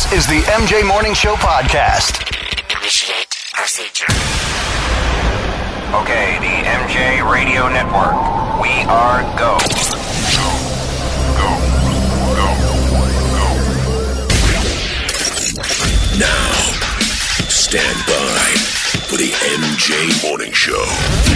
This is the MJ Morning Show podcast. Initiate procedure. Okay, the MJ Radio Network. We are go. Now, stand by for the MJ Morning Show.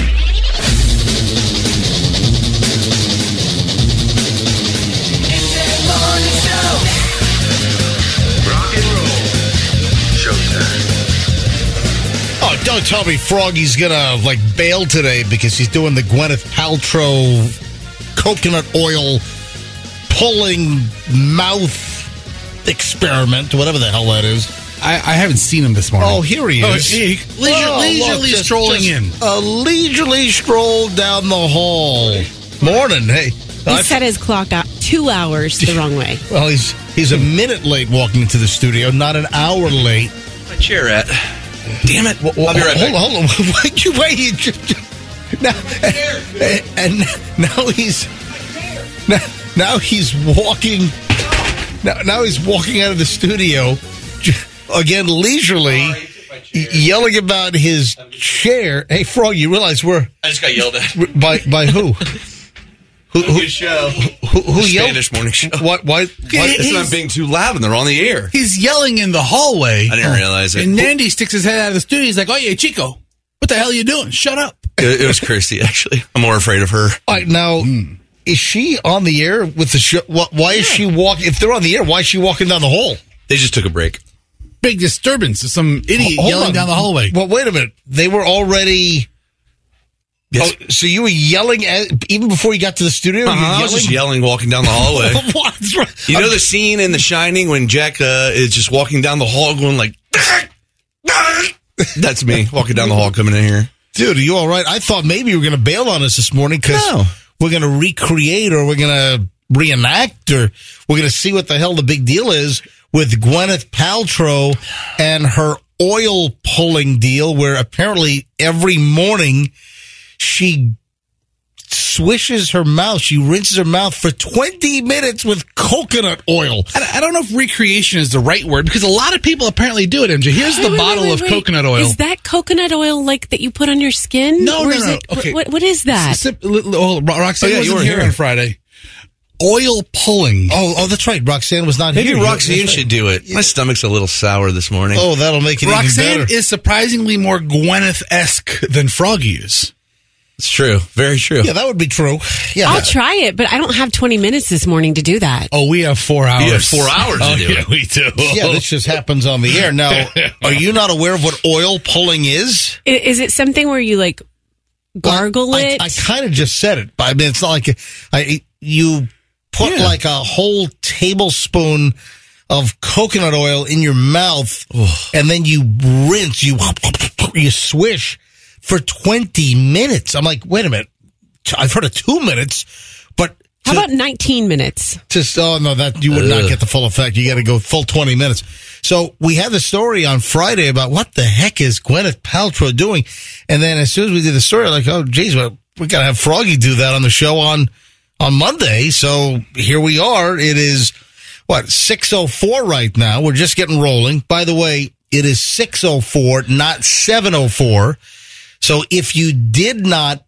Rock and roll. Showtime. Oh, don't tell me Froggy's gonna bail today because he's doing the Gwyneth Paltrow coconut oil pulling mouth experiment, whatever the hell that is. I haven't seen him this morning. Oh, here he is. Leisurely strolling in. A leisurely stroll down the hall. Morning, hey. He set his clock out 2 hours the wrong way. Well, he's a minute late walking into the studio, not an hour late. My chair at. Damn it. I'll be right back. Hold on. Wait. Now he's walking. Now he's walking out of the studio again, leisurely, yelling about his chair. Hey, Frog, you realize I just got yelled at. by who? Who show? Who yelled? Spanish morning show. Why? It's not being too loud and they're on the air. He's yelling in the hallway. I didn't realize it. And Nandy sticks his head out of the studio. He's like, "Oh yeah, Chico, what the hell are you doing? Shut up." It was Kirsty, actually. I'm more afraid of her. All right, now, is she on the air with the show? Why is she walking? If they're on the air, why is she walking down the hall? They just took a break. Big disturbance. Some idiot Hold yelling on. down the hallway. Well, wait a minute. They were already. Yes. Oh, so you were yelling even before you got to the studio? You I was just yelling walking down the hallway. What's wrong? You know the scene in The Shining when Jack is just walking down the hall going like... That's me walking down the hall coming in here. Dude, are you all right? I thought maybe you were going to bail on us this morning because we're going to recreate or we're going to reenact or we're going to see what the hell the big deal is with Gwyneth Paltrow and her oil pulling deal where apparently every morning she swishes her mouth. She rinses her mouth for 20 minutes with coconut oil. I don't know if recreation is the right word because a lot of people apparently do it, MJ. Here's the bottle of coconut oil. Is that coconut oil that you put on your skin? No. Okay. What is that? Roxanne you wasn't were here here on Friday. Oil pulling. Oh, that's right. Roxanne was not Maybe here. Roxanne should do it. My stomach's a little sour this morning. Oh, that'll make it Roxanne even better. is surprisingly more Gwyneth-esque than Froggy is. It's true. Very true. Yeah, that would be true. Yeah, I'll try it, but I don't have 20 minutes this morning to do that. Oh, we have 4 hours. You have 4 hours to do yeah, it. we do. Yeah, this just happens on the air. Now, are you not aware of what oil pulling is? Is it something where you gargle it? I kind of just said it, but I mean, it's not like you put like a whole tablespoon of coconut oil in your mouth, and then you rinse, you swish for 20 minutes. I'm like, wait a minute. I've heard of 2 minutes, but how about 19 minutes? That you would not get the full effect. You got to go full 20 minutes. So we had the story on Friday about what the heck is Gwyneth Paltrow doing, and then as soon as we did the story, like, oh geez, well, we got to have Froggy do that on the show on Monday. So here we are. It is 6:04 right now. We're just getting rolling. By the way, it is 6:04, not 7:04. So if you did not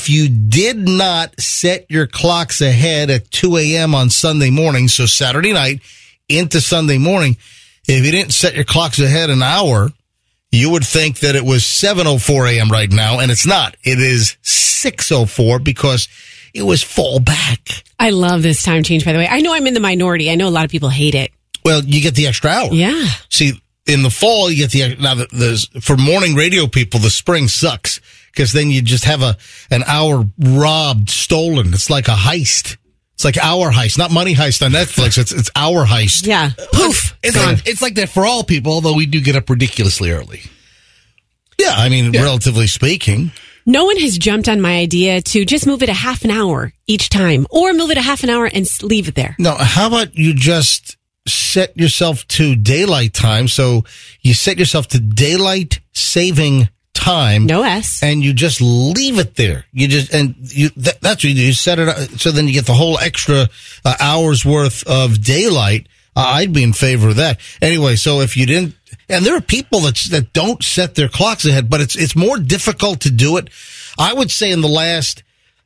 set your clocks ahead at 2 a.m. on Sunday morning, so Saturday night into Sunday morning, if you didn't set your clocks ahead an hour, you would think that it was 7:04 a.m. right now, and it's not. It is 6:04 because it was fall back. I love this time change, by the way. I know I'm in the minority. I know a lot of people hate it. Well, you get the extra hour. Yeah. See, in the fall, you get for morning radio people, the spring sucks because then you just have an hour robbed, stolen. It's like a heist. It's like Our Heist, not Money Heist on Netflix. It's Our Heist. Yeah. Poof. It's like that for all people, although we do get up ridiculously early. Yeah, I mean, relatively speaking. No one has jumped on my idea to just move it a half an hour each time or move it a half an hour and leave it there. No, how about you just set yourself to daylight time? So you set yourself to daylight saving time. No S. And you just leave it there. That's what you do. You set it up so then you get the whole extra hour's worth of daylight. I'd be in favor of that. Anyway, so if you didn't, and there are people that don't set their clocks ahead, but it's more difficult to do it. I would say in the last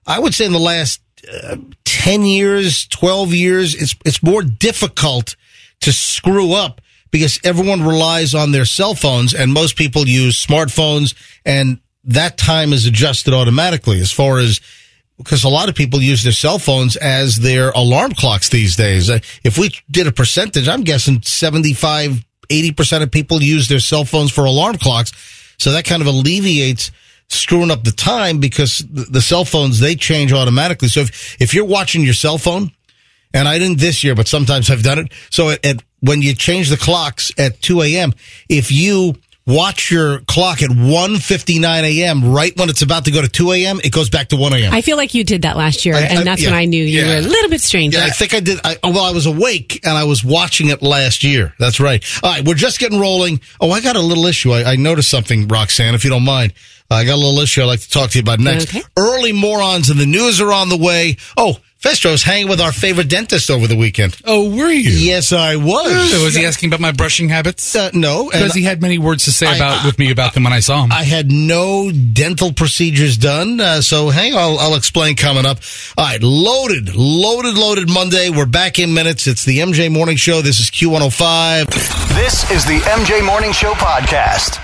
10 years, 12 years, it's more difficult to screw up because everyone relies on their cell phones and most people use smartphones and that time is adjusted automatically because a lot of people use their cell phones as their alarm clocks these days. If we did a percentage, I'm guessing 75, 80% of people use their cell phones for alarm clocks. So that kind of alleviates screwing up the time because the cell phones, they change automatically. So if you're watching your cell phone, and I didn't this year, but sometimes I've done it. So when you change the clocks at 2 a.m., if you watch your clock at 1:59 a.m., right when it's about to go to 2 a.m., it goes back to 1 a.m. I feel like you did that last year, and that's when I knew you were a little bit strange. Yeah, I think I did. I was awake, and I was watching it last year. That's right. All right, we're just getting rolling. Oh, I got a little issue. I noticed something, Roxanne, if you don't mind. I got a little issue I'd like to talk to you about next. Okay. Early morons in the news are on the way. Oh, Festro's hanging with our favorite dentist over the weekend. Oh, were you? Yes, I was. So was he asking about my brushing habits? No. Because he had many words to say with me about them when I saw him. I had no dental procedures done, so hang on, I'll explain coming up. All right, loaded Monday. We're back in minutes. It's the MJ Morning Show. This is Q105. This is the MJ Morning Show podcast.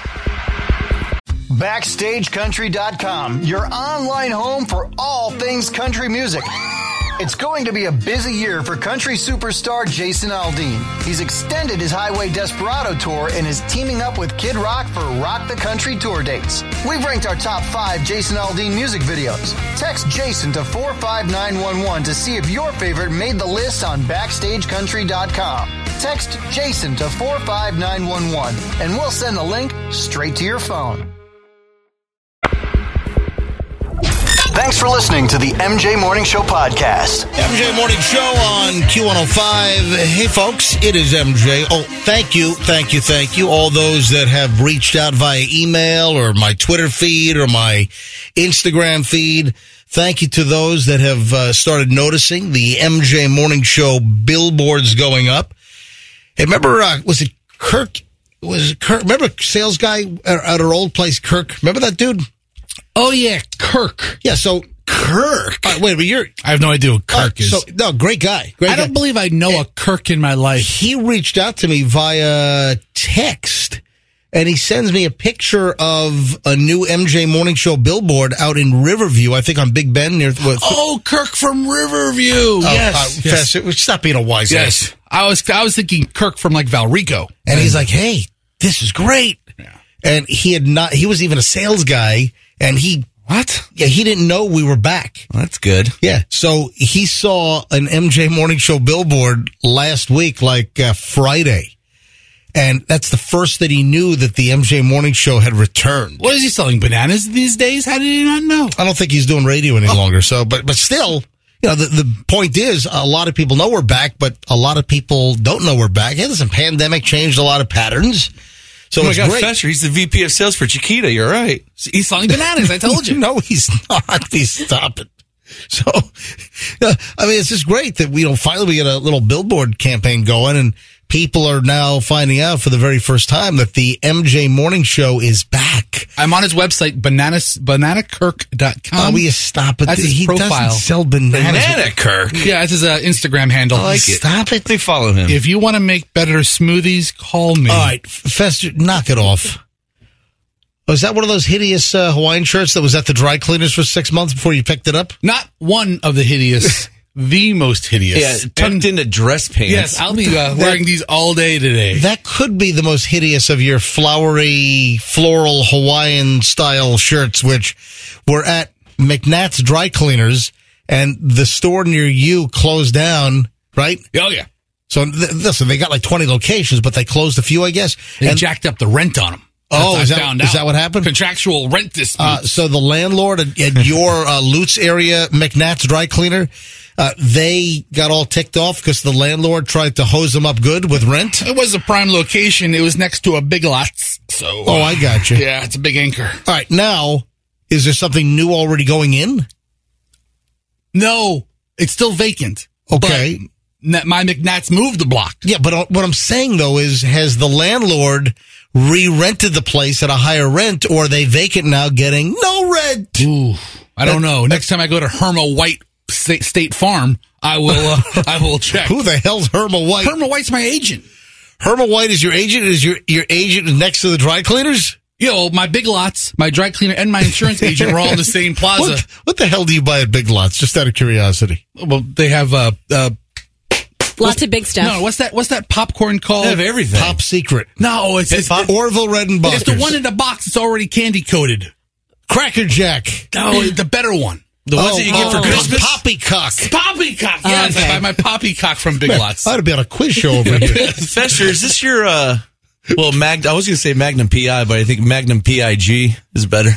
BackstageCountry.com, your online home for all things country music. It's going to be a busy year for country superstar Jason Aldean. He's extended his Highway Desperado tour and is teaming up with Kid Rock for Rock the Country tour dates. We've ranked our top 5 Jason Aldean music videos. Text Jason to 45911 to see if your favorite made the list on BackstageCountry.com. Text Jason to 45911 and we'll send the link straight to your phone. Thanks for listening to the MJ Morning Show podcast. MJ Morning Show on Q105. Hey, folks, it is MJ. Oh, thank you. All those that have reached out via email or my Twitter feed or my Instagram feed. Thank you to those that have started noticing the MJ Morning Show billboards going up. Hey, remember, was it Kirk? Remember sales guy at our old place, Kirk? Remember that dude? Oh, yeah, Kirk. Yeah, so Kirk. Wait, but I have no idea who Kirk is. No, great guy. I don't believe I know a Kirk in my life. He reached out to me via text, and he sends me a picture of a new MJ Morning Show billboard out in Riverview, I think on Big Bend. Kirk from Riverview. Yes. Stop being a wise ass. I was thinking Kirk from like Valrico. And he's like, hey, this is great. Yeah. And he was even a sales guy. And What? Yeah, he didn't know we were back. Well, that's good. Yeah, so he saw an MJ Morning Show billboard last week, Friday. And that's the first that he knew that the MJ Morning Show had returned. What is he selling, bananas these days? How did he not know? I don't think he's doing radio any longer. So, but still, the point is, a lot of people know we're back, but a lot of people don't know we're back. Yeah, listen, pandemic changed a lot of patterns. So oh my God, Fester, he's the VP of sales for Chiquita. You're right. He's selling bananas. I told you. No, he's not. Please stop it. So, it's just great that finally we get a little billboard campaign going, and people are now finding out for the very first time that the MJ Morning Show is back. I'm on his website, bananakirk.com. Oh, will you stop it? That's his profile. He doesn't sell bananas. Banana Kirk? Yeah, that's his Instagram handle. I like it. Stop it. Let me follow him. If you want to make better smoothies, call me. All right, Fester, knock it off. Oh, is that one of those hideous Hawaiian shirts that was at the dry cleaners for 6 months before you picked it up? Not one of the hideous. The most hideous. Yeah, tucked into dress pants. Yes, I'll be wearing these all day today. That could be the most hideous of your flowery, floral Hawaiian style shirts, which were at McNatt's Dry Cleaners, and the store near you closed down, right? Oh, yeah. So, listen, they got like 20 locations, but they closed a few, I guess. They jacked up the rent on them. Oh, is that what happened? Contractual rent disputes. So the landlord at your Lutz area, McNatt's Dry Cleaner, they got all ticked off because the landlord tried to hose them up good with rent? It was a prime location. It was next to a Big Lots. So, oh, I got you. Yeah, it's a big anchor. All right, now, is there something new already going in? No, it's still vacant. Okay. my McNats moved the block. Yeah, but what I'm saying, though, is has the landlord re-rented the place at a higher rent, or are they vacant now getting no rent? Ooh, I don't know. Next time I go to Herma White State Farm, I will check. Who the hell's Herma White? Herma White's my agent. Herma White is your agent? Is your agent next to the dry cleaners? Yo, my Big Lots, my dry cleaner, and my insurance agent were all in the same plaza. What the hell do you buy at Big Lots? Just out of curiosity. Well, they have lots of big stuff. No, what's that popcorn called? They have everything. Top Secret. No, it's Orville Redenbacher. It's the one in the box. It's already candy coated. Cracker Jack. No, the better one. The ones that you get for Christmas? Poppycock. Poppycock. Yes, okay. I buy my Poppycock from Big Lots. I ought to be on a quiz show over here. Fester, is this your, I was going to say Magnum PI, but I think Magnum PIG is better.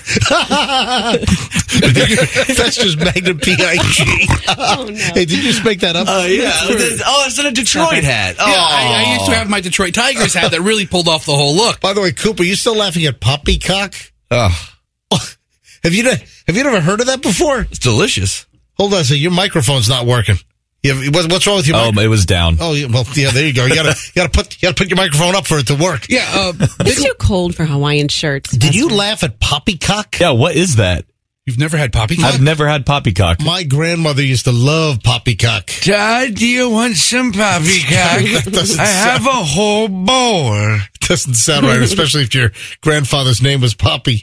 Fester's Magnum PIG. Oh, no. Hey, did you just make that up? Yeah. It's in a Detroit hat. Yeah, I used to have my Detroit Tigers hat that really pulled off the whole look. By the way, Cooper, you still laughing at Poppycock? Oh, Have you never heard of that before? it's delicious. Hold on a second. Your microphone's not working. What's wrong with your microphone? it was down. Oh, yeah, well, yeah, there you go. You gotta put your microphone up for it to work. Yeah, It's too cold for Hawaiian shirts. Did you laugh at Poppycock? Yeah, what is that? you've never had Poppycock? I've never had poppycock. My grandmother used to love Poppycock. Dad, do you want some poppycock? Doesn't I have a whole bowl. Doesn't sound right, especially if your grandfather's name was Poppy.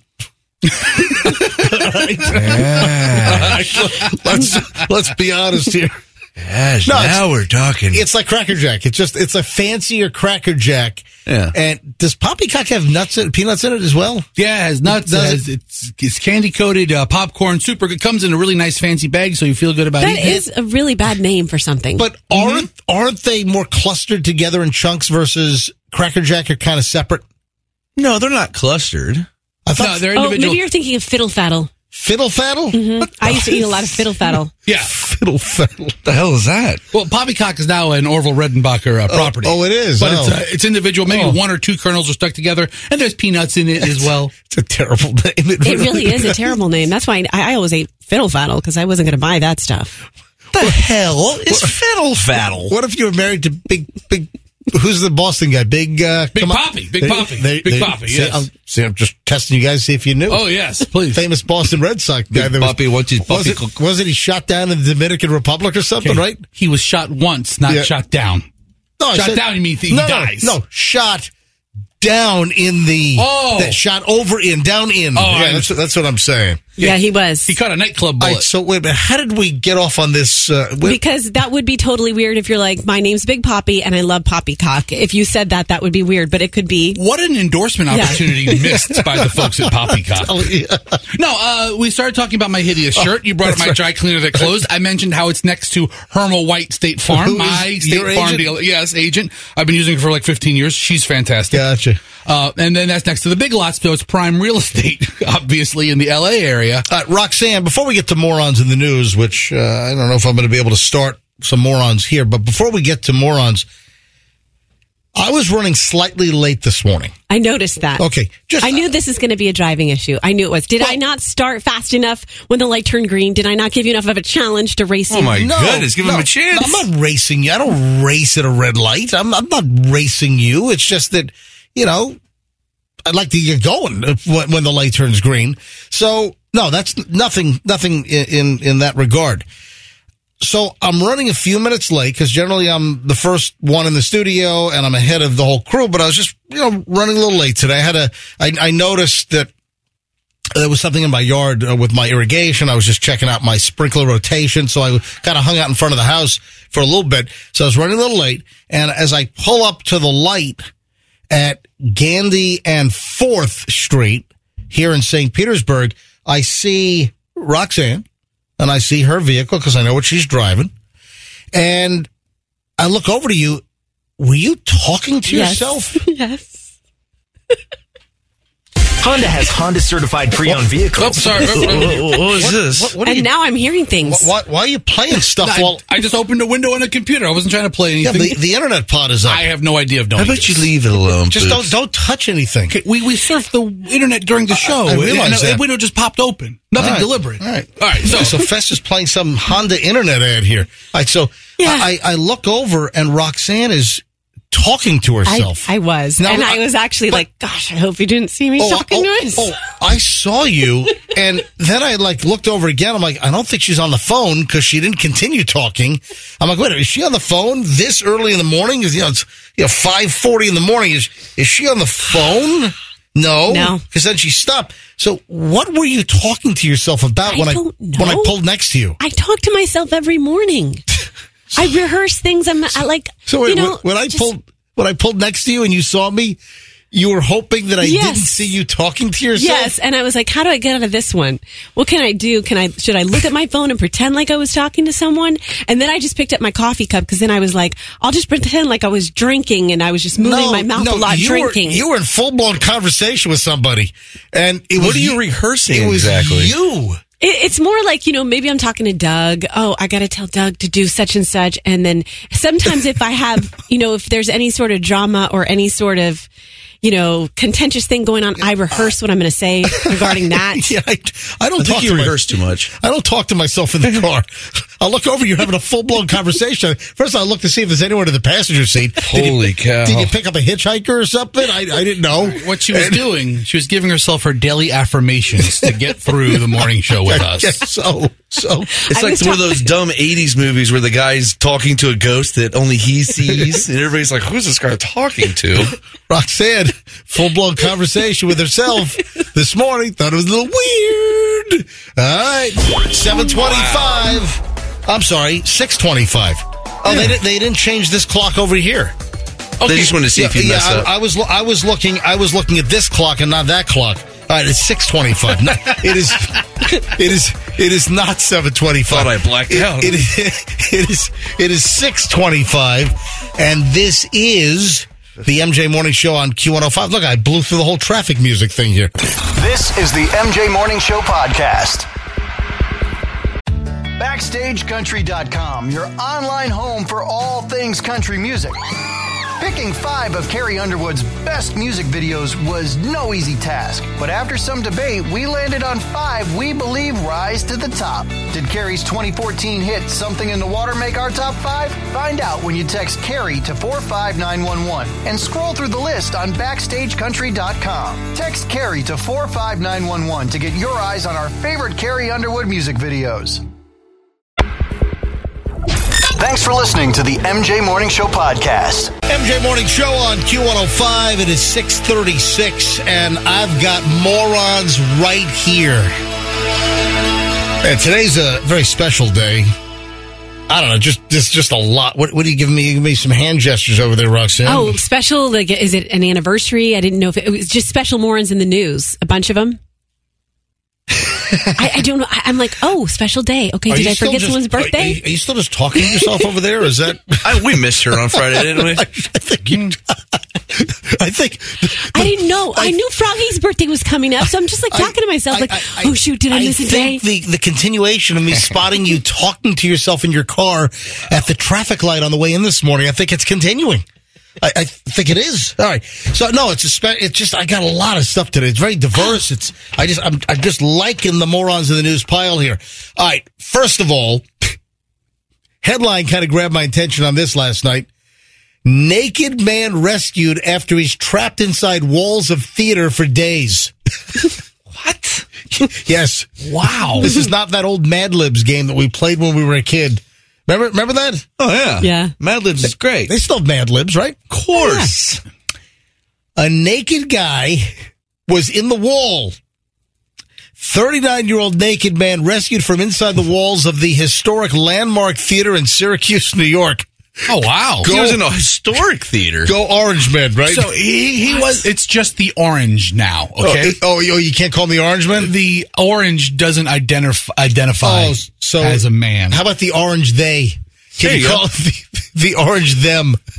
Let's be honest here. Yes, No, now we're talking. It's like Cracker Jack. It's a fancier Cracker Jack. Yeah. And does Poppycock have peanuts in it as well? Yeah, it has nuts. It's candy coated popcorn. Super. It comes in a really nice fancy bag, so you feel good about That eating is a really bad name for something. But aren't they more clustered together in chunks versus Cracker Jack are kind of separate? No, they're not clustered. I thought No, they're oh, individual. maybe you're thinking of Fiddle Faddle. Fiddle Faddle? I used to eat a lot of Fiddle Faddle. Yeah. Fiddle Faddle. What the hell is that? Well, Poppycock is now an Orville Redenbacher property. Oh, it is. But Oh. it's individual. Maybe one or two kernels are stuck together, and there's peanuts in it as well. It's a terrible name. It really is a terrible name. That's why I always ate Fiddle Faddle, because I wasn't going to buy that stuff. The hell is Fiddle Faddle? What if you were married to big? Who's the Boston guy? Big Poppy. Big Poppy. Big Poppy, yes. I'm just testing you guys to see if you knew. Oh, yes, please. Famous Boston Red Sox guy. Big Poppy, what's his Poppy? Wasn't he shot down in the Dominican Republic or something, Okay. right? He was shot once, not Yeah. shot down. No, I Shot said- down, you mean he no, dies. No, shot down in the... Oh. That shot over in, down in. Oh, yeah, that's what I'm saying. Yeah, he was. He caught a nightclub All bullet. right, so wait a minute. How did we get off on this? Because that would be totally weird if you're like, my name's Big Poppy and I love Poppycock. If you said that would be weird, but it could be. What an endorsement opportunity missed by the folks at Poppycock. Oh, yeah. No, we started talking about my hideous shirt. You brought up my dry cleaner that closed. I mentioned how it's next to Herma White State Farm, Who my is State your Farm agent? dealer. Yes, agent. I've been using it for like 15 years. She's fantastic. Gotcha. And then that's next to the Big Lots, so it's prime real estate, obviously, in the LA area. Roxanne, before we get to morons in the news, which I don't know if I'm going to be able to start some morons here, but before we get to morons, I was running slightly late this morning. I noticed that. Okay. I knew this is going to be a driving issue. I knew it was. Did I not start fast enough when the light turned green? Did I not give you enough of a challenge to race you? Oh, my goodness. Give him a chance. I'm not racing you. I don't race at a red light. I'm not racing you. It's just that, I'd like to get going when the light turns green. So, no, that's nothing in that regard. So I'm running a few minutes late because generally I'm the first one in the studio and I'm ahead of the whole crew, but I was just, running a little late today. I noticed that there was something in my yard with my irrigation. I was just checking out my sprinkler rotation. So I kind of hung out in front of the house for a little bit. So I was running a little late. And as I pull up to the light at Gandy and 4th Street here in St. Petersburg, I see Roxanne and I see her vehicle because I know what she's driving. And I look over to you. Were you talking to yourself? Yes. Honda has Honda certified pre-owned vehicles. Oh, sorry. What was this? What are And you, now I'm hearing things. why are you playing stuff while I just opened a window on a computer. I wasn't trying to play yeah, anything. the internet pod is up? I have no idea of How knowing about you this. leave it alone? Just Boots? don't touch anything. Okay, we surfed the internet during the show. I realize and that. a window just popped open. Nothing All right. deliberate. All right. All right. So Fess is playing some Honda internet ad here. All right. So Yeah. I look over and Roxanne is talking to herself. I was. Now, and I was actually like, gosh, I hope you didn't see me talking to us. I saw you, and then I looked over again. I'm like, I don't think she's on the phone because she didn't continue talking. I'm like, wait, is she on the phone this early in the morning? It's 5:40 in the morning. Is she on the phone? No, because then she stopped. So what were you talking to yourself about when I pulled next to you? I talk to myself every morning. I rehearse things. I like. So wait, you know, when I pulled next to you and you saw me, you were hoping that I didn't see you talking to yourself? Yes, and I was like, how do I get out of this one? What can I do? Should I look at my phone and pretend like I was talking to someone? And then I just picked up my coffee cup because then I was like, I'll just pretend like I was drinking and I was just moving my mouth a lot drinking. You were in full-blown conversation with somebody. And what are you rehearsing it was exactly? You. It's more like, maybe I'm talking to Doug. Oh, I got to tell Doug to do such and such. And then sometimes if I have, if there's any sort of drama or any sort of, contentious thing going on, I rehearse what I'm going to say regarding that. Yeah, I don't talk you rehearse too much. I don't talk to myself in the car. I'll look over, you're having a full-blown conversation. First, I'll look to see if there's anyone in the passenger seat. Holy cow. Did you pick up a hitchhiker or something? I didn't know. What she was doing, she was giving herself her daily affirmations to get through the morning show with us. Yes, so It's like one of those dumb 80s movies where the guy's talking to a ghost that only he sees, and everybody's like, who's this guy talking to? Roxanne, full-blown conversation with herself this morning. Thought it was a little weird. All right, 7:25. I'm sorry, 6:25. Oh, they didn't change this clock over here. Okay. They just wanted to see if you messed up. I was looking at this clock and not that clock. All right, it's 6:25. No, it is not 7:25. Thought I blacked out. It is 6:25, and this is the MJ Morning Show on Q105. Look, I blew through the whole traffic music thing here. This is the MJ Morning Show podcast. BackstageCountry.com, your online home for all things country music. Picking 5 of Carrie Underwood's best music videos was no easy task, but after some debate, we landed on 5 we believe rise to the top. Did Carrie's 2014 hit Something in the Water make our top 5? Find out when you text Carrie to 45911 and scroll through the list on BackstageCountry.com. Text Carrie to 45911 to get your eyes on our favorite Carrie Underwood music videos. Thanks for listening to the MJ Morning Show podcast. MJ Morning Show on Q105. It is 6:36, and I've got morons right here. And today's a very special day. I don't know, just a lot. What are you giving me? You give me some hand gestures over there, Roxanne. Oh, special? Like, is it an anniversary? I didn't know if it was just special morons in the news. A bunch of them. I don't know. I'm like, oh, special day. Okay, did I forget someone's birthday? Are you still just talking to yourself over there? Or is that? We missed her on Friday, didn't we? I think. I didn't know. I knew Froggy's birthday was coming up, so I'm just like talking to myself, oh shoot, did I miss a day? The continuation of me spotting you talking to yourself in your car at the traffic light on the way in this morning, I think it's continuing. I think it is. All right. So no, it's just I got a lot of stuff today. It's very diverse. I'm just liking the morons in the news pile here. All right. First of all, headline kind of grabbed my attention on this last night. Naked man rescued after he's trapped inside walls of theater for days. What? Yes. Wow. This is not that old Mad Libs game that we played when we were a kid. Remember that? Oh, yeah. Yeah. Mad Libs is great. They still have Mad Libs, right? Of course. Yeah. A naked guy was in the wall. 39-year-old naked man rescued from inside the walls of the historic Landmark Theater in Syracuse, New York. Oh, wow. He was in a historic theater. Go Orange Man, right? So he was, it's just the orange now, okay? Oh, you can't call him the Orange Man? The orange doesn't identify as a man. How about the Orange They? Can you call it the Orange Them?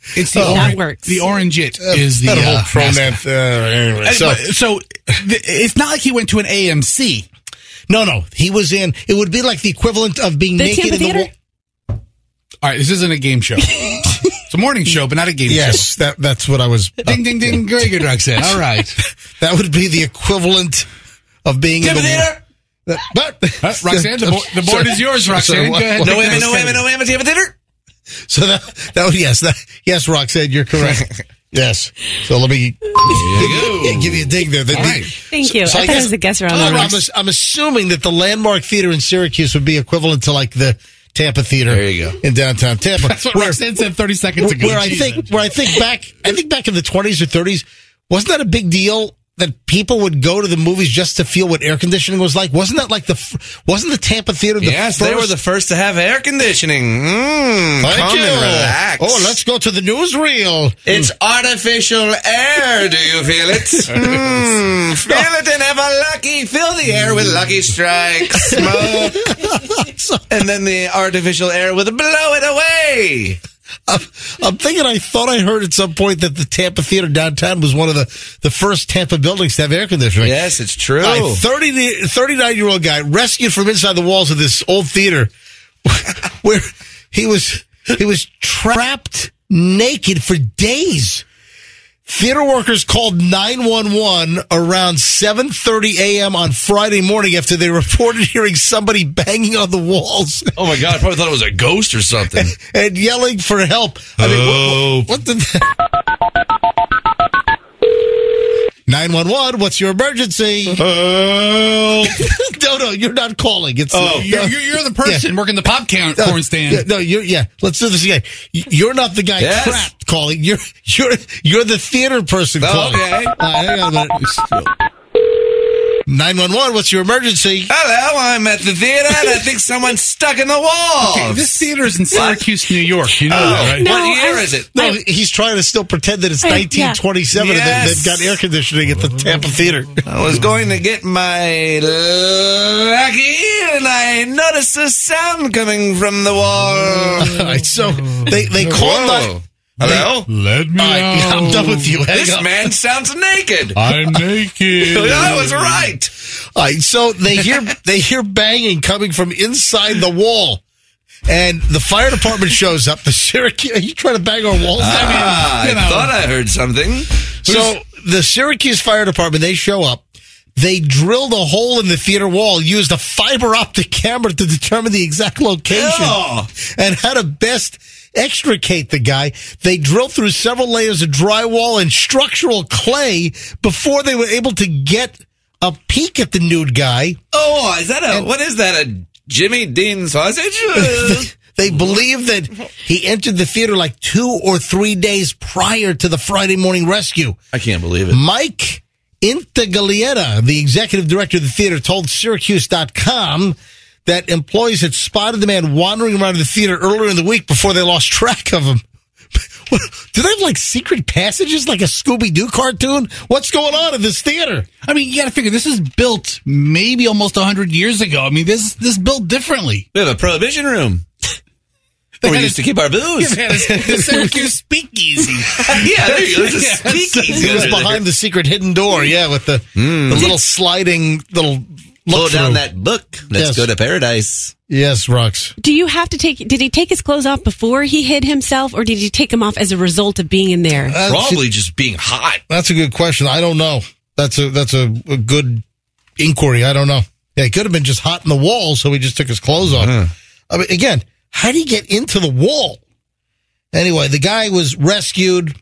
It's the that works. The orange is the that whole mascot. pronoun. Anyway, So it's not like he went to an AMC. no. He was in. It would be like the equivalent of being The naked Tampa in the Theater? wall. All right, this isn't a game show. It's a morning show, but not a game show. Yes, that's what I was. Ding, ding, ding. Very good, Roxanne. All right. That would be the equivalent of being in the Theater. But Roxanne, the board is yours, Roxanne. Sorry, Go ahead. No women, no women, no women. Tampa Theater. So that was yes, Roxanne, you're correct. Yes. So let me give you a dig there. Thank you. So I thought it was a guess around the rocks. I'm assuming that the Landmark Theater in Syracuse would be equivalent to like the Tampa Theater. There you go. In downtown Tampa. That's what Roxanne said 30 seconds ago. Where I think back in the 20s or 30s, wasn't that a big deal that people would go to the movies just to feel what air conditioning was like? Wasn't that like wasn't the Tampa Theater the Yes, first? they were the first to have air conditioning. Thank Come you. and relax. Oh, let's go to the newsreel. It's artificial air. Do you feel it? Feel it and have a lucky. Fill the air with Lucky Strike smoke. And then the artificial air will blow it away. I'm thinking, I thought I heard at some point that the Tampa Theater downtown was one of the first Tampa buildings to have air conditioning. Yes, it's true. A 39-year-old guy rescued from inside the walls of this old theater where he was trapped naked for days. Theater workers called 911 around 7:30 a.m. on Friday morning after they reported hearing somebody banging on the walls. Oh my God, I probably thought it was a ghost or something. and yelling for help. I mean, what the... 911, what's your emergency? No, you're not calling. It's You're the person working the popcorn stand. Let's do this again. You're not the guy trapped calling. You're the theater person calling. Okay. Hang on a minute. 911, what's your emergency? Hello, I'm at the theater and I think someoone's stuck in the wall. Okay, this theater is in Syracuse, New York. You know that, right? No, What year is it? No, he's trying to still pretend that it's 1927 and that they've got air conditioning at the Tampa Theater. I was going to get my lucky and I noticed a sound coming from the wall. All right, so they called... Hello? Let me out. I'm done with you. Hang This on. man sounds naked. I'm naked. I was right. All right, so they hear banging coming from inside the wall, and the fire department shows up. The Syracuse, are you trying to bang our walls? I thought I heard something. So the Syracuse Fire Department, they show up. They drilled a hole in the theater wall, used a fiber optic camera to determine the exact location, and how to best extricate the guy. They drilled through several layers of drywall and structural clay before they were able to get a peek at the nude guy. Oh, is that what is that, a Jimmy Dean sausage? They believe that he entered the theater like 2 or 3 days prior to the Friday morning rescue. I can't believe it. Mike Intaglietta, the executive director of the theater, told Syracuse.com that employees had spotted the man wandering around the theater earlier in the week before they lost track of him. Do they have like secret passages like a Scooby-Doo cartoon? What's going on in this theater? I mean, you got to figure this is built maybe almost 100 years ago. I mean, this is built differently. We have a prohibition room. Where we used to keep our booze. The Syracuse Speakeasy. Yeah, there you go. It's a speakeasy. It was behind the secret hidden door, with the little sliding little Pull look-through. down that book. Let's go to paradise. Yes, Rox. Do you have to did he take his clothes off before he hid himself, or did he take them off as a result of being in there? Probably just being hot. That's a good question. I don't know. That's a good inquiry. I don't know. Yeah, he could have been just hot in the wall, so he just took his clothes off. I mean, again, how did he get into the wall? Anyway, the guy was rescued.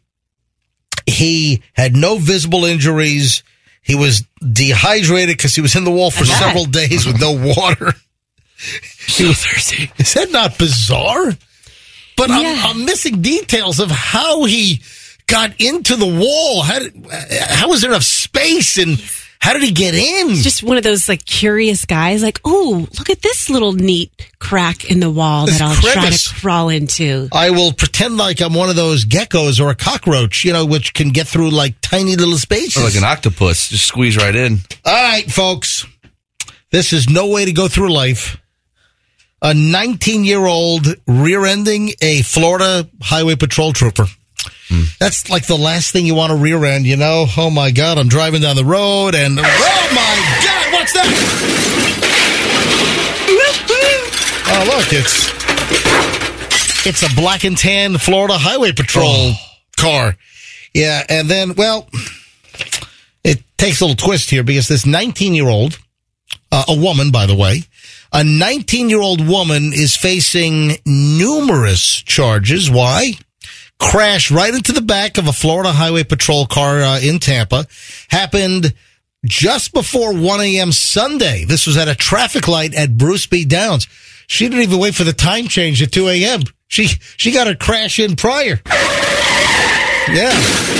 He had no visible injuries. He was dehydrated because he was in the wall for several days with no water. He was thirsty. Is that not bizarre? But I'm missing details of how he got into the wall. How was there enough space, and how did he get in? He's just one of those like curious guys. Like, oh, look at this little neat crack in the wall that I'll try to crawl into. I will pretend like I'm one of those geckos or a cockroach, which can get through like tiny little spaces. Or like an octopus. Just squeeze right in. All right, folks. This is no way to go through life. A 19-year-old rear-ending a Florida Highway Patrol trooper. That's like the last thing you want to rear end, you know? Oh, my God, I'm driving down the road, and oh, my God, what's that? Oh, look, it's a black and tan Florida Highway Patrol car. Yeah, and then, well, it takes a little twist here because this 19-year-old, a woman, by the way, a 19-year-old woman is facing numerous charges. Why? Crashed right into the back of a Florida Highway Patrol car in Tampa. Happened just before 1 a.m. Sunday. This was at a traffic light at Bruce B. Downs. She didn't even wait for the time change at 2 a.m. She got her crash in prior. Yeah.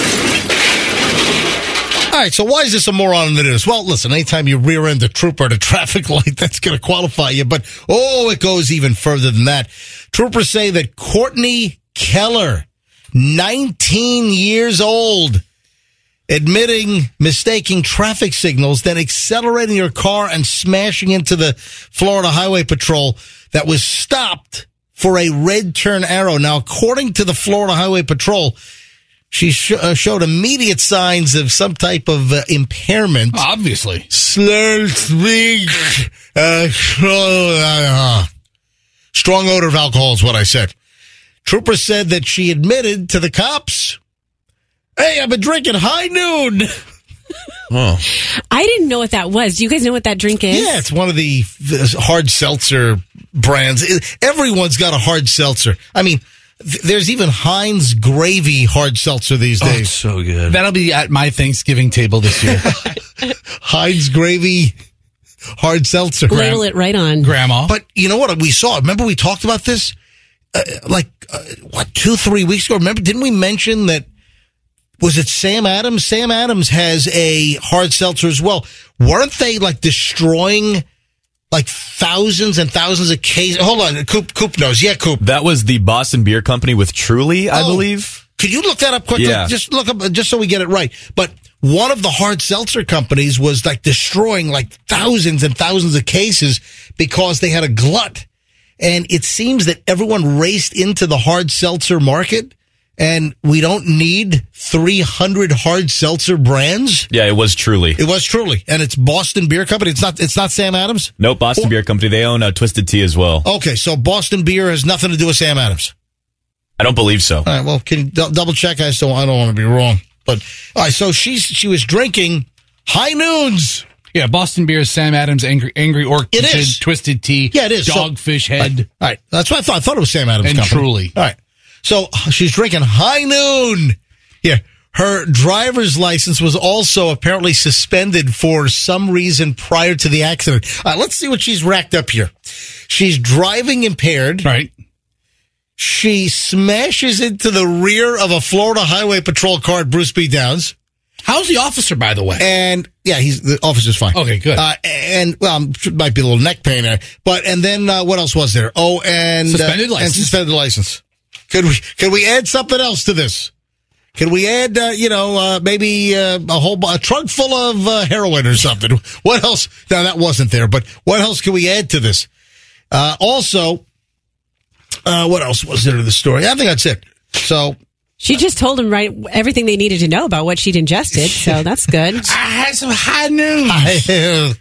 All right, so why is this a moron than it is? Well, listen, anytime you rear end a trooper at a traffic light, that's going to qualify you. But, it goes even further than that. Troopers say that Courtney Keller, 19 years old, admitting mistaking traffic signals, then accelerating her car and smashing into the Florida Highway Patrol that was stopped for a red turn arrow. Now, according to the Florida Highway Patrol, she showed immediate signs of some type of impairment. Obviously. Slurred speech. Strong odor of alcohol is what I said. Trooper said that she admitted to the cops, "Hey, I've been drinking high noon." Oh. I didn't know what that was. Do you guys know what that drink is? Yeah, it's one of the hard seltzer brands. Everyone's got a hard seltzer. I mean, there's even Heinz Gravy hard seltzer these days. It's so good. That'll be at my Thanksgiving table this year. Heinz Gravy hard seltzer. Ladle it right on. Grandma. But you know what we saw? Remember we talked about this? 2-3 weeks ago? Remember, didn't we mention that? Was it Sam Adams? Sam Adams has a hard seltzer as well. Weren't they destroying thousands and thousands of cases? Hold on, Coop knows. Yeah, Coop. That was the Boston Beer Company with Truly, I believe. Could you look that up quickly? Yeah. Just look up, just so we get it right. But one of the hard seltzer companies was destroying thousands and thousands of cases because they had a glut. And it seems that everyone raced into the hard seltzer market. And we don't need 300 hard seltzer brands. Yeah, it was Truly. It was Truly, and it's Boston Beer Company. It's not Sam Adams. Nope, Boston Beer Company. They own Twisted Tea as well. Okay, so Boston Beer has nothing to do with Sam Adams. I don't believe so. All right, well, can you double check? I don't want to be wrong. But all right, so she was drinking High Noons. Yeah, Boston Beer is Sam Adams, Angry Orchid, It is. Twisted Tea. Yeah, it is. Dogfish Head. All right, that's what I thought. I thought it was Sam Adams And Company. Truly. All right. So she's drinking High Noon. Yeah. Her driver's license was also apparently suspended for some reason prior to the accident. All right, let's see what she's racked up here. She's driving impaired. Right. She smashes into the rear of a Florida Highway Patrol car at Bruce B. Downs. How's the officer, by the way? And yeah, the officer's fine. Okay, good. And might be a little neck pain there. And then what else was there? Oh, and suspended license. And suspended license. Could we add something else to this? Can we add, maybe a trunk full of heroin or something? What else? Now, that wasn't there, but what else can we add to this? Also, what else was there to the story? I think that's it. So she just told him everything they needed to know about what she'd ingested, so that's good. I had some high news.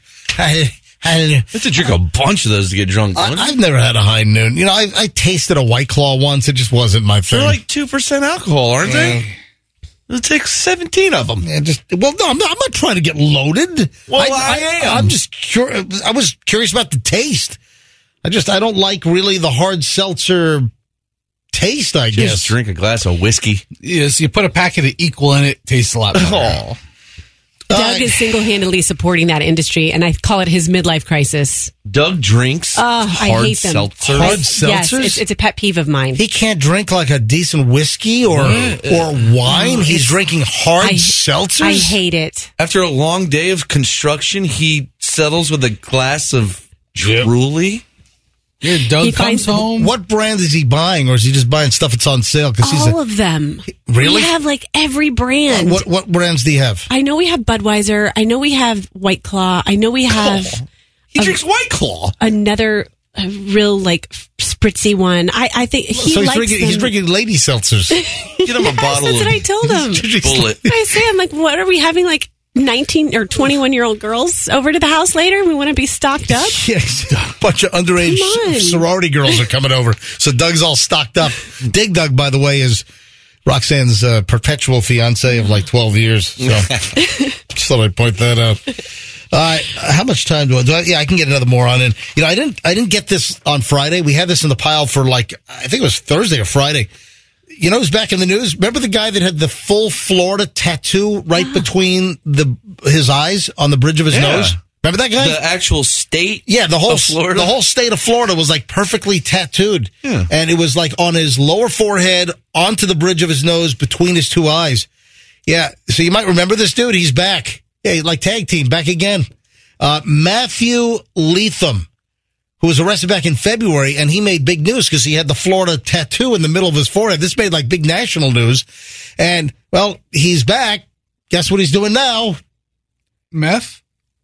I have to drink a bunch of those to get drunk. I've never had a High Noon. I tasted a White Claw once. It just wasn't my thing. They're 2% alcohol, aren't they? It takes 17 of them. Yeah, no, I'm not trying to get loaded. Well, I am. I'm just curious. I was curious about the taste. I don't like really the hard seltzer taste, I guess. Just drink a glass of whiskey. Yes, you put a packet of Equal in it, tastes a lot better. Oh. Doug is single-handedly supporting that industry, and I call it his midlife crisis. Doug drinks I hate them. seltzers. Hard seltzers? Yes, it's a pet peeve of mine. He can't drink a decent whiskey or wine. He's drinking hard seltzers? I hate it. After a long day of construction, he settles with a glass of Truly. Yeah, Doug comes home. What brand is he buying, or is he just buying stuff that's on sale? All of them. Really? We have every brand. What brands do you have? I know we have Budweiser. I know we have White Claw. I know we have... He drinks White Claw. Another real, spritzy one. I think he likes them. He's drinking lady seltzers. Get him a bottle That's of what I told him. Bullet. I say, I'm like, what are we having, like 19 or 21-year-old girls over to the house later? We want to be stocked up? Yes, a bunch of underage sorority girls are coming over. So Doug's all stocked up. Dig Doug, by the way, is Roxanne's perpetual fiance of like 12 years. So just thought I'd point that out. All right, how much time do I? Yeah, I can get another moron in. I didn't get this on Friday. We had this in the pile for I think it was Thursday or Friday. Who's back in the news? Remember the guy that had the full Florida tattoo right between his eyes on the bridge of his nose? Remember that guy? The actual state? Yeah, of Florida? The whole state of Florida was like perfectly tattooed. Yeah. And it was like on his lower forehead, onto the bridge of his nose, between his two eyes. Yeah, so you might remember this dude. He's back. Yeah, like tag team, back again. Matthew Leatham, who was arrested back in February, and he made big news because he had the Florida tattoo in the middle of his forehead. This made like big national news. And, well, he's back. Guess what he's doing now? Meth?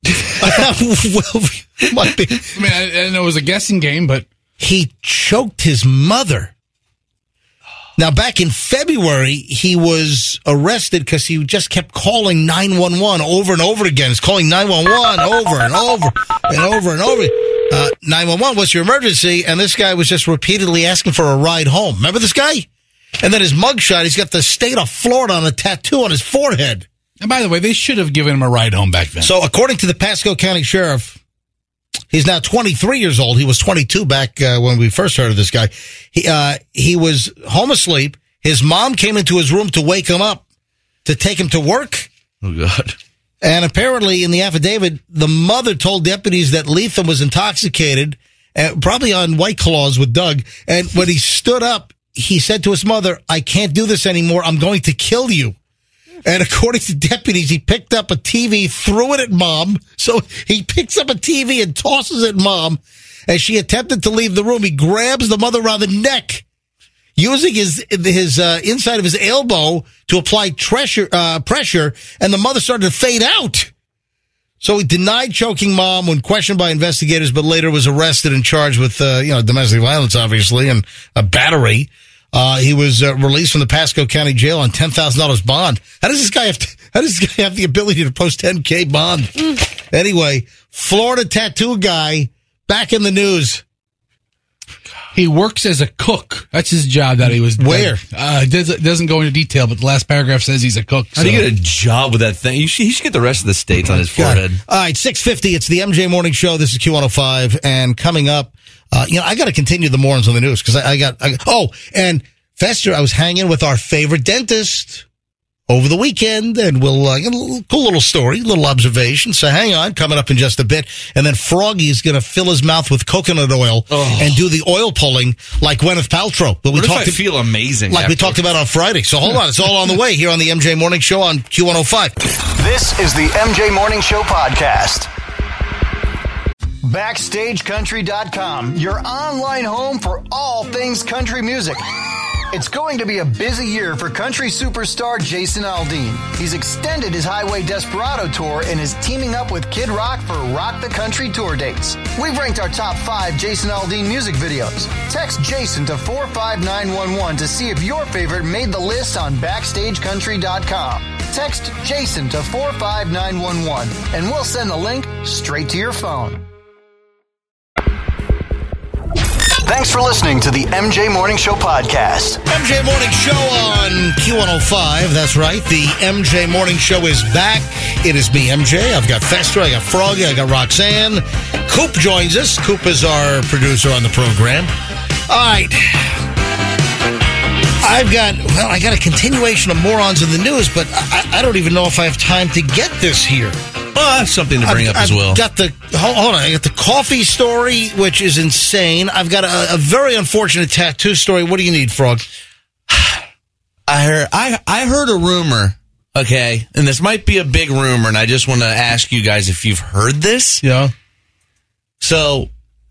Well, might be. I mean, I know it was a guessing game, but... He choked his mother. Now, back in February, he was arrested because he just kept calling 911 over and over again. He's calling 911 over and over and over and over. 911, what's your emergency? And this guy was just repeatedly asking for a ride home. Remember this guy? And then his mugshot, he's got the state of Florida on a tattoo on his forehead. And by the way, they should have given him a ride home back then. So according to the Pasco County Sheriff, he's now 23 years old. He was 22 back when we first heard of this guy. He was home asleep. His mom came into his room to wake him up, to take him to work. Oh, God. And apparently in the affidavit, the mother told deputies that Leatham was intoxicated, probably on White Claws with Doug. And when he stood up, he said to his mother, "I can't do this anymore. I'm going to kill you." And according to deputies, he picked up a TV, threw it at Mom. So he picks up a TV and tosses it at Mom. As she attempted to leave the room, he grabs the mother around the neck, using his inside of his elbow to apply pressure, and the mother started to fade out. So he denied choking Mom when questioned by investigators, but later was arrested and charged with domestic violence, obviously, and a battery. He was released from the Pasco County Jail on $10,000 bond. How does this guy have the ability to post $10K bond? Anyway, Florida tattoo guy back in the news. He works as a cook. That's his job that he was. Where? Doesn't go into detail, but the last paragraph says he's a cook. How do you get a job with that thing? He should get the rest of the states on his forehead. All right, 6:50. It's the MJ Morning Show. This is Q105, and coming up, I got to continue the mornings on the news because and Fester, I was hanging with our favorite dentist over the weekend, and we'll cool little story, little observation. So hang on, coming up in just a bit, and then Froggy's going to fill his mouth with coconut oil and do the oil pulling like Gwyneth Paltrow. But I feel amazing, we talked about on Friday. So hold on, it's all on the way here on the MJ Morning Show on Q105. This is the MJ Morning Show podcast. BackstageCountry.com, your online home for all things country music. It's going to be a busy year for country superstar Jason Aldean. He's extended his Highway Desperado tour and is teaming up with Kid Rock for Rock the Country tour dates. We've ranked our top 5 Jason Aldean music videos. Text Jason to 45911 to see if your favorite made the list on BackstageCountry.com. Text Jason to 45911 and we'll send the link straight to your phone. Thanks for listening to the MJ Morning Show podcast. MJ Morning Show on Q105. That's right. The MJ Morning Show is back. It is me, MJ. I've got Fester. I got Froggy. I got Roxanne. Coop joins us. Coop is our producer on the program. All right. I got a continuation of morons in the news, but I don't even know if I have time to get this here. Well, that's something to bring up as well. Hold on. I got the coffee story, which is insane. I've got a very unfortunate tattoo story. What do you need, Frog? I heard a rumor, okay, and this might be a big rumor, and I just want to ask you guys if you've heard this. Yeah. So,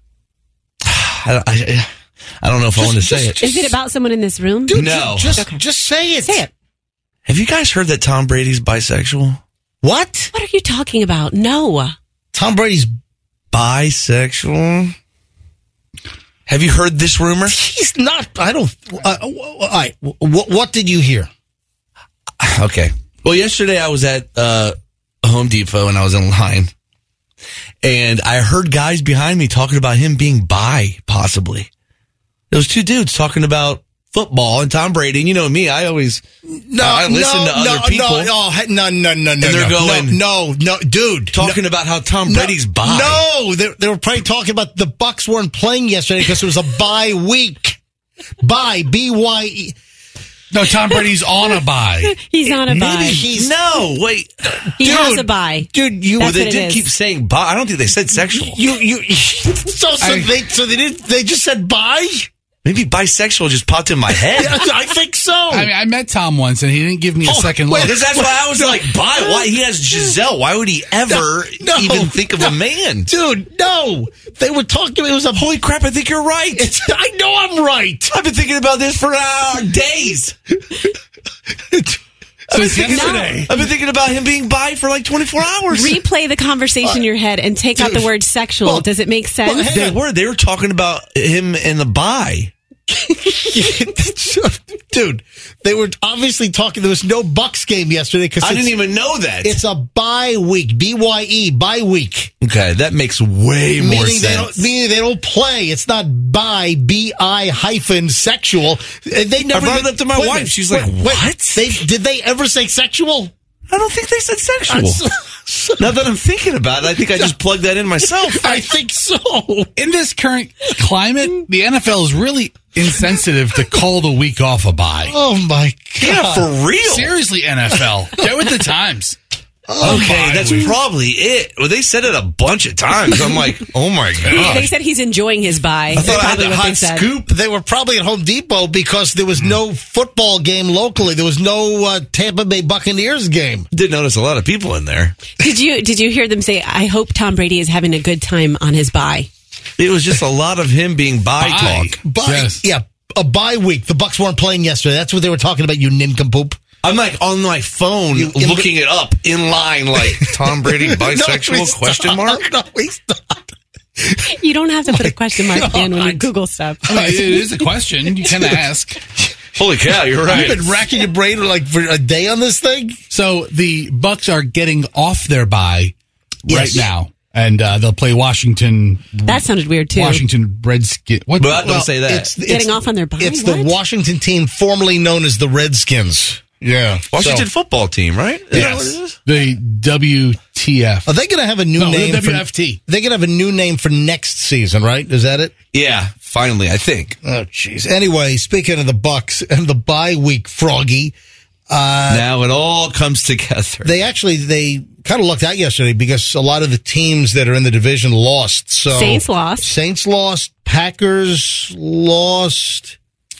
I don't know if I want to say it. Is it about someone in this room? Dude, no. Just say it. Say it. Have you guys heard that Tom Brady's bisexual? What? What are you talking about? No. Tom Brady's bisexual? Have you heard this rumor? He's not. I don't. All right. What did you hear? Okay. Well, yesterday I was at Home Depot and I was in line. And I heard guys behind me talking about him being bi, possibly. There was two dudes talking about football and Tom Brady. And you know me, I always listen to other people. No, and they're going, no, dude. Talking about how Tom Brady's bi. No, they were probably talking about the Bucs weren't playing yesterday because it was a bye week. Bye, B-Y-E. No, Tom Brady's on a bye. He's on a bye. Maybe he's... No, wait. He has a bye. Dude, they did keep saying bi. I don't think they said sexual. They just said bye? Maybe bisexual just popped in my head. I think so. I mean, I met Tom once, and he didn't give me a second look. Because that's why I was like, bi? Why? He has Giselle. Why would he ever even think of a man? Dude, no. They were talking. It was a... Holy crap, I think you're right. I know I'm right. I've been thinking about this for days. I've been thinking about him being bi for like 24 hours. Replay the conversation in your head and take out the word sexual. Well, does it make sense? They were talking about him and the bi. Dude, they were obviously talking. There was no Bucs game yesterday because I didn't even know that. It's a bye week, B-Y-E, bye week. Okay, that makes way more sense. Meaning they don't play. It's not bi, B-I-sexual. They never. I brought it up to my wife. She's like, what? Did they ever say sexual? I don't think they said sexual. Now that I'm thinking about it, I think I just plugged that in myself. I think so. In this current climate, the NFL is really insensitive to call the week off a bye. Oh, my God. Yeah, for real. Seriously, NFL. Get with the times. Okay, that's probably it. Well, they said it a bunch of times. I'm like, oh my God. They said he's enjoying his bye. I thought I had the hot scoop. They were probably at Home Depot because there was no football game locally. There was no Tampa Bay Buccaneers game. Did notice a lot of people in there. Did you hear them say, I hope Tom Brady is having a good time on his bye? It was just a lot of him being bi talk. Yes. Yeah, a bye week. The Bucs weren't playing yesterday. That's what they were talking about, you nincompoop. I'm like on my phone looking it up in line like Tom Brady bisexual question mark? No, he's not. You don't have to put a question mark in when you Google stuff. I mean, it is a question. You can ask. Holy cow, you're right. You've been racking your brain like for a day on this thing? So the Bucs are getting off their bye right now. And they'll play Washington. That sounded weird, too. Washington Redskins. But don't say that. It's getting off on their bye? It's the Washington team formerly known as the Redskins. Yeah. Washington football team, right? Yes. The WTF. Are they going to have a new name? The WFT. They're going to have a new name for next season, right? Is that it? Yeah, finally, I think. Oh, jeez. Anyway, speaking of the Bucs and the bye week, Froggy. Now it all comes together. They kind of lucked out yesterday because a lot of the teams that are in the division lost. So Saints lost. Packers lost.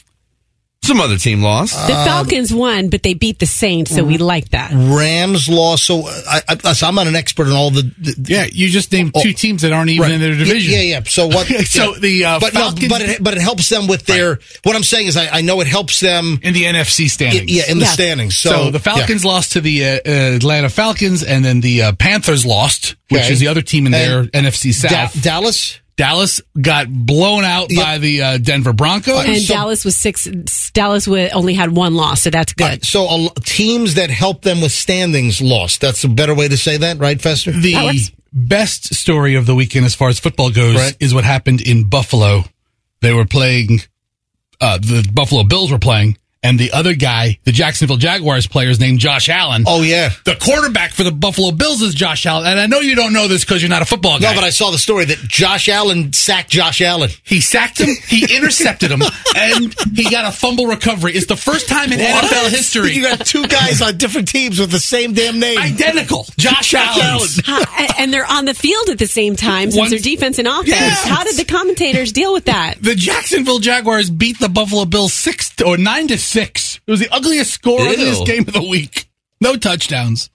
Some other team lost. The Falcons won, but they beat the Saints, so we like that. Rams lost. So I'm not an expert in all the yeah, you just named two teams that aren't even in their division. Yeah. So what? So the Falcons, but it helps them with their. Right. What I'm saying is, I know it helps them in the NFC standings. In the standings. So the Falcons lost to the Atlanta Falcons, and then the Panthers lost, which is the other team in their NFC South. Dallas got blown out by the Denver Broncos. And Dallas was 6. Dallas only had one loss, so that's good. So teams that help them with standings lost. That's a better way to say that, right, Fester? The best story of the weekend as far as football goes is what happened in Buffalo. They were playing, the Buffalo Bills were playing, and the other guy, the Jacksonville Jaguars player, is named Josh Allen. Oh, yeah. The quarterback for the Buffalo Bills is Josh Allen. And I know you don't know this because you're not a football guy. No, but I saw the story that Josh Allen sacked Josh Allen. He sacked him, he intercepted him, and he got a fumble recovery. It's the first time in NFL history. You got two guys on different teams with the same damn name. Identical. Josh Allen. And they're on the field at the same time since they're defense and offense. Yes. How did the commentators deal with that? The Jacksonville Jaguars beat the Buffalo Bills 9-6. It was the ugliest score of this game of the week. No touchdowns.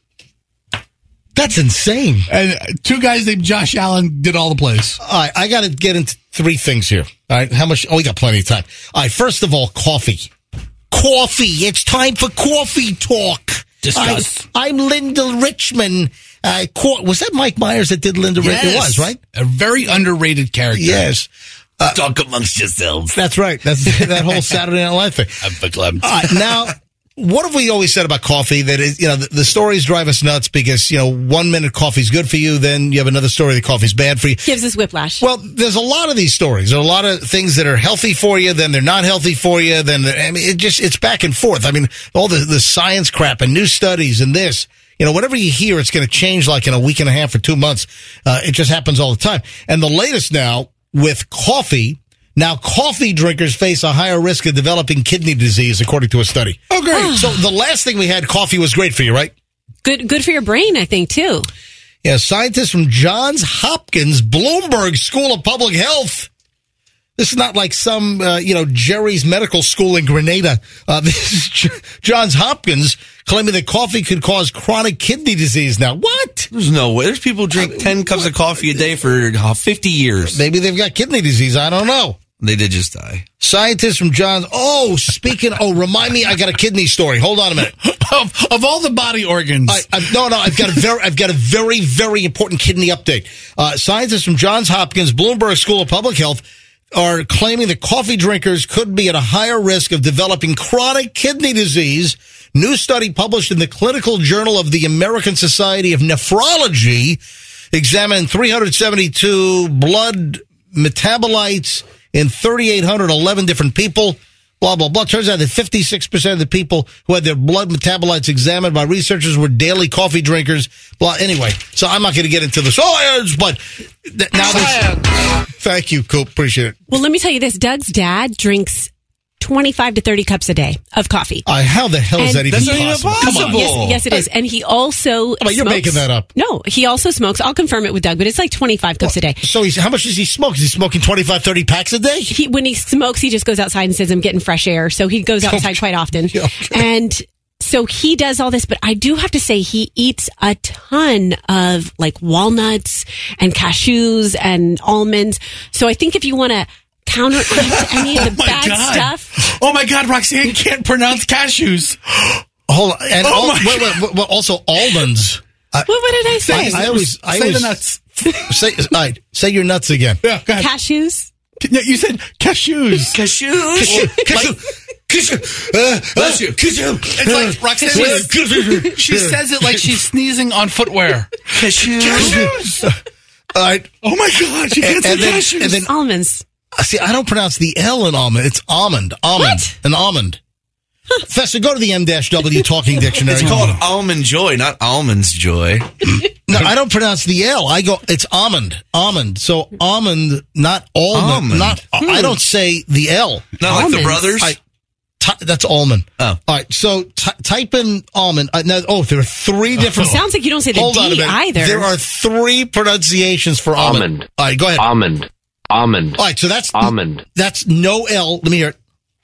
That's insane. And two guys named Josh Allen did all the plays. All right, I got to get into three things here. All right, how much? Oh, we got plenty of time. All right, first of all, coffee. Coffee. It's time for coffee talk. Discuss. I'm Linda Richman. Was that Mike Myers that did Linda Richman? It was, right? A very underrated character. Yes. Talk amongst yourselves. That's right. That's that whole Saturday Night Live thing. I'm verklempt. Now, what have we always said about coffee? That is, the stories drive us nuts because, 1 minute coffee's good for you, then you have another story that coffee's bad for you. Gives us whiplash. Well, there's a lot of these stories. There are a lot of things that are healthy for you, then they're not healthy for you, it's back and forth. I mean, all the science crap and new studies and this. Whatever you hear, it's going to change like in a week and a half or 2 months. It just happens all the time. And the latest now with coffee, now coffee drinkers face a higher risk of developing kidney disease, according to a study. Oh, great. So the last thing we had, coffee was great for you, right? Good for your brain, I think, too. Yeah, scientists from Johns Hopkins Bloomberg School of Public Health. This is not like some, Jerry's Medical School in Grenada. This is Johns Hopkins claiming that coffee could cause chronic kidney disease. Now, what? There's no way. There's people who drink 10 cups of coffee a day for 50 years. Maybe they've got kidney disease. I don't know. They did just die. Scientists from Johns. Remind me, I got a kidney story. Hold on a minute. Of all the body organs. I've got a very, very important kidney update. Scientists from Johns Hopkins Bloomberg School of Public Health are claiming that coffee drinkers could be at a higher risk of developing chronic kidney disease. New study published in the Clinical Journal of the American Society of Nephrology examined 372 blood metabolites in 3,811 different people. Blah, blah, blah. Turns out that 56% of the people who had their blood metabolites examined by researchers were daily coffee drinkers. Blah. Anyway, so I'm not going to get into the science, but now thank you, Coop. Appreciate it. Well, let me tell you this. Doug's dad drinks 25 to 30 cups a day of coffee. How the hell is that even possible? Come on. Yes, it is. And he also smokes. You're making that up. No, he also smokes. I'll confirm it with Doug, but it's like 25 cups a day. So how much does he smoke? Is he smoking 25, 30 packs a day? When he smokes, he just goes outside and says, I'm getting fresh air. So he goes outside quite often. Okay. And so he does all this, but I do have to say he eats a ton of like walnuts and cashews and almonds. So I think if you want to counteract any of the bad stuff. Oh my God, Roxanne can't pronounce cashews. Hold on. And wait, also almonds. What did I say? I always say the nuts. Say your nuts again. Yeah, go ahead. Cashews? Yeah, you said cashews. Cashews. It's like Roxanne. She says it like she's sneezing on footwear. Cashews. All right. Oh my God, she can't say cashews. And then almonds. See, I don't pronounce the L in almond. It's almond. What? An almond. Fester, go to the M-W Talking Dictionary. It's called Almond Joy, not Almonds Joy. No, I don't pronounce the L. it's almond. Almond. So almond, not almond. I don't say the L. Not like the brothers? That's almond. Oh. All right. So type in almond. There are three different. Sounds like you don't say the Hold on a D minute. either. There are three pronunciations for almond. All right, go ahead. Almond. All right, so that's almond. That's no L. Let me hear it.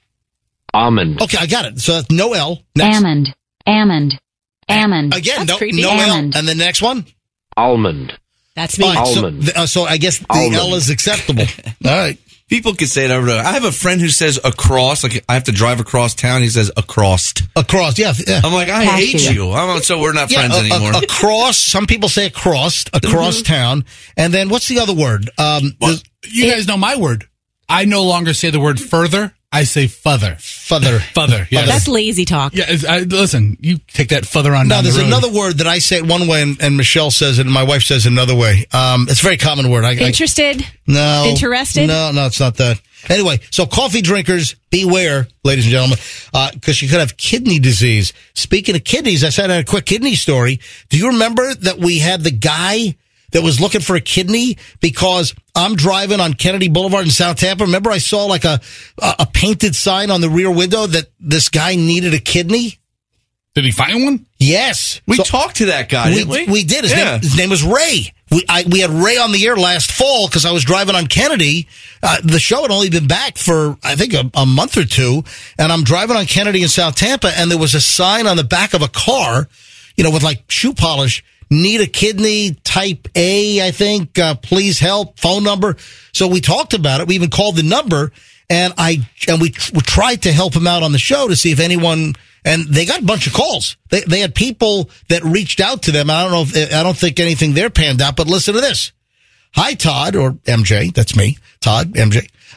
Almond. Okay, I got it. So that's no L. Next. Almond. Again, that's creepy. no Almond. L. And the next one? Almond. That's me. All right, Almond. So I guess the Almond. L is acceptable. All right. People can say it over. I have a friend who says across, like I have to drive across town. He says across. Across, yeah. I'm like, I hate you. So we're not friends anymore. Across, some people say across town. And then what's the other word? You guys know my word. I no longer say the word further. I say further. Further. Yeah. That's lazy talk. Yeah. Listen, you take that further on down Now, there's the road. another word that I say it one way and Michelle says it and my wife says it another way. It's a very common word. Interested? No. Interested? No, it's not that. Anyway, so coffee drinkers, beware, ladies and gentlemen, because you could have kidney disease. Speaking of kidneys, I said I had a quick kidney story. Do you remember that we had the guy that was looking for a kidney because I'm driving on Kennedy Boulevard in South Tampa? Remember I saw like a painted sign on the rear window that this guy needed a kidney? Did he find one? Yes. We talked to that guy, didn't we? We did. His name was Ray. We had Ray on the air last fall because I was driving on Kennedy. The show had only been back for, I think, a month or two. And I'm driving on Kennedy in South Tampa, and there was a sign on the back of a car, with like shoe polish, need a kidney, type A, I think, please help, phone number. So we talked about it. We even called the number, and we tried to help him out on the show to see if anyone. And they got a bunch of calls. They had people that reached out to them. I don't think anything there panned out, but listen to this. Hi, Todd, or MJ. That's me. Todd, MJ.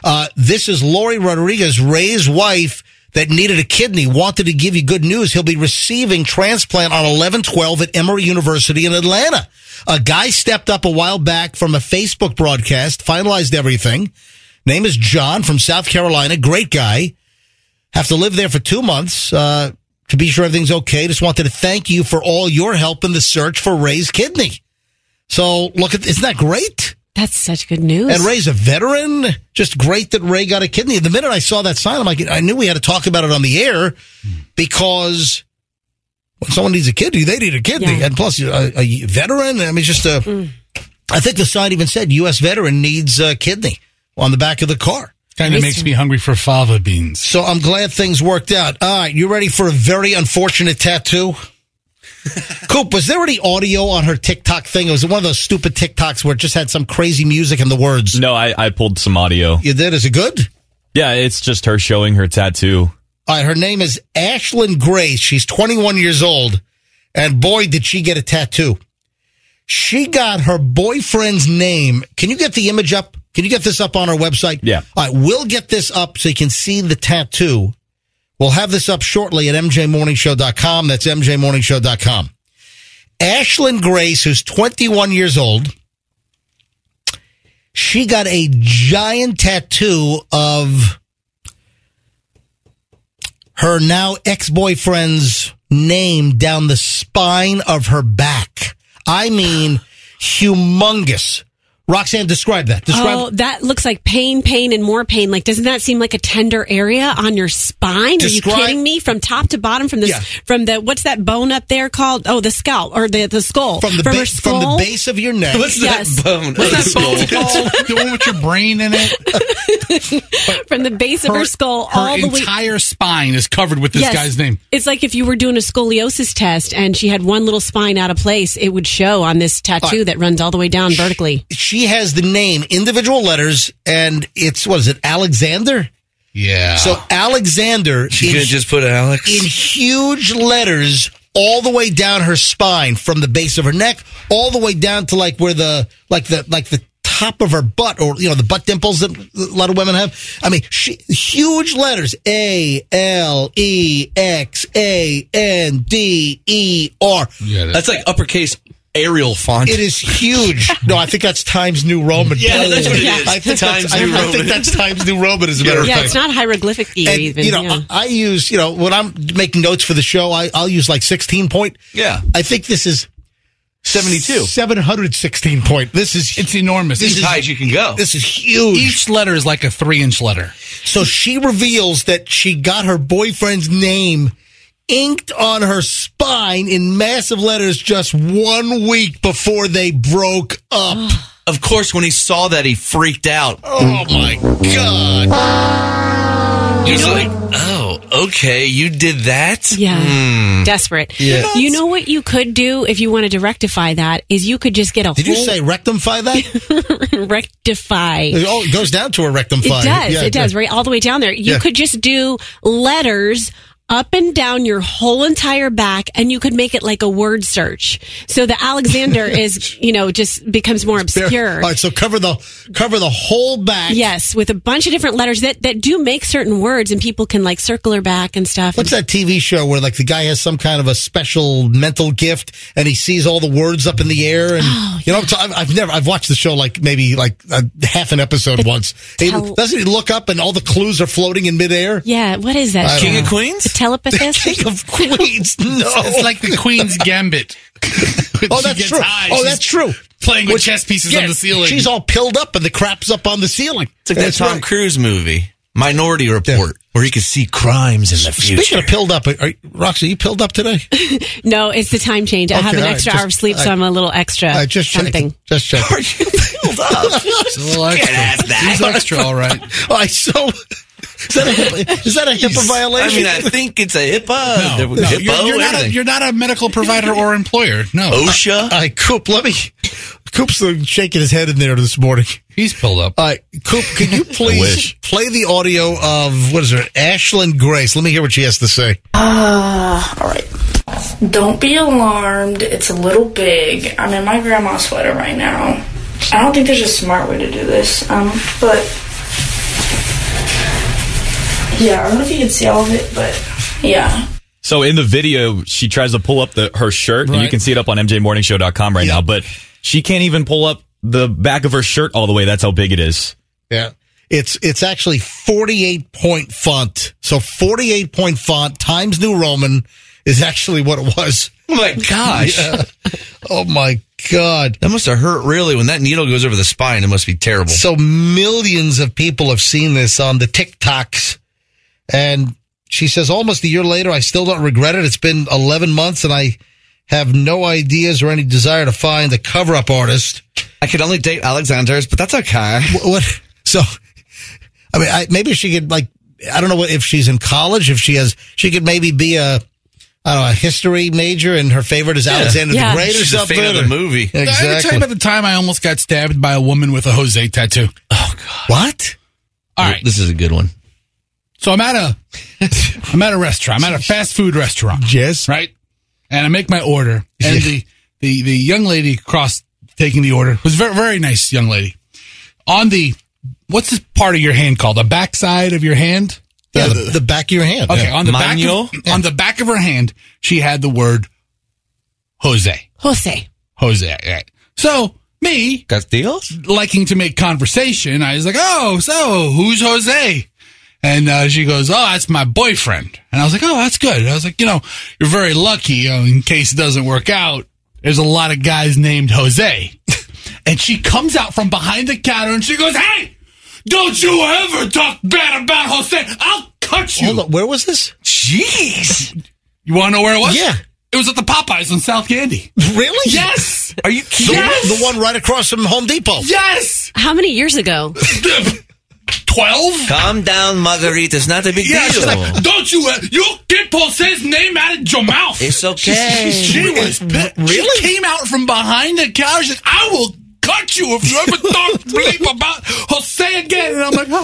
This is Lori Rodriguez, Ray's wife, that needed a kidney, wanted to give you good news. He'll be receiving transplant on 11/12 at Emory University in Atlanta. A guy stepped up a while back from a Facebook broadcast, finalized everything. Name is John from South Carolina. Great guy. Have to live there for 2 months to be sure everything's okay. Just wanted to thank you for all your help in the search for Ray's kidney. So isn't that great? That's such good news. And Ray's a veteran. Just great that Ray got a kidney. The minute I saw that sign, I'm like, I knew we had to talk about it on the air because when someone needs a kidney, they need a kidney. Yeah. And plus, a veteran. I mean, just I think the sign even said U.S. veteran needs a kidney on the back of the car. Kind of makes me hungry for fava beans. So I'm glad things worked out. All right, you ready for a very unfortunate tattoo? Coop, was there any audio on her TikTok thing? It was one of those stupid TikToks where it just had some crazy music and the words. No, I pulled some audio. You did? Is it good? Yeah, it's just her showing her tattoo. All right, her name is Ashlyn Grace. She's 21 years old. And boy, did she get a tattoo. She got her boyfriend's name. Can you get the image up? Can you get this up on our website? Yeah. All right, we'll get this up so you can see the tattoo. We'll have this up shortly at mjmorningshow.com. That's mjmorningshow.com. Ashlyn Grace, who's 21 years old, she got a giant tattoo of her now ex-boyfriend's name down the spine of her back. I mean, humongous. Roxanne, describe that. That looks like pain, and more pain. Like, doesn't that seem like a tender area on your spine? Are you kidding me? From top to bottom, from the what's that bone up there called? Oh, the scalp or the skull. From her skull? From the base of your neck. What's that bone? What's that bone called? The one with your brain in it? From the base of her skull all the way. Her entire spine is covered with this guy's name. It's like if you were doing a scoliosis test and she had one little spine out of place, it would show on this tattoo that runs all the way down vertically. She has the name, individual letters, and it's, what is it, Alexander? Yeah. So Alexander. She could just put Alex. In huge letters all the way down her spine, from the base of her neck, all the way down to like where the top of her butt, or, you know, the butt dimples that a lot of women have. I mean, huge letters, ALEXANDER. Yeah, that's like uppercase Arial font. It is huge. No, I think that's Times New Roman. Yeah, that's what it is. I think that's Times New Roman, as a matter of fact. Yeah, it's not hieroglyphic even. You know, I use, you know, when I'm making notes for the show, I'll use like 16 point. Yeah. I think this is 72. 716 point. It's enormous. This is as high as you can go. This is huge. Each letter is like a 3-inch letter. So she reveals that she got her boyfriend's name inked on her spine in massive letters just 1 week before they broke up. Of course, when he saw that, he freaked out. Oh, my God. He was like, oh, okay, you did that? Yeah. Desperate. Yeah. You know what you could do if you wanted to rectify that is you could just get a Did you say rectify that? Rectify. Oh, it goes down to a rectify. It does. Yeah, it does, right? All the way down there. You could just do letters up and down your whole entire back, and you could make it like a word search. So the Alexander is, you know, just becomes more obscure. All right, so cover the whole back. Yes, with a bunch of different letters that do make certain words, and people can like circle her back and stuff. What's that TV show where like the guy has some kind of a special mental gift and he sees all the words up in the air? And you know, I've watched the show like maybe like half an episode once. Doesn't he look up and all the clues are floating in midair? Yeah, what is that? King of Queens? Telepathist? King of Queens? No. It's like the Queen's Gambit. Oh, that's true. That's true. Playing with chess pieces on the ceiling. She's all pilled up and the crap's up on the ceiling. It's like that Tom Cruise movie, Minority Report, where he could see crimes in the future. Speaking of pilled up, Roxy, you pilled up today? No, it's the time change. I have an extra hour of sleep, so I'm a little extra just something. Just check. Are you pilled up? It's a little extra. He's extra, all right. All right, so... Is that a HIPAA violation? I mean, I think it's a HIPAA. No, you're not a medical provider or employer. No. OSHA? All right, Coop, Coop's shaking his head in there this morning. He's pulled up. All right, Coop, can you please play the audio of, what is her, Ashlyn Grace? Let me hear what she has to say. All right. Don't be alarmed. It's a little big. I'm in my grandma's sweater right now. I don't think there's a smart way to do this, but Yeah, I don't know if you can see all of it, but yeah. So in the video, she tries to pull up her shirt, and you can see it up on MJMorningshow.com right now, but she can't even pull up the back of her shirt all the way. That's how big it is. Yeah. It's actually 48-point font. So 48-point font Times New Roman is actually what it was. Oh, my gosh. Yeah. Oh, my God. That must have hurt really. When that needle goes over the spine, it must be terrible. So millions of people have seen this on the TikToks. And she says, almost a year later, I still don't regret it. It's been 11 months, and I have no ideas or any desire to find a cover-up artist. I could only date Alexander's, but that's okay. What? So, I mean, maybe she could, like, I don't know if she's in college, she could maybe be a history major, and her favorite is Alexander the Great or something. She's a fan of the movie. Exactly. I ever tell you about the time I almost got stabbed by a woman with a Jose tattoo? Oh, God. What? All right. This is a good one. So I'm at a restaurant. I'm at a fast food restaurant. Yes. Right? And I make my order. And the young lady across taking the order was very, very nice young lady. On what's this part of your hand called? The backside of your hand? The back of your hand. Okay. Yeah. On the back of her hand, she had the word Jose. Jose. Right. So me, Castillos, liking to make conversation, I was like, "Oh, so who's Jose?" And she goes, "Oh, that's my boyfriend." And I was like, "Oh, that's good." I was like, "You're very lucky. In case it doesn't work out, there's a lot of guys named Jose." And she comes out from behind the counter and she goes, "Hey, don't you ever talk bad about Jose. I'll cut you." Hold on, where was this? Jeez. You want to know where it was? Yeah. It was at the Popeyes on South Candy. Really? Yes. Are you kidding? The one right across from Home Depot. Yes. How many years ago? 12? Calm down, Margarita. It's not a big deal. She's like, don't you get Jose's name out of your mouth. It's okay. She was pissed. Really? She came out from behind the counter. She said, "I will cut you if you ever talk bleep about Jose again." And I'm like,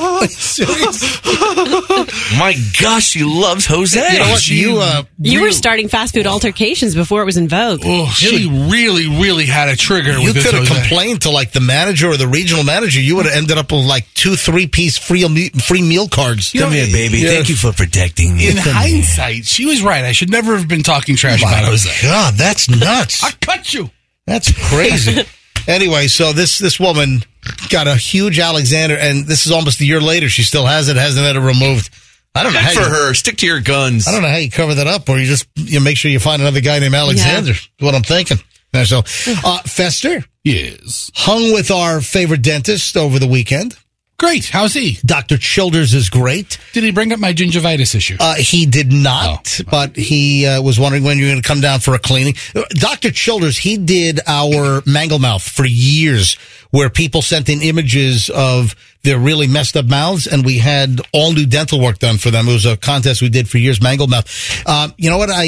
my gosh, she loves Jose. You know what? You were starting fast food altercations before it was in vogue. Oh, she really, really had a trigger You with this could have Jose. complained to like the manager or the regional manager. You would have ended up with like 2 3-piece free meal cards. Come here, baby. Yeah. Thank you for protecting me. In hindsight, she was right. I should never have been talking trash about Jose. God, that's nuts. I cut you. That's crazy. Anyway, so this woman got a huge Alexander, and this is almost a year later. She still hasn't had it removed. I don't know Good for her. Stick to your guns. I don't know how you cover that up, or you just make sure you find another guy named Alexander. Is what I'm thinking. So, Fester, Yes. hung with our favorite dentist over the weekend. Great. How's he? Dr. Childers is great. Did he bring up my gingivitis issue? He did not, but he was wondering when you're going to come down for a cleaning. Dr. Childers, he did our mangle mouth for years, where people sent in images of their really messed up mouths, and we had all new dental work done for them. It was a contest we did for years, mangle mouth. You know what?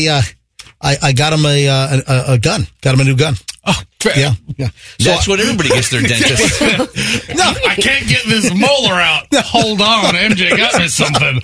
I got him a gun. Got him a new gun. Oh, fair. Yeah. So, That's what everybody gets their dentist. No, I can't get this molar out. Hold on, MJ got me something.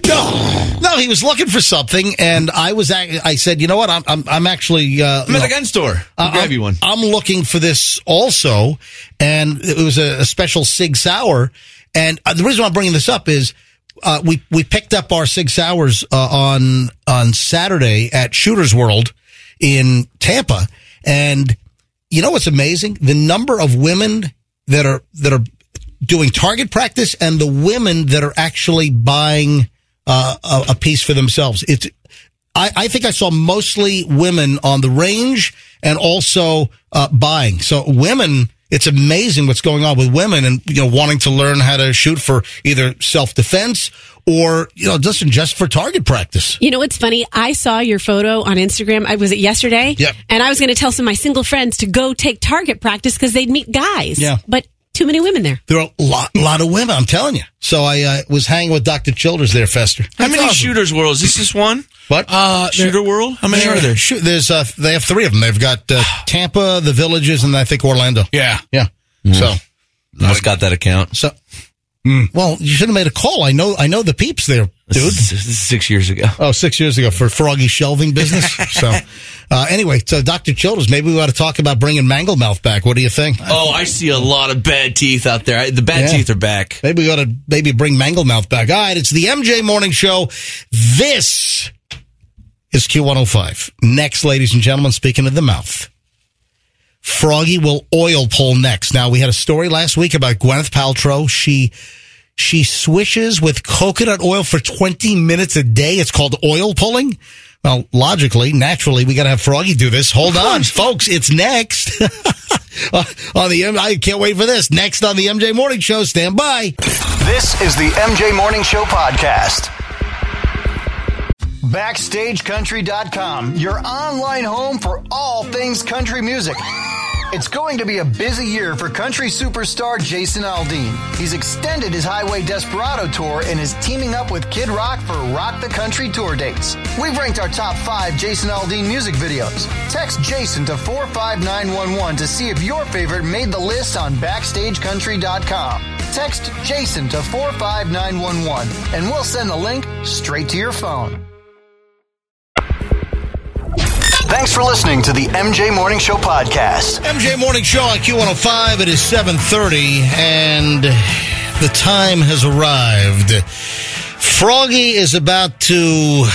No, he was looking for something, and I said, you know what? I'm actually I'm at the gun store. I'll grab you one. I'm looking for this also, and it was a special Sig Sauer. And the reason I'm bringing this up is we picked up our Sig Sauers on Saturday at Shooter's World in Tampa, and you know what's amazing? The number of women that are doing target practice and the women that are actually buying a piece for themselves. I think I saw mostly women on the range and also buying. So women, it's amazing what's going on with women and wanting to learn how to shoot for either self-defense or just for target practice. You know what's funny? I saw your photo on Instagram. Was it yesterday? Yep. And I was going to tell some of my single friends to go take target practice because they'd meet guys. Yeah. But too many women there. There are a lot of women, I'm telling you. So I was hanging with Dr. Childers there, Fester. How many Shooters Worlds? Is this one? What? Shooter World? How many are there? There's they have 3 of them. They've got Tampa, the Villages, and I think Orlando. Yeah. Yeah. So almost got that account. So Well, you should have made a call. I know the peeps there, dude. This is 6 years ago. Oh, 6 years ago for Froggy shelving business. So, anyway, so Dr. Childers, maybe we ought to talk about bringing Manglemouth back. What do you think? Oh, I see a lot of bad teeth out there. The bad teeth are back. Maybe we ought to bring Manglemouth back. All right, it's the MJ Morning Show. This is Q105. Next, ladies and gentlemen, speaking of the mouth, Froggy will oil pull next. Now, we had a story last week about Gwyneth Paltrow. She swishes with coconut oil for 20 minutes a day. It's called oil pulling. Well, logically, naturally, we got to have Froggy do this. Hold on, folks. It's next. I can't wait for this. Next on the MJ Morning Show. Stand by. This is the MJ Morning Show podcast. BackstageCountry.com, your online home for all things country music. It's going to be a busy year for country superstar Jason Aldean. He's extended his Highway Desperado tour and is teaming up with Kid Rock for Rock the Country tour dates. We've ranked our top 5 Jason Aldean music videos. Text Jason to 45911 to see if your favorite made the list on BackstageCountry.com. Text Jason to 45911 and we'll send the link straight to your phone. Thanks for listening to the MJ Morning Show podcast. MJ Morning Show on Q105. It is 7:30, and the time has arrived. Froggy is about to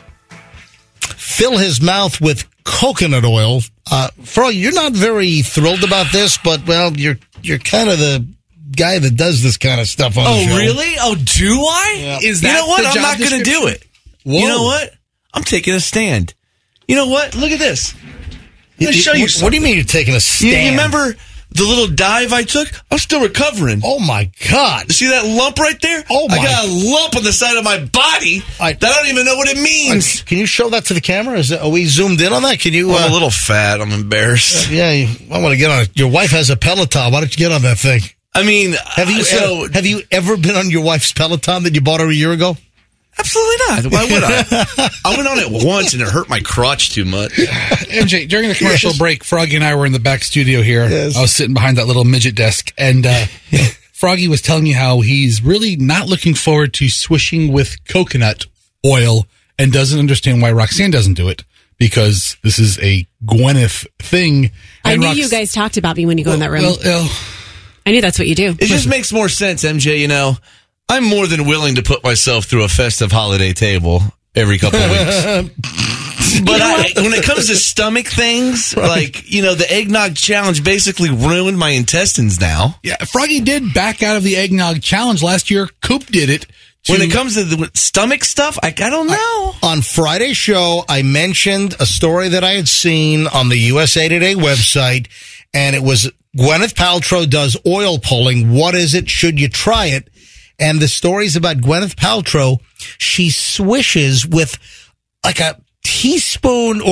fill his mouth with coconut oil. Froggy, you're not very thrilled about this, but, well, you're kind of the guy that does this kind of stuff on the show. Oh, really? Oh, do I? Yeah. Is that you know what? the I'm job not going to do it. Whoa. You know what? I'm taking a stand. You know what? Look at this. I'm going to show you something. What do you mean you're taking a stand? You remember the little dive I took? I'm still recovering. Oh, my God. See that lump right there? Oh, my. I got a lump on the side of my body that I don't even know what it means. Can you show that to the camera? Are we zoomed in on that? Can you? I'm a little fat. I'm embarrassed. I want to get on it. Your wife has a Peloton. Why don't you get on that thing? I mean, have you ever been on your wife's Peloton that you bought her a year ago? Absolutely not. Why would I? I went on it once and it hurt my crotch too much. MJ, during the commercial break, Froggy and I were in the back studio here. Yes. I was sitting behind that little midget desk, and Froggy was telling me how he's really not looking forward to swishing with coconut oil and doesn't understand why Roxanne doesn't do it, because this is a Gwyneth thing. I And knew you guys talked about me when you go in that room. Well, I knew that's what you do. It just makes more sense, MJ. You know, I'm more than willing to put myself through a festive holiday table every couple of weeks. But when it comes to stomach things, like, you know, the eggnog challenge basically ruined my intestines now. yeah, Froggy did back out of the eggnog challenge last year. Coop did it. When it comes to the stomach stuff, I don't know. On Friday's show, I mentioned a story that I had seen on the USA Today website, and it was Gwyneth Paltrow does oil pulling. What is it? Should you try it? And the story's about Gwyneth Paltrow. She swishes with like a tablespoon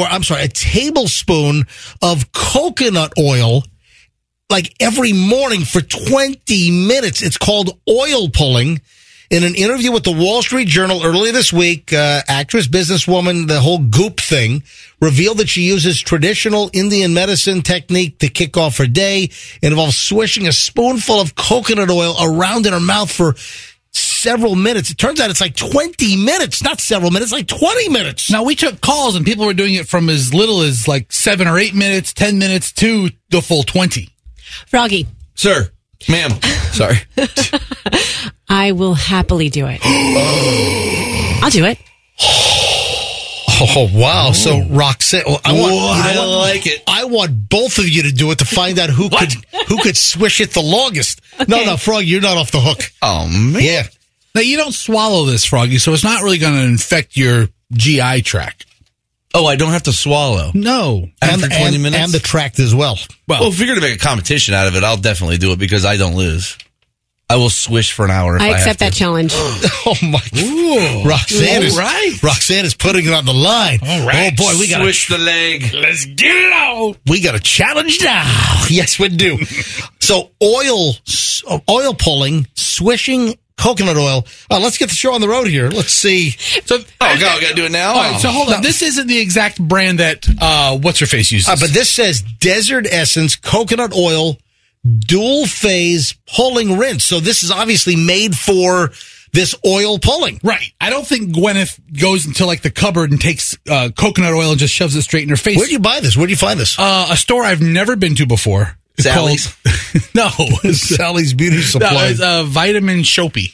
of coconut oil like every morning for 20 minutes. It's called oil pulling. In an interview with the Wall Street Journal earlier this week, actress, businesswoman, the whole goop thing, revealed that she uses traditional Indian medicine technique to kick off her day. It involves swishing a spoonful of coconut oil around in her mouth for several minutes. It turns out it's like 20 minutes, not several minutes, like 20 minutes. Now, we took calls, and people were doing it from as little as like 7 or 8 minutes, 10 minutes to the full 20. Froggy. Sir, ma'am, sorry. I will happily do it. I'll do it. Oh, wow. So, Roxanne, I like it. I want both of you to do it to find out who could swish it the longest. Okay. No, Frog, you're not off the hook. Oh, man. Yeah. Now, you don't swallow this, Froggy, so it's not really going to infect your GI tract. Oh, I don't have to swallow. No. After 20 minutes? And the tract as well. Well, if you're going to make a competition out of it, I'll definitely do it because I don't lose. I will swish for an hour if I accept have that to. challenge. Oh, my God. Roxanne is putting it on the line. All right. Oh, boy, we got Swish the leg. Let's get it out. We got a challenge now. Yes, we do. So oil pulling, swishing coconut oil. Let's get the show on the road here. Let's see. So, I got to do it now? All right, so hold on. This isn't the exact brand that What's-Her-Face uses. But this says Desert Essence Coconut Oil dual phase pulling rinse. So this is obviously made for this oil pulling. Right. I don't think Gwyneth goes into like the cupboard and takes coconut oil and just shoves it straight in her face. Where do you buy this? Where do you find this? A store I've never been to before. Sally's? No. Sally's Beauty Supply. No, it's Vitamin Shoppy.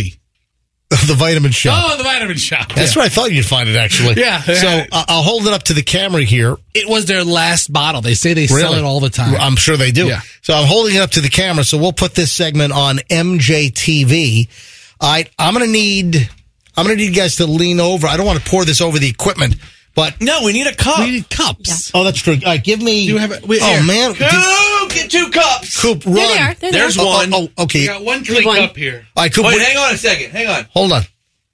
The Vitamin Shop. Oh, the Vitamin Shop. That's where I thought you'd find it, actually. Yeah. So I'll hold it up to the camera here. It was their last bottle. They say they sell it all the time. I'm sure they do. Yeah. So I'm holding it up to the camera. So we'll put this segment on MJTV. All right. I'm going to need you guys to lean over. I don't want to pour this over the equipment, but No, we need a cup. We need cups. oh, that's true. All right. Give me. Do you have it? Oh man. Coop, get 2 cups. Coop, run. There they are. There they There's are. one. Oh, okay. We got one clean one. cup here. All right, Coop. Wait, hang on a second. Hang on. Hold on.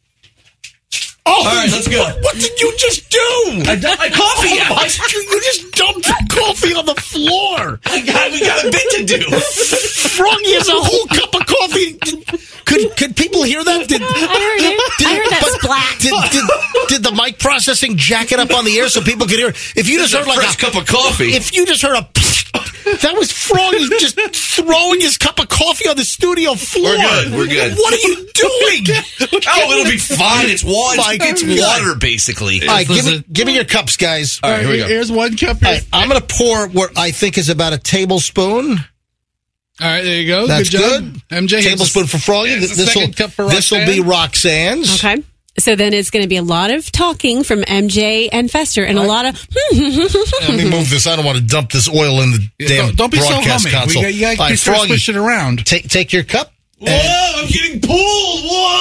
Oh, All right, let's go. What did you just do? I dumped my coffee out. You just dumped the coffee on the floor. We got a bit to do. Froggy has a whole cup of coffee. Could people hear that? I heard it. I heard that splat. Did the mic processing jack it up on the air so people could hear? If you just heard like fresh cup of coffee. If you just heard a, that was Froggy just throwing his cup of coffee on the studio floor. We're good. What are you doing? Oh, it'll be fine. It's water. It's water, basically. All right, give me your cups, guys. All right, here we go. Here's one cup. All right, I'm going to pour what I think is about a tablespoon. All right, there you go. That's good job. good. MJ. Tablespoon for Froggy. Second cup for This will Roxanne. be Roxanne's. Okay. So then it's going to be a lot of talking from MJ and Fester and a lot of... Let me move this. I don't want to dump this oil in the damn Don't be so broadcast hummy. console. You got All to right, start Froggy, swishing around. take your cup. Whoa, I'm getting pulled.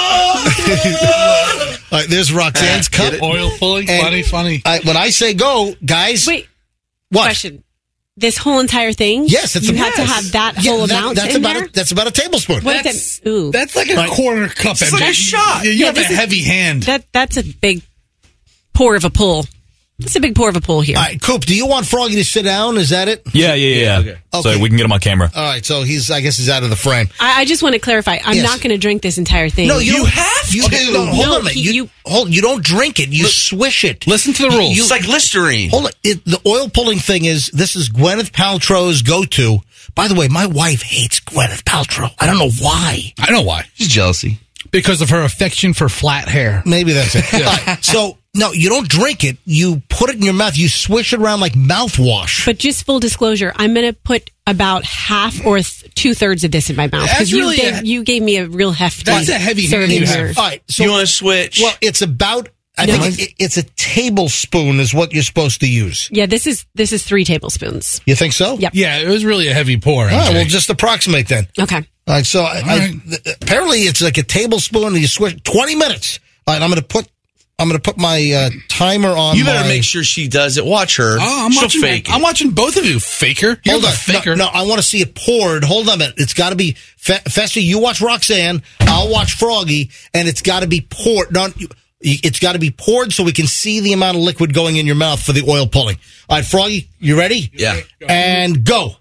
Whoa. All right, there's Roxanne's cup. Oil pulling. And- Funny. When I say go, guys. Wait, What? question. This whole entire thing? Yes, it's you had to have that whole amount that's in about there? that's about a tablespoon. What is that? Ooh. That's like a quarter cup, It's MJ. like a shot. You have a this is- heavy hand. That's a big pour of a pull. It's a big pour of a pull here. All right, Coop, do you want Froggy to sit down? Is that it? Yeah. Okay. So we can get him on camera. All right, so I guess he's out of the frame. I just want to clarify. I'm Yes. not going to drink this entire thing. No, You have to. No, hold on a minute. you- You don't drink it. You swish it. Listen to the rules. It's like Listerine. Hold on. The oil pulling thing this is Gwyneth Paltrow's go-to. By the way, my wife hates Gwyneth Paltrow. I don't know why. I know why. She's jealousy. Because of her affection for flat hair. Maybe that's it. All right, so, no, you don't drink it. You put it in your mouth. You swish it around like mouthwash. But just full disclosure, I'm going to put about half or 2/3 of this in my mouth. That's Because really you gave me a real hefty That's a heavy hand serving you here. have. All right, so You want to switch? well, it's about. I No. think it's a tablespoon is what you're supposed to use. Yeah, this is 3 tablespoons. You think so? Yep. Yeah, it was really a heavy pour. All right, MJ. well, just approximate then. Okay. All right, so right. apparently it's like a tablespoon and you swish 20 minutes. All right, I'm going to put my timer on. you better my- make sure she does it. Watch her. Oh, She'll watching, fake it. I'm watching both of you, faker. You're Hold the on. faker. No, I want to see it poured. Hold on a minute. It's got to be Fester. You watch Roxanne. I'll watch Froggy, and it's got to be poured. It's got to be poured so we can see the amount of liquid going in your mouth for the oil pulling. All right, Froggy, you ready? Yeah. And go.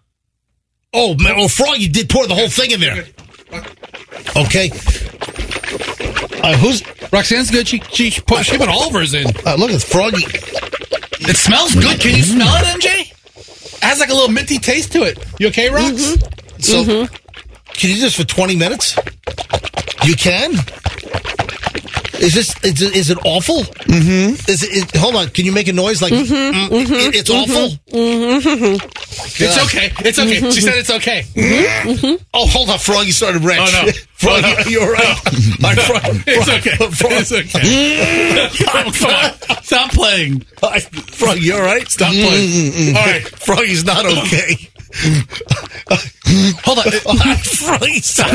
Oh man! Oh, Froggy did pour the whole thing in there. Okay. Who's? Roxanne's good. She put all of hers in. Look, it's Froggy. It smells good. Can you smell it, MJ? It has like a little minty taste to it. You okay, Rox? So, can you do this for 20 minutes? You can? Is it awful? Mm-hmm. Hold on. Can you make a noise like, it's awful? It's okay. It's okay. She said it's okay. Oh, hold on. Froggy started wrench. Oh, no. Froggy, you're all right. All right, It's okay. It's okay. Come on. Stop playing. Froggy, you all right? Stop playing. All right. Froggy's not okay. Hold on. Froggy, stop.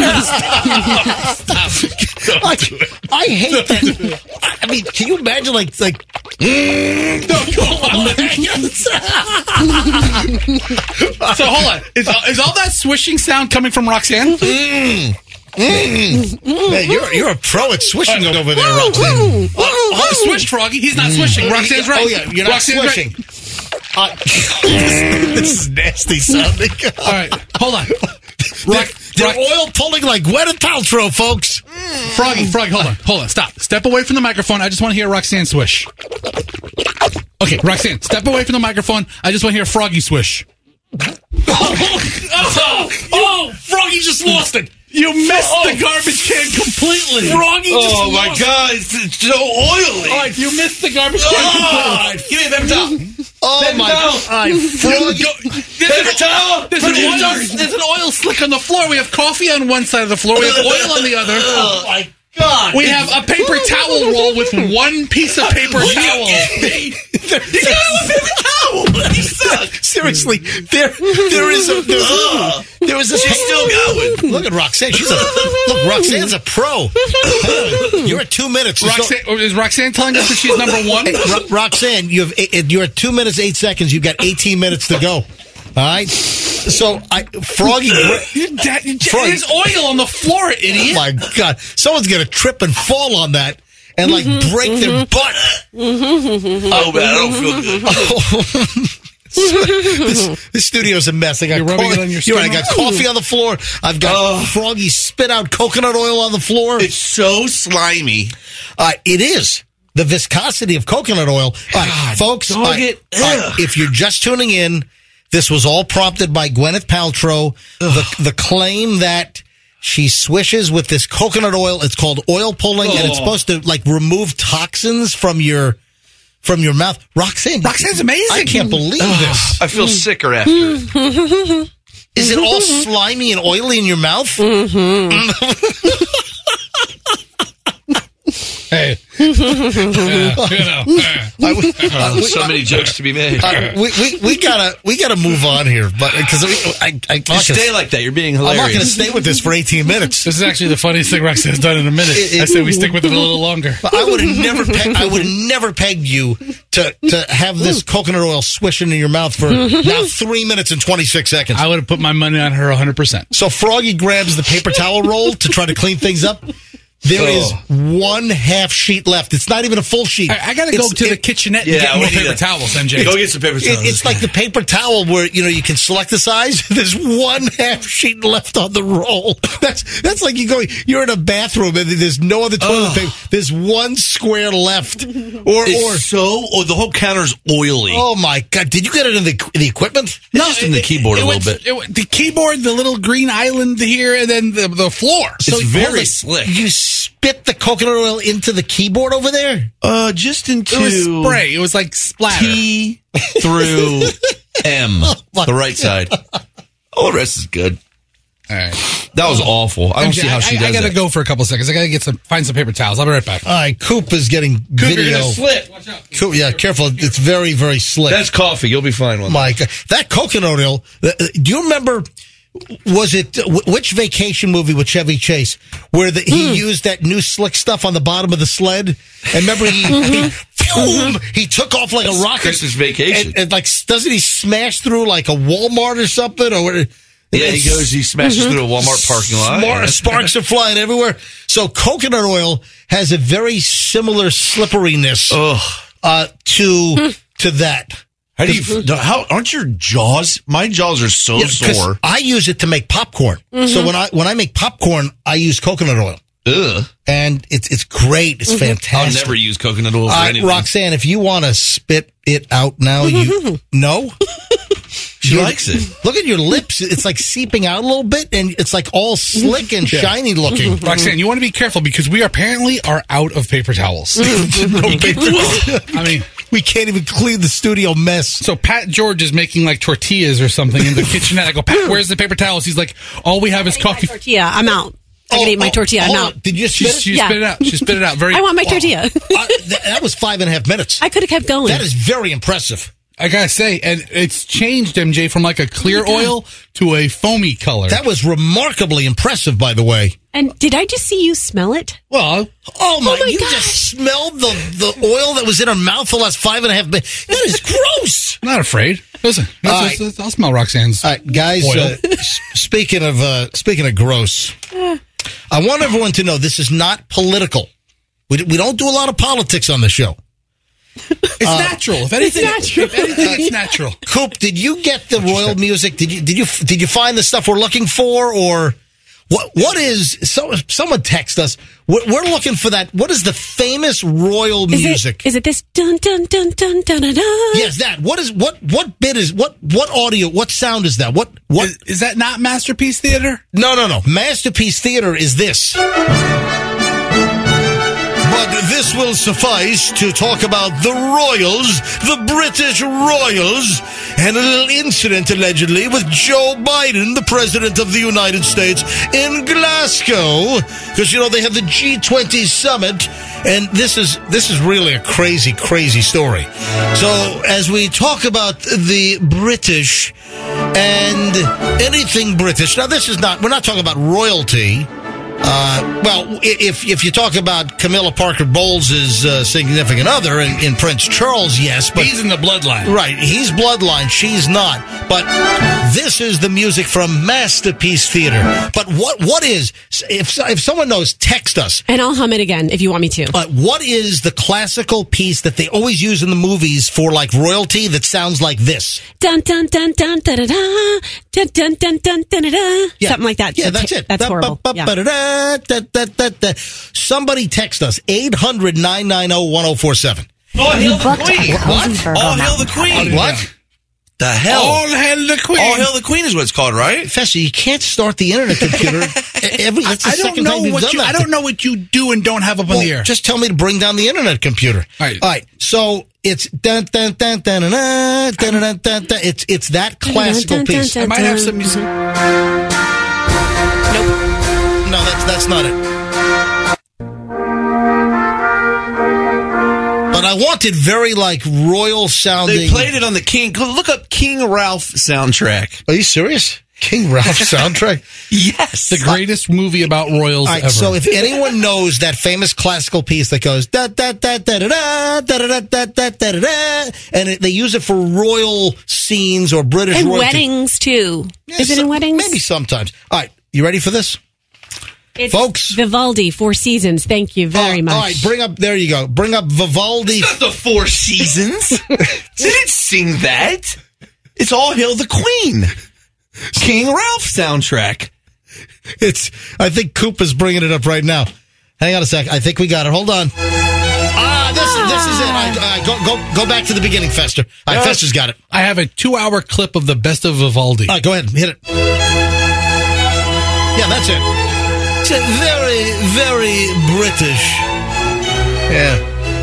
I hate that. I mean, can you imagine like No, come on. So hold on. Is all that swishing sound coming from Roxanne? Man, you're a pro at swishing over there, Roxanne. Swish, Froggy. He's not swishing. Roxanne's right. Oh yeah, you're not Roxanne's swishing. right. This is nasty sounding. All right, hold on. They're oil pulling like Gwyneth Paltrow, folks. Froggy, hold on. Stop. Step away from the microphone. I just want to hear Roxanne swish. Okay, Roxanne, step away from the microphone. I just want to hear Froggy swish. Oh, Froggy just lost it. You missed the garbage can completely. Froggy just Oh, my lost it. God. It's so oily. All right, you missed the garbage can completely. Give me a paper towel. Oh, my God. There's an oil slick on the floor. We have coffee on one side of the floor. We have oil on the other. Oh, my God. We have a paper towel roll with one piece of paper towel. You got a paper towel. You suck. Seriously, there is a She's still going. Look at Roxanne. Roxanne's a pro. You're at 2 minutes. Is Roxanne telling us that she's number one? Hey, Roxanne, you're at 2 minutes, 8 seconds. You've got 18 minutes to go. All right. So Froggy. There's oil on the floor, idiot. Oh my God. Someone's going to trip and fall on that and break their butt. Oh, man. I don't feel good. This studio's a mess. I got rubbing it on your skin. I got coffee on the floor. I've got Froggy spit out coconut oil on the floor. It's so slimy. It is. The viscosity of coconut oil. Folks, if you're just tuning in, this was all prompted by Gwyneth Paltrow. The claim that she swishes with this coconut oil. It's called oil pulling, and it's supposed to remove toxins from your mouth. Roxanne's amazing. I can't believe this. I feel sicker after. Is it all slimy and oily in your mouth? Hey. So many jokes to be made. We gotta move on here, but because I stay like that. You're being hilarious. I'm not going to stay with this for 18 minutes. This is actually the funniest thing Roxanne's done in a minute. I said we stick with it a little longer. I would have never pegged you to have this coconut oil swishing in your mouth for now 3 minutes and 26 seconds. I would have put my money on her 100%. So Froggy grabs the paper towel roll to try to clean things up. There is one half sheet left. It's not even a full sheet. I got to go to the kitchenette and get more paper towels, MJ. Go get some paper towels. It's like the paper towel where you can select the size. There's one half sheet left on the roll. That's like you're in a bathroom and there's no other toilet paper. There's one square left. The whole counter's oily. Oh my God! Did you get it in the equipment? No, just in the keyboard a little bit. The keyboard, the little green island here, and then the floor. It's very slick. You spit the coconut oil into the keyboard over there? Just into... It was spray. It was like splatter. T through M. The right side. All the rest is good. All right. That was awful. I don't see how she does it. I got to go for a couple seconds. I got to find some paper towels. I'll be right back. All right. Coop is getting video. You're gonna slip. Watch out. Coop, yeah, careful. It's very, very slick. That's coffee. You'll be fine with My God. That coconut oil. Do you remember... Was it which vacation movie with Chevy Chase where he used that new slick stuff on the bottom of the sled? And remember he took off like a rocket. Christmas Vacation. And doesn't he smash through like a Walmart or something? He smashes through a Walmart parking lot. Sparks are flying everywhere. So coconut oil has a very similar slipperiness to that. Aren't your jaws? My jaws are so sore. I use it to make popcorn. So when I make popcorn, I use coconut oil. Ugh. And it's great. It's fantastic. I'll never use coconut oil for anything. Roxanne, if you want to spit it out now, no? She likes it. Look at your lips. It's like seeping out a little bit, and it's like all slick and shiny looking. Roxanne, you want to be careful because we apparently are out of paper towels. I mean... We can't even clean the studio mess. So Pat George is making like tortillas or something in the kitchenette. I go, Pat, where's the paper towels? He's like, all we have is coffee. Tortilla. I'm out. I can eat my tortilla. I'm out. Did you spit it out? She spit it out. I want my tortilla. That was 5.5 minutes. I could have kept going. That is very impressive. I gotta say, and it's changed, MJ, from like a clear oil to a foamy color. That was remarkably impressive, by the way. And did I just see you smell it? Well, oh my you gosh. Just smelled the oil that was in her mouth the last 5.5 minutes. That is gross. I'm not afraid. Listen, I'll smell Roxanne's. All right, guys. Speaking of gross, I want everyone to know this is not political. We don't do a lot of politics on the show. It's natural. If anything, it's natural. Coop, did you get the royal music? Did you find the stuff we're looking for, or What is, someone text us. We're looking for that. What is the famous royal music? Is it this dun dun dun dun dun dun dun? Yes, that. What audio, what sound is that? What is that not Masterpiece Theater? No. Masterpiece Theater is this. But this will suffice to talk about the royals, the British royals, and a little incident allegedly with Joe Biden, the president of the United States, in Glasgow. Because, they have the G20 summit, and this is really a crazy, crazy story. So, as we talk about the British and anything British, now we're not talking about royalty. If you talk about Camilla Parker Bowles' significant other in Prince Charles, yes, but he's in the bloodline, right? He's bloodline, she's not. But this is the music from Masterpiece Theater. But what is? If someone knows, text us, and I'll hum it again if you want me to. What is the classical piece that they always use in the movies for like royalty that sounds like this? Dun dun dun dun da da da dun dun dun dun da da. Something like that. Yeah, that's it. That's horrible. Somebody text us 800-990-1047. All hail the Queen! What? All hail the Queen! What? The hell? All hail the Queen! All hail the Queen is what it's called, right? Fester, you can't start the internet computer. That's the second time you've done that. I don't know what you do and don't have up on the air. Just tell me to bring down the internet computer. All right. So it's dun dun dun dun dun dun dun dun dun dun. It's that classical piece. I might have some music. No, that's not it. But I want it very like royal sounding. They played it on the King. Look up King Ralph soundtrack. Are you serious? King Ralph soundtrack? Yes. The greatest movie about royals ever. So if anyone knows that famous classical piece that goes da da da da da da da da da da da, and they use it for royal scenes or British and royalty. Weddings too. Is it in weddings? Maybe sometimes. All right, you ready for this? It's folks, Vivaldi, Four Seasons. Thank you very much. All right, there you go. Bring up Vivaldi. It's not the Four Seasons. Didn't sing that. It's All Hail the Queen. King Ralph soundtrack. I think Coop is bringing it up right now. Hang on a sec. I think we got it. Hold on. This is it. Go back to the beginning, Fester. All right, Fester's got it. I have a 2-hour clip of the best of Vivaldi. All right, go ahead. Hit it. Yeah, that's it. It's very, very British. Yeah.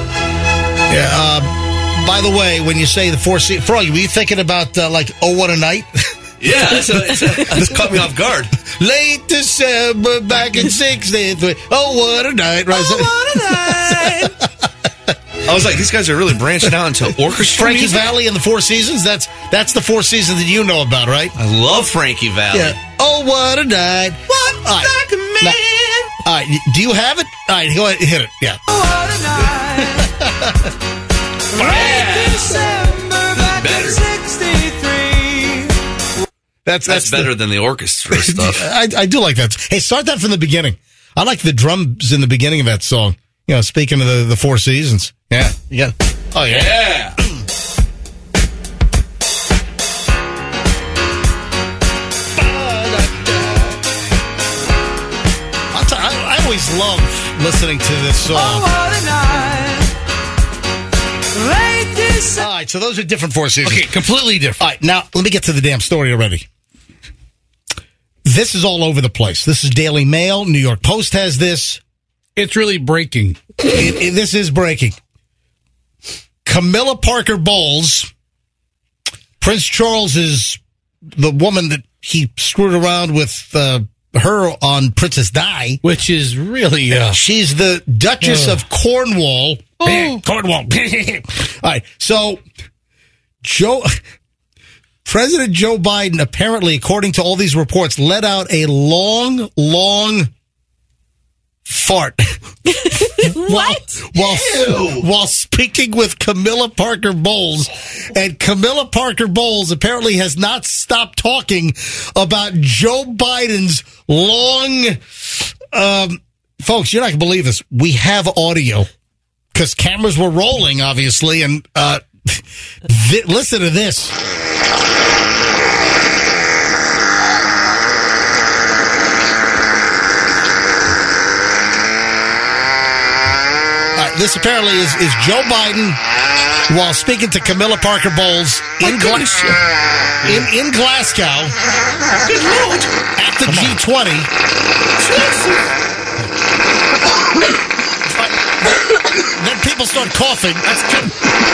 By the way, when you say the Four Seasons, Froggy, were you thinking about like Oh What a Night? Yeah, this caught me off guard. Late December back in '63. Oh, what a night! Right? Oh, what a night! I was like, these guys are really branching out into orchestra. Frankie music? Valli and the Four Seasons. That's the Four Seasons that you know about, right? I love Frankie Valli. Yeah. Oh, what a night! What like a man? All right, do you have it? All right, go ahead, hit it. Yeah. Oh, what a night! Better. That's better than the orchestra stuff. I do like that. Hey, start that from the beginning. I like the drums in the beginning of that song. Speaking of the Four Seasons. Yeah. You got. Oh yeah. Yeah. I always love listening to this song. Oh, what a night. All right, so those are different Four Seasons. Okay, completely different. All right, now let me get to the damn story already. This is all over the place. This is Daily Mail. New York Post has this. It's really breaking. This is breaking. Camilla Parker Bowles, Prince Charles is the woman that he screwed around with her on Princess Di. Which is really... she's the Duchess of Cornwall. Oh. Cornwall. All right, so President Joe Biden apparently, according to all these reports, let out a long fart. What? While speaking with Camilla Parker Bowles. And Camilla Parker Bowles apparently has not stopped talking about Joe Biden's long... folks, you're not going to believe this. We have audio. Because cameras were rolling, obviously. And listen to this. this apparently is Joe Biden while speaking to Camilla Parker Bowles in Glasgow. Good Lord. At the G20. Then people start coughing. That's good.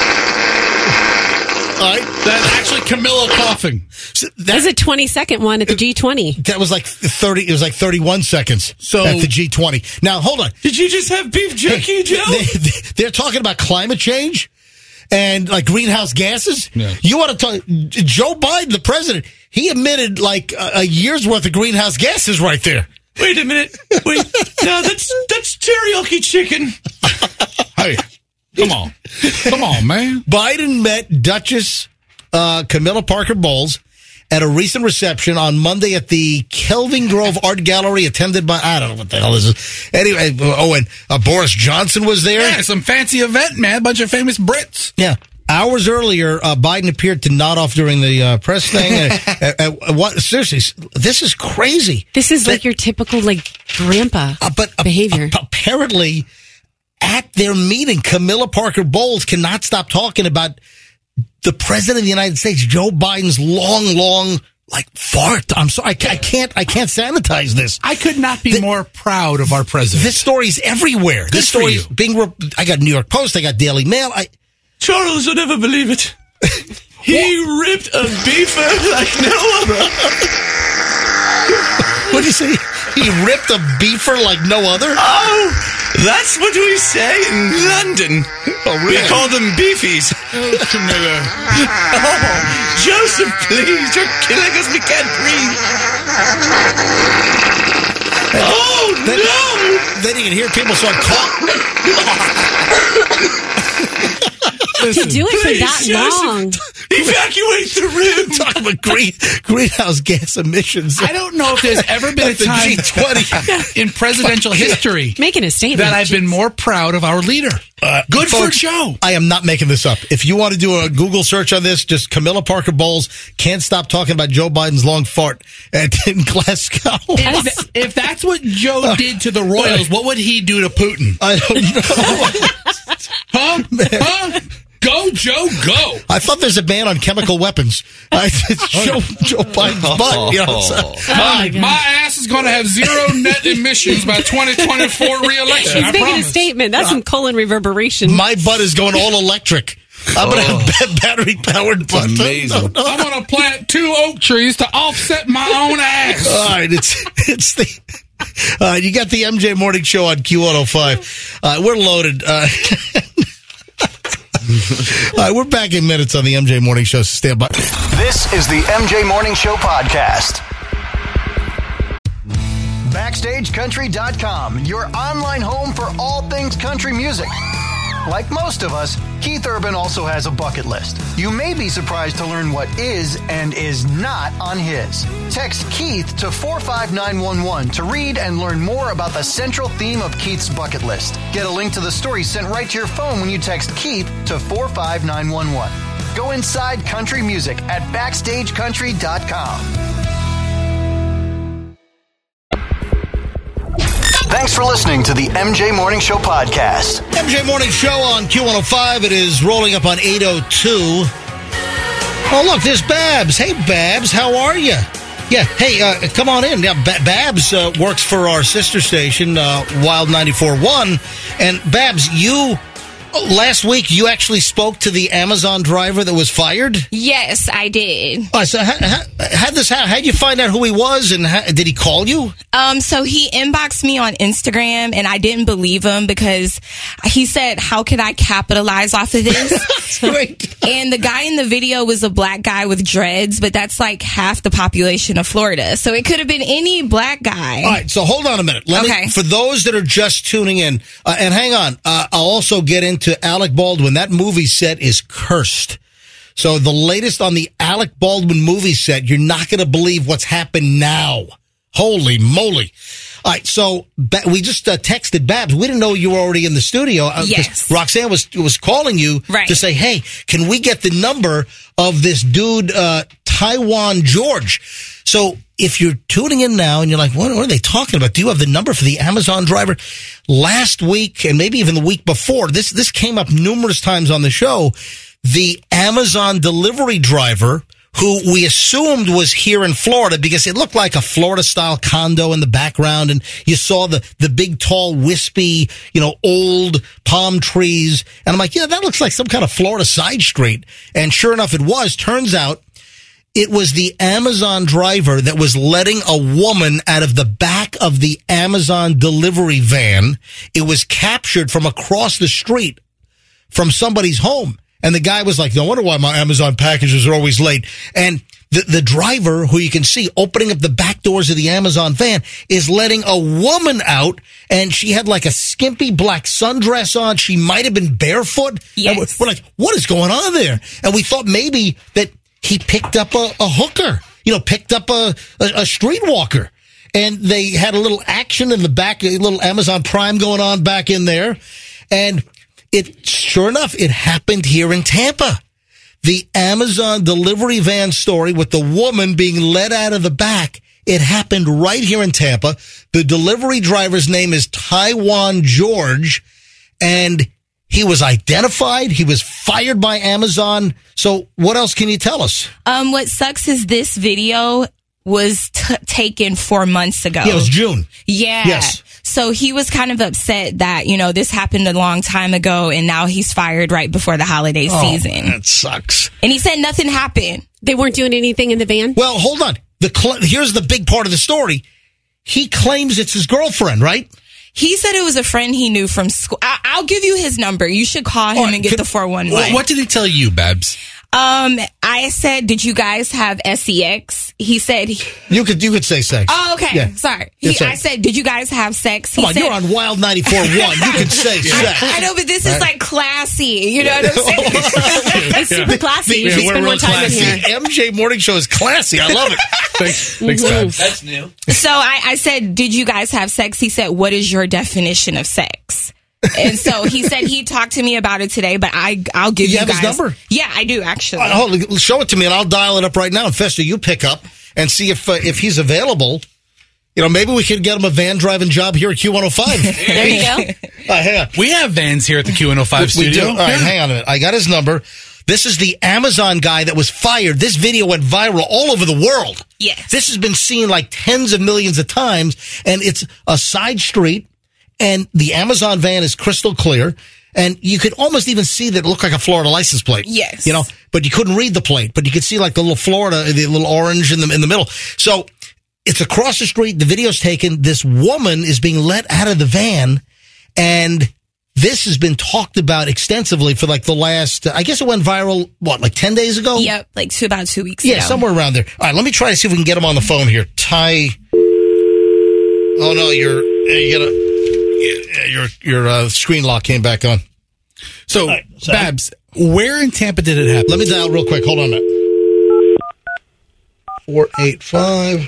All right. That's actually Camilla coughing. So There's a 20-second one at the G20. That was like 30. It was like 31 seconds at the G20. Now, hold on. Did you just have beef jerky, Joe? They're talking about climate change and like greenhouse gases. Yeah. You want to talk? Joe Biden, the president, he emitted like a year's worth of greenhouse gases right there. Wait a minute. Wait. No, that's teriyaki chicken. Hey, come on, man. Biden met Duchess Camilla Parker Bowles at a recent reception on Monday at the Kelvin Grove Art Gallery, attended by, I don't know what the hell this is. Anyway, and Boris Johnson was there. Yeah, some fancy event, man. A bunch of famous Brits. Yeah. Hours earlier, Biden appeared to nod off during the press thing. What? Seriously, this is crazy. This is like your typical, like, grandpa behavior. Apparently, at their meeting, Camilla Parker Bowles cannot stop talking about the president of the United States, Joe Biden's long, like, fart. I'm sorry, I can't sanitize this. I could not be more proud of our president. This story's everywhere. This story's being. I got New York Post. I got Daily Mail. Charles would never believe it. He ripped a beefer like no other. What did you say? He ripped a beefer like no other? Oh, that's what we say in London. Oh, really? We call them beefies. Oh, Camilla. Oh, Joseph, please. You're killing us. We can't breathe. Then you can hear people start coughing. To do it for that long. Evacuate the room. Talking about greenhouse gas emissions. I don't know if there's ever been a time G20 in presidential history making a statement that I've been more proud of our leader. Good folks, for Joe. I am not making this up. If you want to do a Google search on this, just Camilla Parker Bowles can't stop talking about Joe Biden's long fart in Glasgow. If that's what Joe did to the Royals, what would he do to Putin? I don't know. Huh? Go, Joe, go. I thought there's a ban on chemical weapons. It's Joe Biden's butt. You know, my ass is going to have zero net emissions by 2024 re-election. He's making a statement. That's some colon reverberation. My butt is going all electric. I'm going to have battery-powered butt. Amazing. I'm going to plant 2 oak trees to offset my own ass. All right, it's the... you got the MJ Morning Show on Q105. We're loaded. All right, we're back in minutes on the MJ Morning Show, so stand by. This is the MJ Morning Show podcast. BackstageCountry.com, your online home for all things country music. Like most of us, Keith Urban also has a bucket list. You may be surprised to learn what is and is not on his. Text Keith to 45911 to read and learn more about the central theme of Keith's bucket list. Get a link to the story sent right to your phone when you text Keith to 45911. Go inside country music at BackstageCountry.com. Thanks for listening to the MJ Morning Show podcast. MJ Morning Show on Q105. It is rolling up on 8:02. Oh, look, there's Babs. Hey, Babs, how are you? Yeah, hey, come on in. Yeah, Babs works for our sister station, Wild 94.1. And Babs, last week, you actually spoke to the Amazon driver that was fired? Yes, I did. All right, so how'd you find out who he was, and did he call you? So he inboxed me on Instagram, and I didn't believe him because he said, how could I capitalize off of this? Great. And the guy in the video was a black guy with dreads, but that's like half the population of Florida. So it could have been any black guy. All right, so hold on a minute. Okay. For those that are just tuning in, and hang on, I'll also get into Alec Baldwin. That movie set is cursed. So the latest on the Alec Baldwin movie set, you're not going to believe what's happened now. Holy moly. All right, so we just texted Babs. We didn't know you were already in the studio. Yes. Roxanne was calling you to say, hey, can we get the number of this dude, Taiwan George. So if you're tuning in now and you're like, what are they talking about? Do you have the number for the Amazon driver? Last week and maybe even the week before, this came up numerous times on the show. The Amazon delivery driver, who we assumed was here in Florida because it looked like a Florida-style condo in the background, and you saw the big, tall, wispy, old palm trees. And I'm like, yeah, that looks like some kind of Florida side street. And sure enough, it was. Turns out it was the Amazon driver that was letting a woman out of the back of the Amazon delivery van. It was captured from across the street from somebody's home. And the guy was like, no wonder why my Amazon packages are always late. And the driver, who you can see opening up the back doors of the Amazon van, is letting a woman out. And she had like a skimpy black sundress on. She might have been barefoot. Yes. And we're like, what is going on there? And we thought maybe that he picked up a hooker, picked up a streetwalker. And they had a little action in the back, a little Amazon Prime going on back in there. And sure enough, it happened here in Tampa. The Amazon delivery van story with the woman being let out of the back. It happened right here in Tampa. The delivery driver's name is Taiwan George, and he was identified. He was fired by Amazon. So what else can you tell us? What sucks is this video was taken 4 months ago. Yeah, it was June. Yeah. Yes. So he was kind of upset that, this happened a long time ago and now he's fired right before the holiday season. That sucks. And he said nothing happened. They weren't doing anything in the van? Well, hold on. Here's the big part of the story. He claims it's his girlfriend, right? He said it was a friend he knew from school. I'll give you his number. You should call him and get the 411. What did he tell you, Babs? I said, did you guys have sex? He said... You could say sex. Oh, okay. Yeah. Sorry. I said, did you guys have sex? Come on, you're on Wild 94.1. You can say sex. I know, but this is like classy. You know what I'm saying? It's super classy. You should spend more time in here. MJ Morning Show is classy. I love it. Thanks, Babs. That's new. So I said, did you guys have sex? He said, what is your definition of sex? And so he said he talked to me about it today, but I'll give you guys... You have his number? Yeah, I do, actually. Show it to me, and I'll dial it up right now. And Fester, you pick up and see if he's available. Maybe we could get him a van driving job here at Q105. There you go. Hang on. We have vans here at the Q105 studio. We do. All right, hang on a minute. I got his number. This is the Amazon guy that was fired. This video went viral all over the world. Yes. This has been seen like tens of millions of times, and it's a side street. And the Amazon van is crystal clear. And you could almost even see that it looked like a Florida license plate. Yes. But you couldn't read the plate. But you could see like the little Florida, the little orange in the middle. So it's across the street. The video's taken. This woman is being let out of the van. And this has been talked about extensively for like the last, I guess it went viral, like 10 days ago? Yep, about 2 weeks ago. Yeah, somewhere around there. All right, let me try to see if we can get him on the phone here. Oh, no, your screen lock came back on. So, Babs, where in Tampa did it happen? Let me dial real quick. Hold on a minute. 485.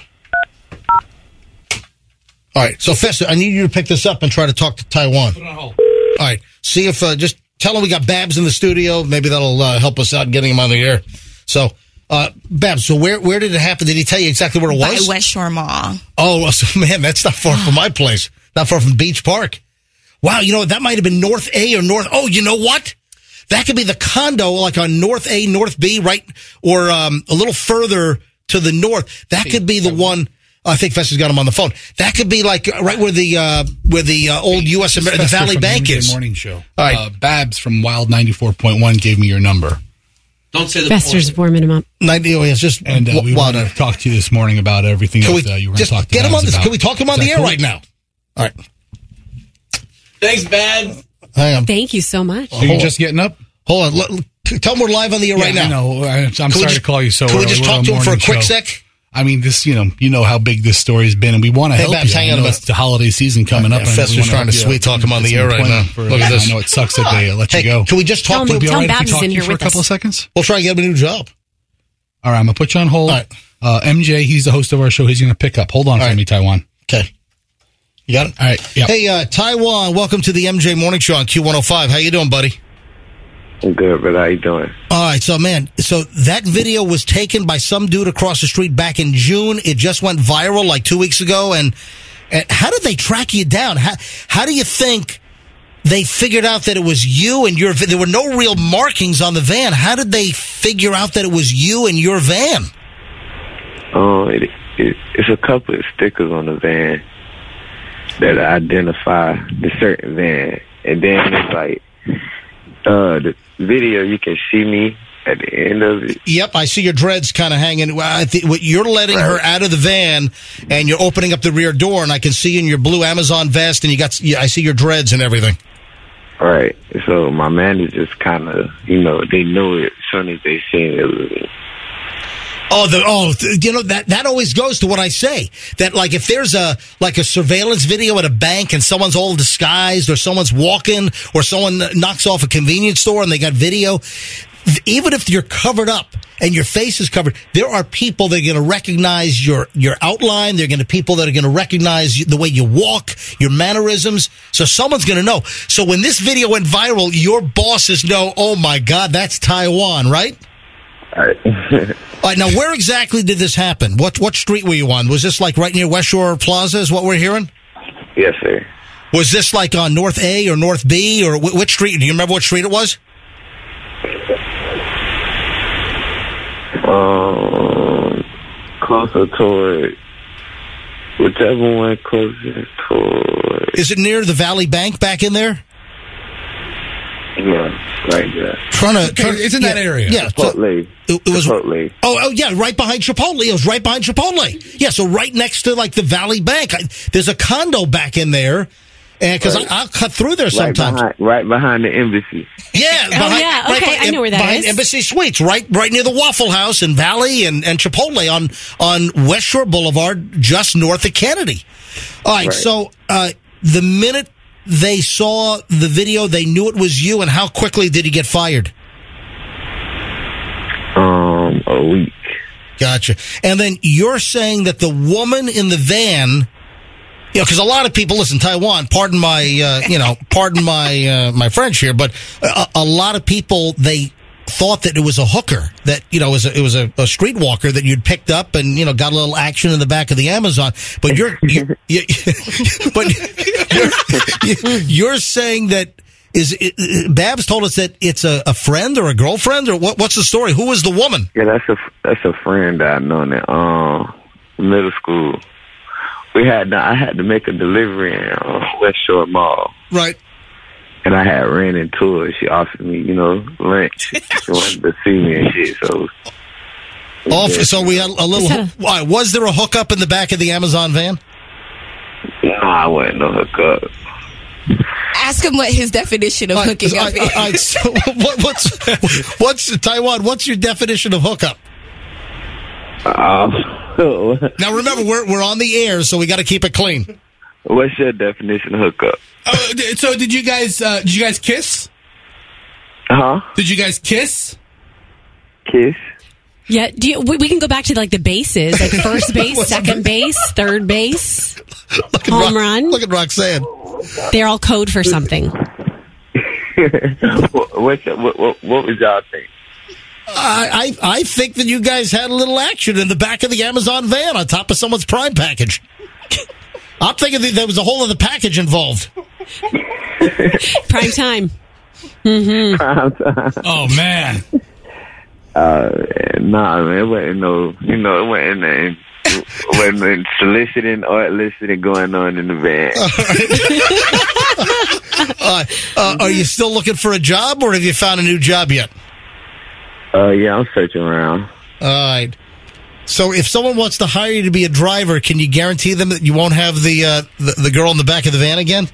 All right. So, Fester, I need you to pick this up and try to talk to Taiwan. Put it on hold. All right. See if, just tell him we got Babs in the studio. Maybe that'll help us out getting him on the air. So, Babs, so where did it happen? Did he tell you exactly where it was? By West Shore Mall. Oh, so, man, that's not far from my place. Not far from Beach Park. Wow, that might have been North A or North... Oh, you know what? That could be the condo, like on North A, North B, right? Or a little further to the north. That could be the one... I think Fester's got him on the phone. That could be like right where the old U.S. the Valley Bank is. Morning Show. All right. Babs from Wild 94.1 gave me your number. Don't say the Fester's warming him up. 90. Oh, it's just and we want to talk to you this morning about everything that you were going to talk to get him on this? About. Can we talk him on the air right now? All right. Thanks, Babs. Hang on. Thank you so much. So you're just getting up? Hold on. Tell him we're live on the air right now. I know. I'm sorry to call you so early. Can we just talk to him for a quick sec? I mean, this, you know how big this story has been, and we want to help Babs, you. hang on a minute. It's the holiday season coming up. Fester's trying to sweet talk him on the air right now. Look at this. I know it sucks that they let you go. Can we just talk to him? Tell Babs is in here for a with couple us. of seconds? We'll try to get him a new job. All right, I'm going to put you on hold. All right. MJ, he's the host of our show. He's going to pick up. Hold on for me, Taiwan. Okay. You got it? All right. Yep. Hey, Taiwan, welcome to the MJ Morning Show on Q105. How you doing, buddy? I'm good, brother. How you doing? All right, so that video was taken by some dude across the street back in June. It just went viral like 2 weeks ago. And how did they track you down? How do you think they figured out that it was you and there were no real markings on the van? How did they figure out that it was you and your van? It's a couple of stickers on the van that identify the certain van. And then it's like, the video, you can see me at the end of it. Yep, I see your dreads kind of hanging. You're letting her out of the van, and you're opening up the rear door, and I can see in your blue Amazon vest, and I see your dreads and everything. Right. So my managers kind of, they know it as soon as they see it. That always goes to what I say. That like if there's a surveillance video at a bank and someone's all disguised or someone's walking or someone knocks off a convenience store and they got video, even if you're covered up and your face is covered, there are people that are going to recognize your outline. There are going to be people that are going to recognize the way you walk, your mannerisms. So someone's going to know. So when this video went viral, your bosses know, oh my God, that's Taiwan, right? All right. All right, now where exactly did this happen? What street were you on? Was this like right near West Shore Plaza is what we're hearing? Yes, sir. Was this like on North A or North B or which street? Do you remember what street it was? Closer toward whichever one closer toward. Is it near the Valley Bank back in there? Yeah, right there. It's in that area. Yeah, Chipotle. It was Chipotle. Oh, yeah, right behind Chipotle. It was right behind Chipotle. Yeah, so right next to like the Valley Bank. There's a condo back in there, and because I'll cut through there sometimes. Right behind the embassy. Yeah. I know where that behind is. Embassy Suites, right near the Waffle House and Valley and Chipotle on West Shore Boulevard, just north of Kennedy. All right. So the minute they saw the video, they knew it was you, and how quickly did he get fired? A week. Gotcha. And then you're saying that the woman in the van, because a lot of people, listen, Taiwan, pardon my my French here, but a lot of people, they thought that it was a hooker, that, it was a streetwalker that you'd picked up and, got a little action in the back of the Amazon. But you're saying that Babs told us that it's a friend or a girlfriend, or what's the story? Who is the woman? Yeah, that's a friend that I known in middle school. I had to make a delivery in West Shore Mall. Right. And I had ran into her. She offered me, lunch. She wanted to see me and shit, so. So we had a little. Was there a hookup in the back of the Amazon van? No, I wasn't no hookup. Ask him what his definition of hooking up is. So what's Taiwan? What's your definition of hookup? Now remember, we're on the air, so we got to keep it clean. What's your definition of hookup? So did you guys kiss? Huh? Did you guys kiss? Kiss? Yeah, we can go back to like the bases, like first base, second base, third base, home run. Look at Roxanne. They're all code for something. What was y'all think? I think that you guys had a little action in the back of the Amazon van on top of someone's Prime package. I'm thinking that there was a whole other package involved. Prime time. Mm-hmm. Prime time. Oh, man. Nah, man, it wasn't it wasn't soliciting or eliciting going on in the van. Are you still looking for a job, or have you found a new job yet? Yeah, I'm searching around. All right. So if someone wants to hire you to be a driver, can you guarantee them that you won't have the girl in the back of the van again?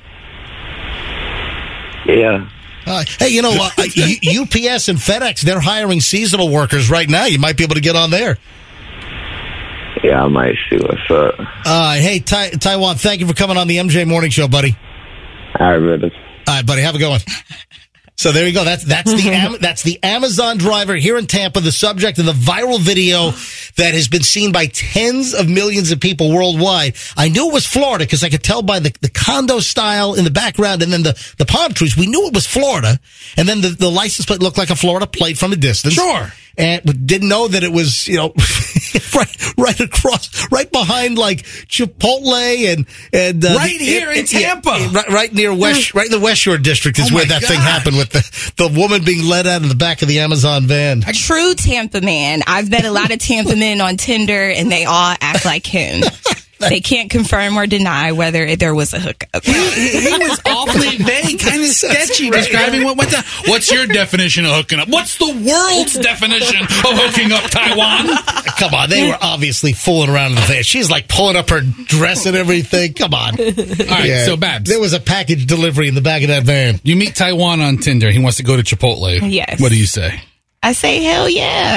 Yeah. Hey, UPS and FedEx, they're hiring seasonal workers right now. You might be able to get on there. Yeah, I might see what's up. Hey, Taiwan, thank you for coming on the MJ Morning Show, buddy. All right, brother. All right, buddy. Have a good one. So there you go. That's the Amazon driver here in Tampa, the subject of the viral video that has been seen by tens of millions of people worldwide. I knew it was Florida because I could tell by the condo style in the background and then the palm trees. We knew it was Florida. And then the license plate looked like a Florida plate from a distance. Sure. And we didn't know that it was, right across, right behind like Chipotle and right here in Tampa, right near right in the West Shore district is where that thing happened with the woman being let out in the back of the Amazon van. A true Tampa man. I've met a lot of Tampa men on Tinder, and they all act like him. They can't confirm or deny whether there was a hookup. He was awfully vague, kind of sketchy, describing what went down. What's your definition of hooking up? What's the world's definition of hooking up, Taiwan? Come on, they were obviously fooling around in the van. She's like pulling up her dress and everything. Come on. All right, so Babs. There was a package delivery in the back of that van. You meet Taiwan on Tinder. He wants to go to Chipotle. Yes. What do you say? I say, hell yeah.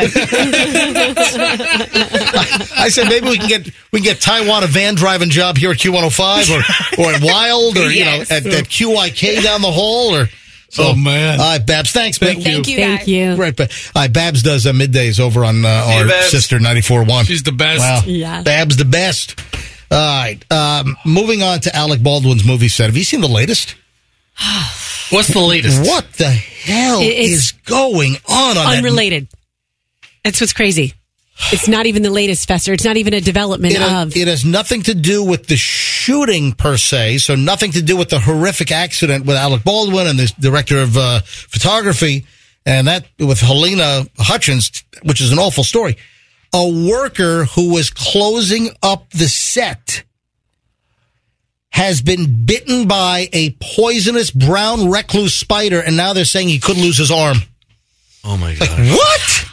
I said maybe we can get Taiwan a van driving job here at Q105 or at Wild or yes. at QIK down the hall or. So, oh man! All right, Babs. Thanks, man. Thank you. Thank you. Right, but Babs does middays over on our sister 94.1. She's the best. Wow. Yeah. Babs the best. All right. Moving on to Alec Baldwin's movie set. Have you seen the latest? What's the latest? What the hell is going on unrelated. That's what's crazy. It's not even the latest, Fester. It's not even a development of. It has nothing to do with the shooting per se, so nothing to do with the horrific accident with Alec Baldwin and the director of photography, and that with Helena Hutchins, which is an awful story. A worker who was closing up the set has been bitten by a poisonous brown recluse spider, and now they're saying he could lose his arm. Oh my God! Like, what?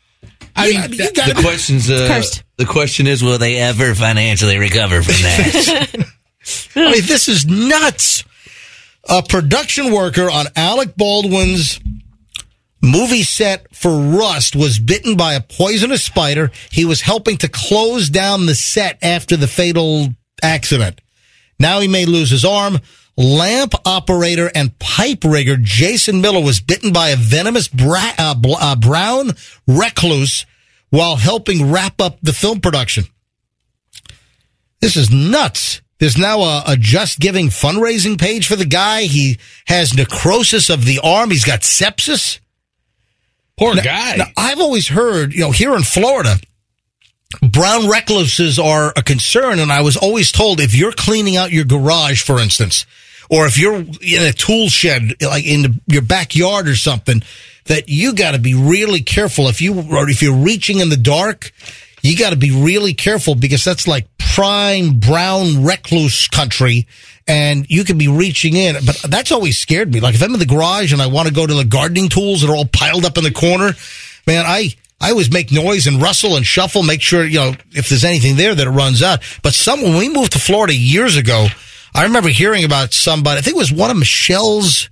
The question is, will they ever financially recover from that? I mean, this is nuts. A production worker on Alec Baldwin's movie set for Rust was bitten by a poisonous spider. He was helping to close down the set after the fatal accident. Now he may lose his arm. Lamp operator and pipe rigger Jason Miller was bitten by a venomous brown recluse while helping wrap up the film production. This is nuts. There's now a Just Giving fundraising page for the guy. He has necrosis of the arm. He's got sepsis. Poor guy. Now, I've always heard, here in Florida, brown recluses are a concern, and I was always told if you're cleaning out your garage, for instance, or if you're in a tool shed, like in your backyard or something, that you got to be really careful. If you're reaching in the dark, you got to be really careful because that's like prime brown recluse country, and you could be reaching in. But that's always scared me. Like if I'm in the garage and I want to go to the gardening tools that are all piled up in the corner, man, I always make noise and rustle and shuffle, make sure, if there's anything there that it runs out. But when we moved to Florida years ago, I remember hearing about somebody, I think it was one of Michelle's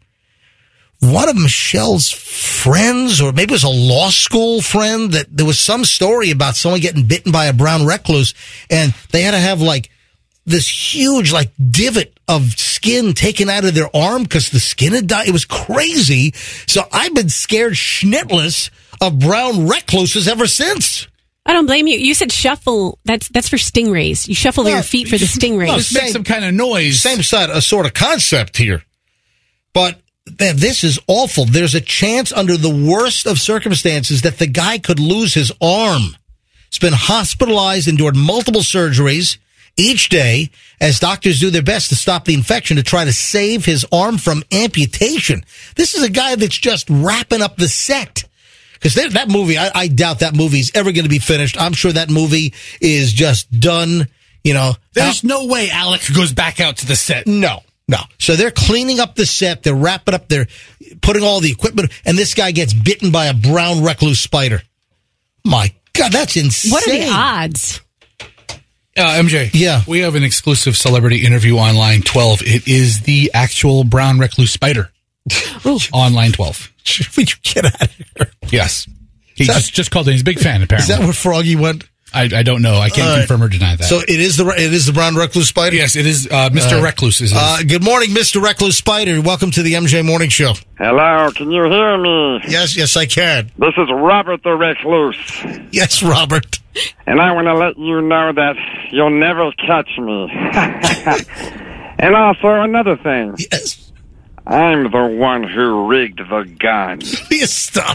friends, or maybe it was a law school friend, that there was some story about someone getting bitten by a brown recluse, and they had to have like this huge like divot of skin taken out of their arm because the skin had died. It was crazy. So I've been scared schnitless of brown recluses ever since. I don't blame you. You said shuffle. That's for stingrays. You shuffle your feet for the stingrays. Just make some kind of noise. Same sort of concept here. But man, this is awful. There's a chance under the worst of circumstances that the guy could lose his arm. He's been hospitalized, endured multiple surgeries each day as doctors do their best to stop the infection to try to save his arm from amputation. This is a guy that's just wrapping up the set. Because that movie, I doubt that movie's ever going to be finished. I'm sure that movie is just done, There's no way Alec goes back out to the set. No. So they're cleaning up the set. They're wrapping up. They're putting all the equipment. And this guy gets bitten by a brown recluse spider. My God, that's insane. What are the odds? MJ. Yeah. We have an exclusive celebrity interview on line 12. It is the actual brown recluse spider. On line 12. Would you get out of here? Yes. He just called in. He's a big fan, apparently. Is that where Froggy went? I don't know. I can't confirm or deny that. So it is the brown recluse spider? Yes, it is Mr. Recluse. Is good morning, Mr. Recluse Spider. Welcome to the MJ Morning Show. Hello, can you hear me? Yes, I can. This is Robert the Recluse. Yes, Robert. And I want to let you know that you'll never catch me. And also another thing. Yes. I'm the one who rigged the gun. Please stop.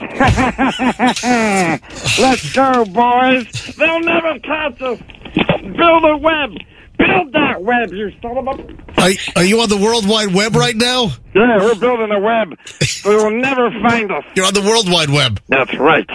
Let's go, boys. They'll never catch us. Build a web. Build that web, you son of a... Are you on the World Wide Web right now? Yeah, we're building a web. They will never find us. You're on the World Wide Web. That's right.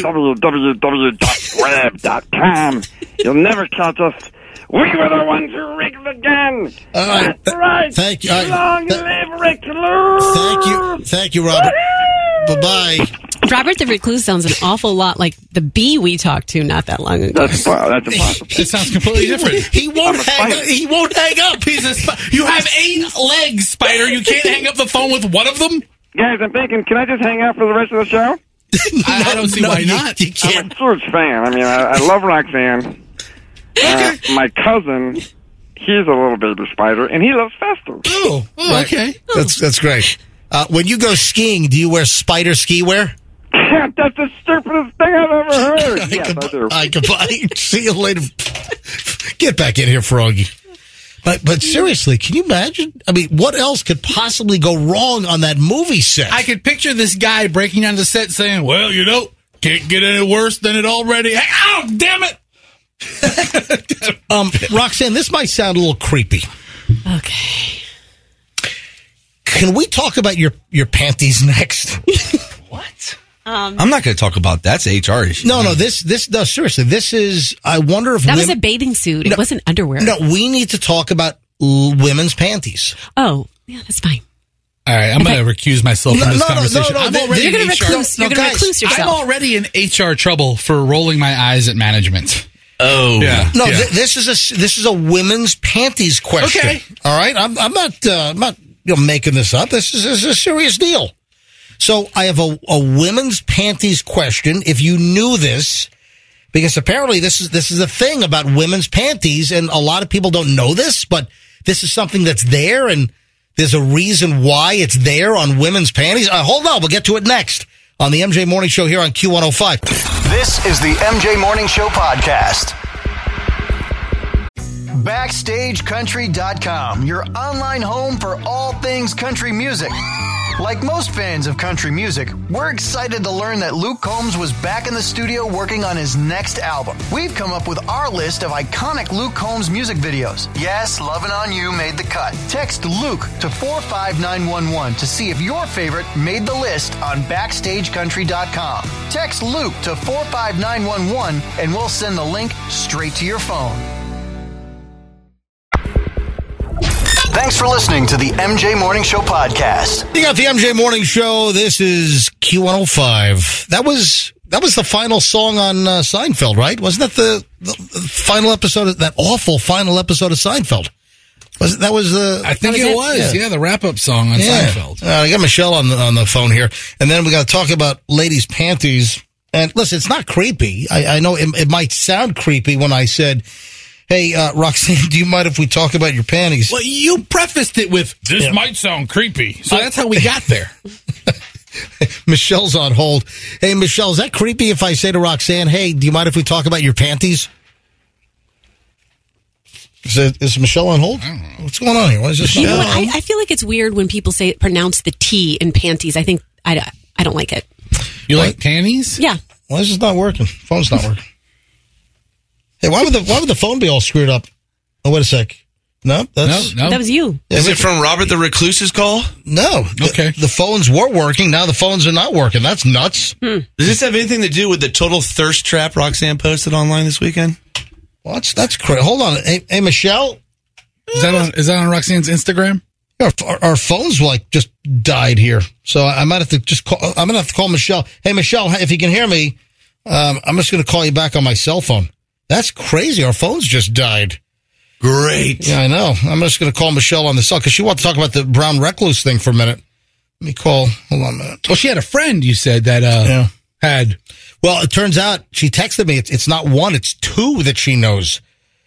www.web.com. You'll never catch us. We were the ones who rigged the gun. That's right. Thank you. Long live Recluse. Thank you, Robert. Bye-bye. Robert the Recluse sounds an awful lot like the bee we talked to not that long ago. That's impossible. It sounds completely different. He won't hang up. You have 8 legs, Spider. You can't hang up the phone with one of them? Guys, I'm thinking, can I just hang out for the rest of the show? I don't see why not. You can't. I'm a huge fan. I mean, I love Roxanne. My cousin, he's a little baby spider, and he loves Fester. Oh, right. Okay. That's great. When you go skiing, do you wear spider ski wear? That's the stupidest thing I've ever heard. Yes, I do. Goodbye. See you later. Get back in here, Froggy. But seriously, can you imagine? I mean, what else could possibly go wrong on that movie set? I could picture this guy breaking down the set saying, well, can't get any worse than it already. Oh, damn it. Roxanne, this might sound a little creepy. Okay. Can we talk about your panties next? What? I'm not going to talk about that. That's an HR issue. No, seriously. This is, I wonder if that was a bathing suit. It wasn't underwear. No, we need to talk about women's panties. Oh, yeah, that's fine. All right, I'm going to recuse myself from this conversation. You're going to recluse yourself. I'm already in HR trouble for rolling my eyes at management. Oh, yeah. No, this is a women's panties question. Okay. All right, I'm not making this up. This is a serious deal. So I have a women's panties question. If you knew this, because apparently this is a thing about women's panties, and a lot of people don't know this, but this is something that's there, and there's a reason why it's there on women's panties. Hold on, we'll get to it next on the MJ Morning Show here on Q105. This is the MJ Morning Show podcast. BackstageCountry.com, your online home for all things country music. Like most fans of country music, we're excited to learn that Luke Combs was back in the studio working on his next album. We've come up with our list of iconic Luke Combs music videos. Yes, Lovin' On You made the cut. Text Luke to 45911 to see if your favorite made the list on BackstageCountry.com. Text Luke to 45911 and we'll send the link straight to your phone. Thanks for listening to the MJ Morning Show podcast. You got the MJ Morning Show. This is Q105. That was the final song on Seinfeld, right? Wasn't that the final episode of that awful final episode of Seinfeld? I think it was. Yeah, the wrap-up song on Seinfeld. I got Michelle on the phone here, and then we got to talk about ladies' panties. And listen, it's not creepy. I know it might sound creepy when I said, hey, Roxanne, do you mind if we talk about your panties? Well, you prefaced it with, this might sound creepy. So that's how we got there. Michelle's on hold. Hey, Michelle, is that creepy if I say to Roxanne, hey, do you mind if we talk about your panties? Is Michelle on hold? What's going on here? What is this? You know what? I feel like it's weird when people pronounce the T in panties. I think I don't like it. You like panties? Yeah. Why is this not working? Phone's not working. Hey, why would the phone be all screwed up? Oh, wait a sec. No. That was you. Is it from Robert the Recluse's call? No. Okay. The phones were working. Now the phones are not working. That's nuts. Does this have anything to do with the total thirst trap Roxanne posted online this weekend? Well, that's crazy. Hold on. Hey, Michelle? Is that on Roxanne's Instagram? Our phones just died here. So I might have to I'm going to have to call Michelle. Hey, Michelle, if you can hear me, I'm just going to call you back on my cell phone. That's crazy. Our phones just died. Great. Yeah, I know. I'm just going to call Michelle on the cell because she wants to talk about the brown recluse thing for a minute. Let me call. Hold on a minute. Well, she had a friend, you said, that had. Well, it turns out she texted me. It's not one, it's two that she knows.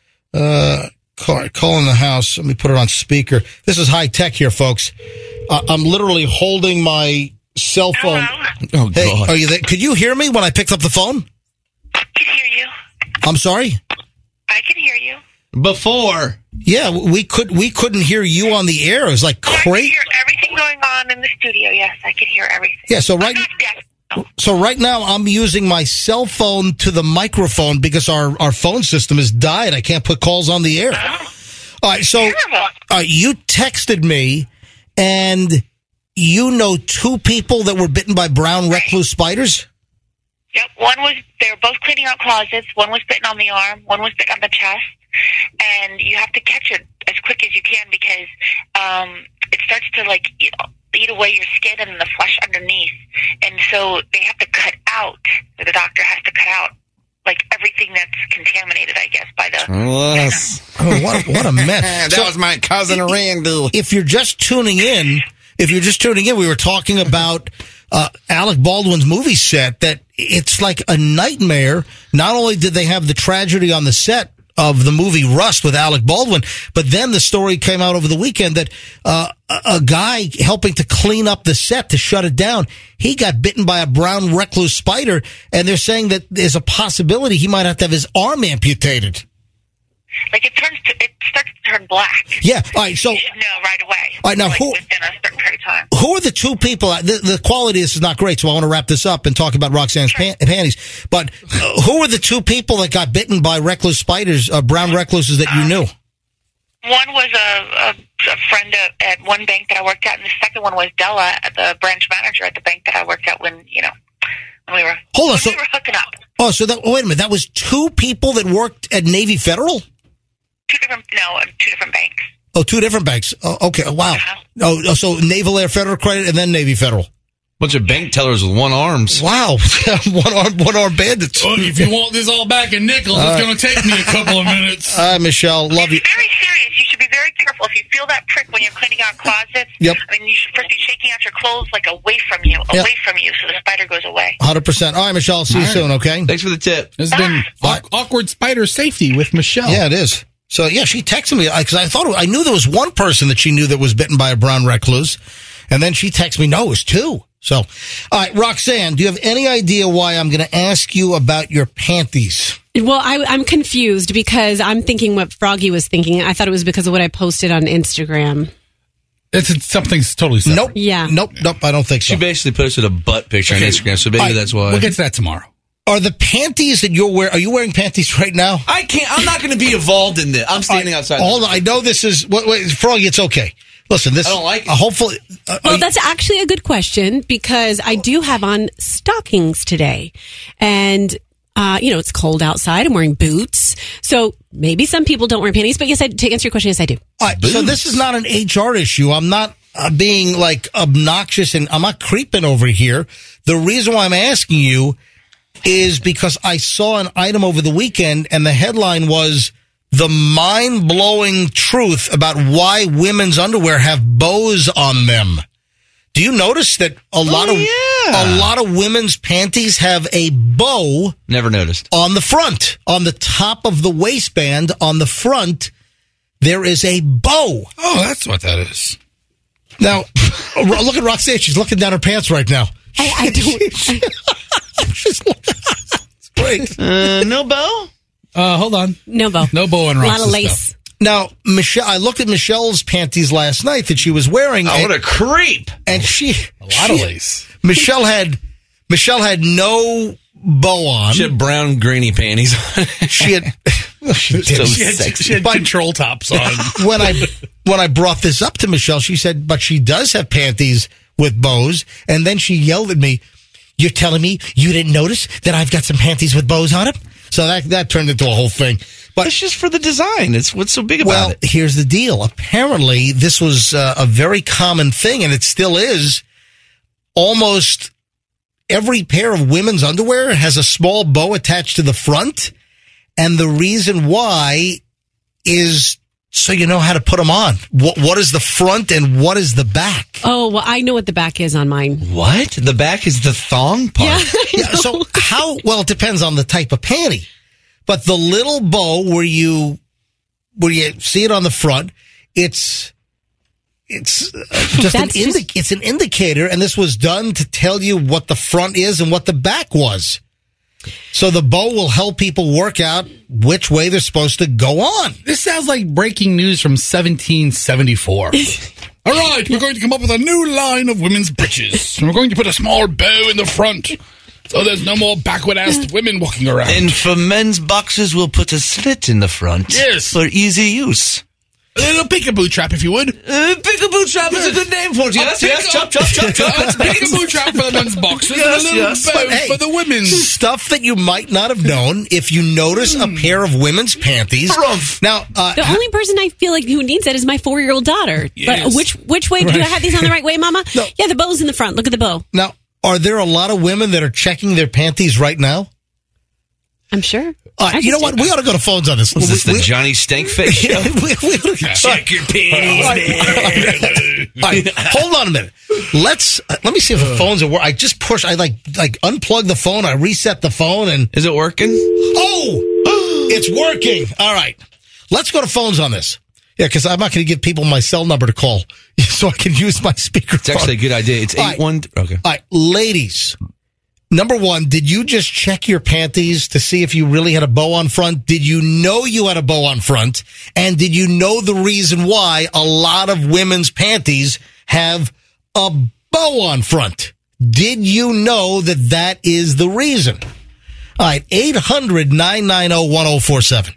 Calling the house. Let me put it on speaker. This is high tech here, folks. I'm literally holding my cell phone. Oh, hey, God. are you there? Could you hear me when I picked up the phone? I can hear you. I'm sorry? I can hear you. Before. Yeah, we couldn't hear you on the air. It was like I can crazy. hear everything going on in the studio. Yes, I can hear everything. Yeah, so I'm right now I'm using my cell phone to the microphone because our phone system has died. I can't put calls on the air. All right, so you texted me, and you know two people that were bitten by brown recluse spiders? Yep, they were both cleaning out closets. One was bitten on the arm, one was bitten on the chest. And you have to catch it as quick as you can because it starts to eat away your skin and the flesh underneath. And so they have to cut out, or the doctor has to cut out everything that's contaminated, I guess, by the... Oh, what a mess. That was my cousin Randy. If you're just tuning in, we were talking about Alec Baldwin's movie set, that it's like a nightmare. Not only did they have the tragedy on the set of the movie Rust with Alec Baldwin, but then the story came out over the weekend that a guy helping to clean up the set to shut it down, he got bitten by a brown recluse spider, and they're saying that there's a possibility he might have to have his arm amputated. It starts to turn black. Yeah, all right, so... You should know right away. All right, now within a certain period of time. Who are the two people? The quality of this is not great, so I want to wrap this up and talk about Roxanne's panties. But who are the two people that got bitten by recluse spiders, brown recluses that you knew? One was a friend at one bank that I worked at, and the second one was Della, the branch manager at the bank that I worked at when we were hooking up. Oh, so wait a minute. That was two people that worked at Navy Federal? Two different banks. Oh, two different banks. Oh, okay. Wow. Oh, so Naval Air Federal Credit and then Navy Federal. Bunch of bank tellers with one arms. Wow. one arm bandits. Well, if you want this all back in nickels, it's going to take me a couple of minutes. Hi, Michelle. Love you. It's very serious. You should be very careful. If you feel that prick when you're cleaning out closets, yep. I mean, you should first be shaking out your clothes away from you, so the spider goes away. 100%. All right, Michelle. See you soon, okay? Thanks for the tip. This has been awkward spider safety with Michelle. Yeah, it is. So, yeah, she texted me because I knew there was one person that she knew that was bitten by a brown recluse. And then she texted me, no, it was two. So, all right, Roxanne, do you have any idea why I'm going to ask you about your panties? Well, I'm confused because I'm thinking what Froggy was thinking. I thought it was because of what I posted on Instagram. It's something's totally separate. Nope. Yeah. Nope. I don't think so. She basically posted a butt picture on Instagram, so maybe that's why. We'll get to that tomorrow. Are the panties that you're wearing, are you wearing panties right now? I can't. I'm not going to be involved in this. I'm standing outside. I know this is, Froggy, it's okay. Listen, I don't like it. Hopefully. Well, that's actually a good question because I do have on stockings today. And, it's cold outside. I'm wearing boots. So maybe some people don't wear panties. But yes, to answer your question, yes, I do. All right, so this is not an HR issue. I'm not being obnoxious and I'm not creeping over here. The reason why I'm asking you is because I saw an item over the weekend and the headline was the mind-blowing truth about why women's underwear have bows on them. Do you notice that a lot of women's panties have a bow? Never noticed. On the front, on the top of the waistband, on the front, there is a bow. Oh, that's what that is. Now, look at Roxanne. She's looking down her pants right now. I don't. It's great. No bow? Hold on. No bow. No bow and a Rox's lot of lace. stuff. Now, Michelle, I looked at Michelle's panties last night that she was wearing. Oh, what a creep! And a lot of lace. Michelle had no bow on. She had brown greeny panties on. She had control tops on. When I brought this up to Michelle, she said, "But she does have panties with bows." And then she yelled at me, "You're telling me you didn't notice that I've got some panties with bows on them?" So that turned into a whole thing. But it's just for the design. It's what's so big about it. Well, here's the deal. Apparently, this was a very common thing, and it still is. Almost every pair of women's underwear has a small bow attached to the front, and the reason why is so you know how to put them on. What is the front and what is the back? Oh, well, I know what the back is on mine. What? The back is the thong part? Yeah. So well, it depends on the type of panty. But the little bow where you see it on the front, it's just it's an indicator, and this was done to tell you what the front is and what the back was. So the bow will help people work out which way they're supposed to go on. This sounds like breaking news from 1774. All right, we're going to come up with a new line of women's breeches. And we're going to put a small bow in the front, so there's no more backward-assed women walking around. And for men's boxers, we'll put a slit in the front. Yes. For easy use. A little peekaboo trap, if you would. Peekaboo trap is a good name for it. Yes. Chop. Peekaboo trap for the men's boxers and a little bow for the women's. Stuff that you might not have known if you notice a pair of women's panties. Now, the only person I feel like who needs that is my 4-year-old daughter. Yes. But which way? Do I have these on the right way, Mama? No. Yeah, the bow's in the front. Look at the bow. Now, are there a lot of women that are checking their panties right now? I'm sure. You know what? We ought to go to phones on this. Is this the Johnny Stinkface show? Check your panties, All right, hold on a minute. Let me see if the phones are working. I just push. I like unplug the phone. I reset the phone, and is it working? Oh, it's working. All right, let's go to phones on this. Yeah, because I'm not going to give people my cell number to call, so I can use my speaker. It's actually a good idea. It's 81. Okay. All right, ladies. Number one, did you just check your panties to see if you really had a bow on front? Did you know you had a bow on front? And did you know the reason why a lot of women's panties have a bow on front? Did you know that is the reason? All right, 800-990-1047.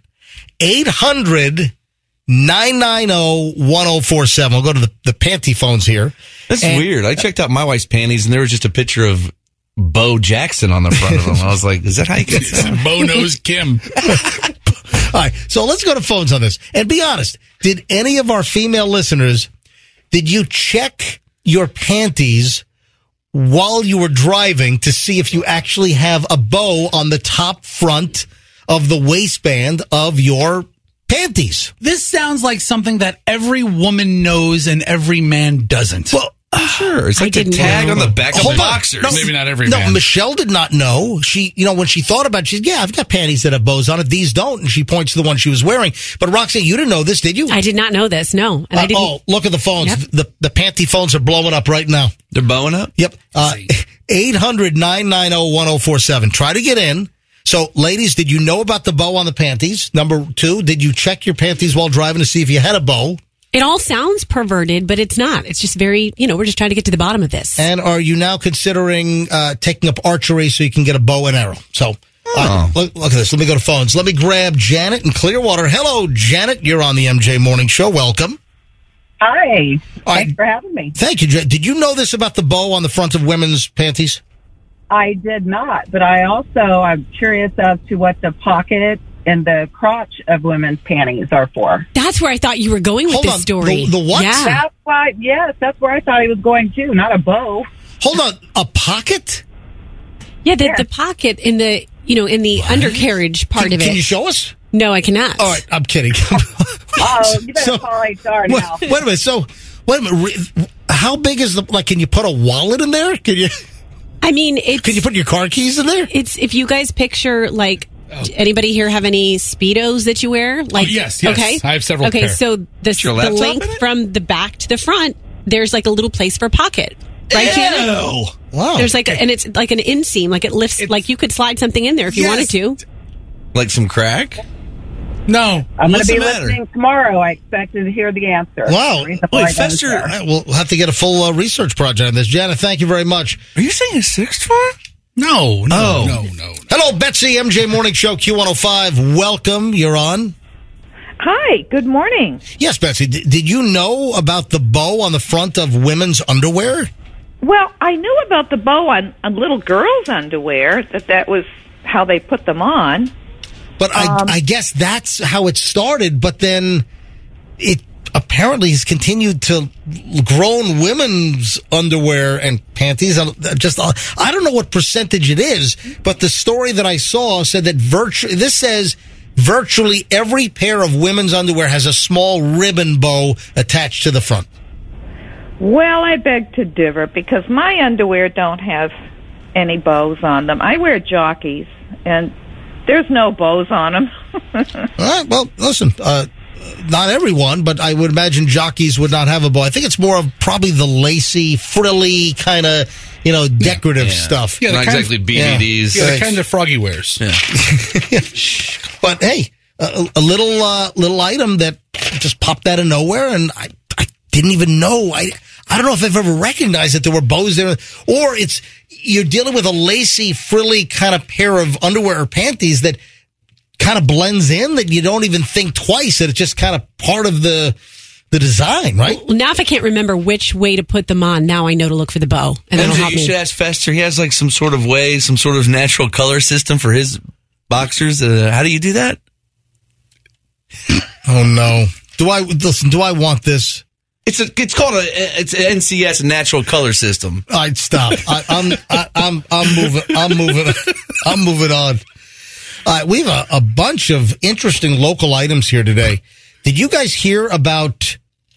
800-990-1047. We'll go to the panty phones here. That's weird. I checked out my wife's panties, and there was just a picture of Bo Jackson on the front of them. I was like, is that how you get that? Bo knows Kim. All right, so let's go to phones on this. And be honest, did any of our female listeners, did you check your panties while you were driving to see if you actually have a bow on the top front of the waistband of your panties? This sounds like something that every woman knows and every man doesn't. Well, sure. It's like the tag on the back of the boxers. Maybe not every man. man. No, Michelle did not know. She, when she thought about it, she said, yeah, I've got panties that have bows on it. These don't. And she points to the one she was wearing. But Roxanne, you didn't know this, did you? I did not know this, no. And I didn't. Oh, look at the phones. Yep. The panty phones are blowing up right now. They're blowing up? Yep. 800-990-1047. Try to get in. So, ladies, did you know about the bow on the panties? Number two, did you check your panties while driving to see if you had a bow? It all sounds perverted, but it's not. It's just very, we're just trying to get to the bottom of this. And are you now considering taking up archery so you can get a bow and arrow? So, look at this. Let me go to phones. Let me grab Janet in Clearwater. Hello, Janet. You're on the MJ Morning Show. Welcome. Hi. Thanks for having me. Thank you, Janet. Did you know this about the bow on the front of women's panties? I did not, but I'm curious as to what the pocket and the crotch of women's panties are for. That's where I thought you were going with this story. The what? Yeah. That's where I thought he was going to, not a bow. Hold on, a pocket? Yeah, the pocket in the, in the undercarriage part of it. Can you show us? No, I cannot. All right, I'm kidding. You better call HR now. Wait a minute. How big is can you put a wallet in there? Can you put your car keys in there? It's, if you guys picture, anybody here have any Speedos that you wear? Yes. Okay. I have several Okay, pairs. so the length from the back to the front, there's a little place for pocket. Right, Janet? Wow. There's and it's like an inseam, it lifts, you could slide something in there if you wanted to. Like some crack? No. I'm going to be listening tomorrow. I expected to hear the answer. Wow. Fester. We'll have to get a full research project on this. Janet, thank you very much. Are you saying a sixth floor? No. Hello, Betsy, MJ Morning Show, Q105. Welcome. You're on. Hi. Good morning. Yes, Betsy. Did you know about the bow on the front of women's underwear? Well, I knew about the bow on little girls' underwear, that was how they put them on. But I guess that's how it started, but then it apparently has continued to grown women's underwear and panties. I don't know what percentage it is, but the story that I saw said that this says virtually every pair of women's underwear has a small ribbon bow attached to the front. Well, I beg to differ because my underwear don't have any bows on them. I wear jockeys, and there's no bows on them. All right, well, listen, not everyone, but I would imagine jockeys would not have a bow. I think it's more of probably the lacy, frilly kind of, decorative stuff. Yeah, not exactly BDDs. Yeah, the kind of Froggy wears. Yeah. But hey, a little item that just popped out of nowhere, and I didn't even know. I don't know if I've ever recognized that there were bows there, or you're dealing with a lacy, frilly kind of pair of underwear or panties that kind of blends in, that you don't even think twice, that it's just kind of part of the design, right? Well, now if I can't remember which way to put them on, now I know to look for the bow. And that'll help You me. should ask Fester. He has like some sort of way, some sort of natural color system for his boxers. How do you do that? Oh no. Do I want this? It's called it's an NCS, natural color system. All right, stop. I'm moving on. We have a bunch of interesting local items here today. Did you guys hear about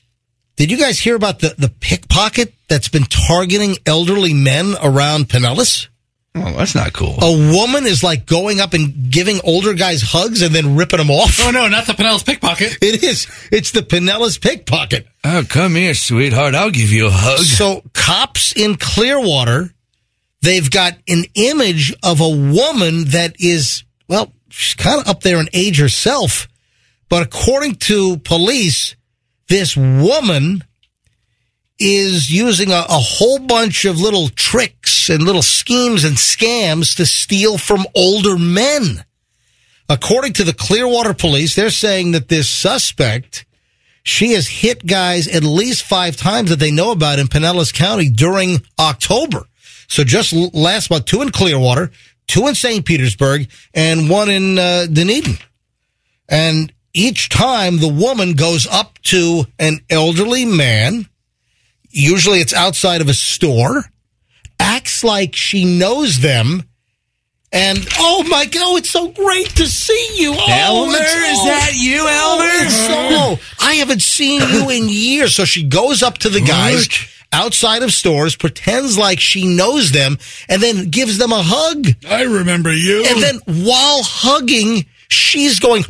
the pickpocket that's been targeting elderly men around Pinellas? Oh, that's not cool. A woman is like going up and giving older guys hugs and then ripping them off. Oh, no, not the Pinellas pickpocket. It is. It's the Pinellas pickpocket. Oh, come here, sweetheart. I'll give you a hug. So cops in Clearwater, they've got an image of a woman that is, well, she's kind of up there in age herself. But according to police, this woman is using a whole bunch of little tricks and little schemes and scams to steal from older men. According to the Clearwater police, they're saying that this suspect, she has hit guys at least 5 times that they know about in Pinellas County during October. So just last month, 2 in Clearwater, 2 in St. Petersburg, and 1 in Dunedin. And each time the woman goes up to an elderly man, usually it's outside of a store, acts like she knows them, and, oh my God, it's so great to see you. Elmer, is that you, Elmer? I haven't seen you in years. So she goes up to the guys outside of stores, pretends like she knows them, and then gives them a hug. I remember you. And then while hugging, she's going...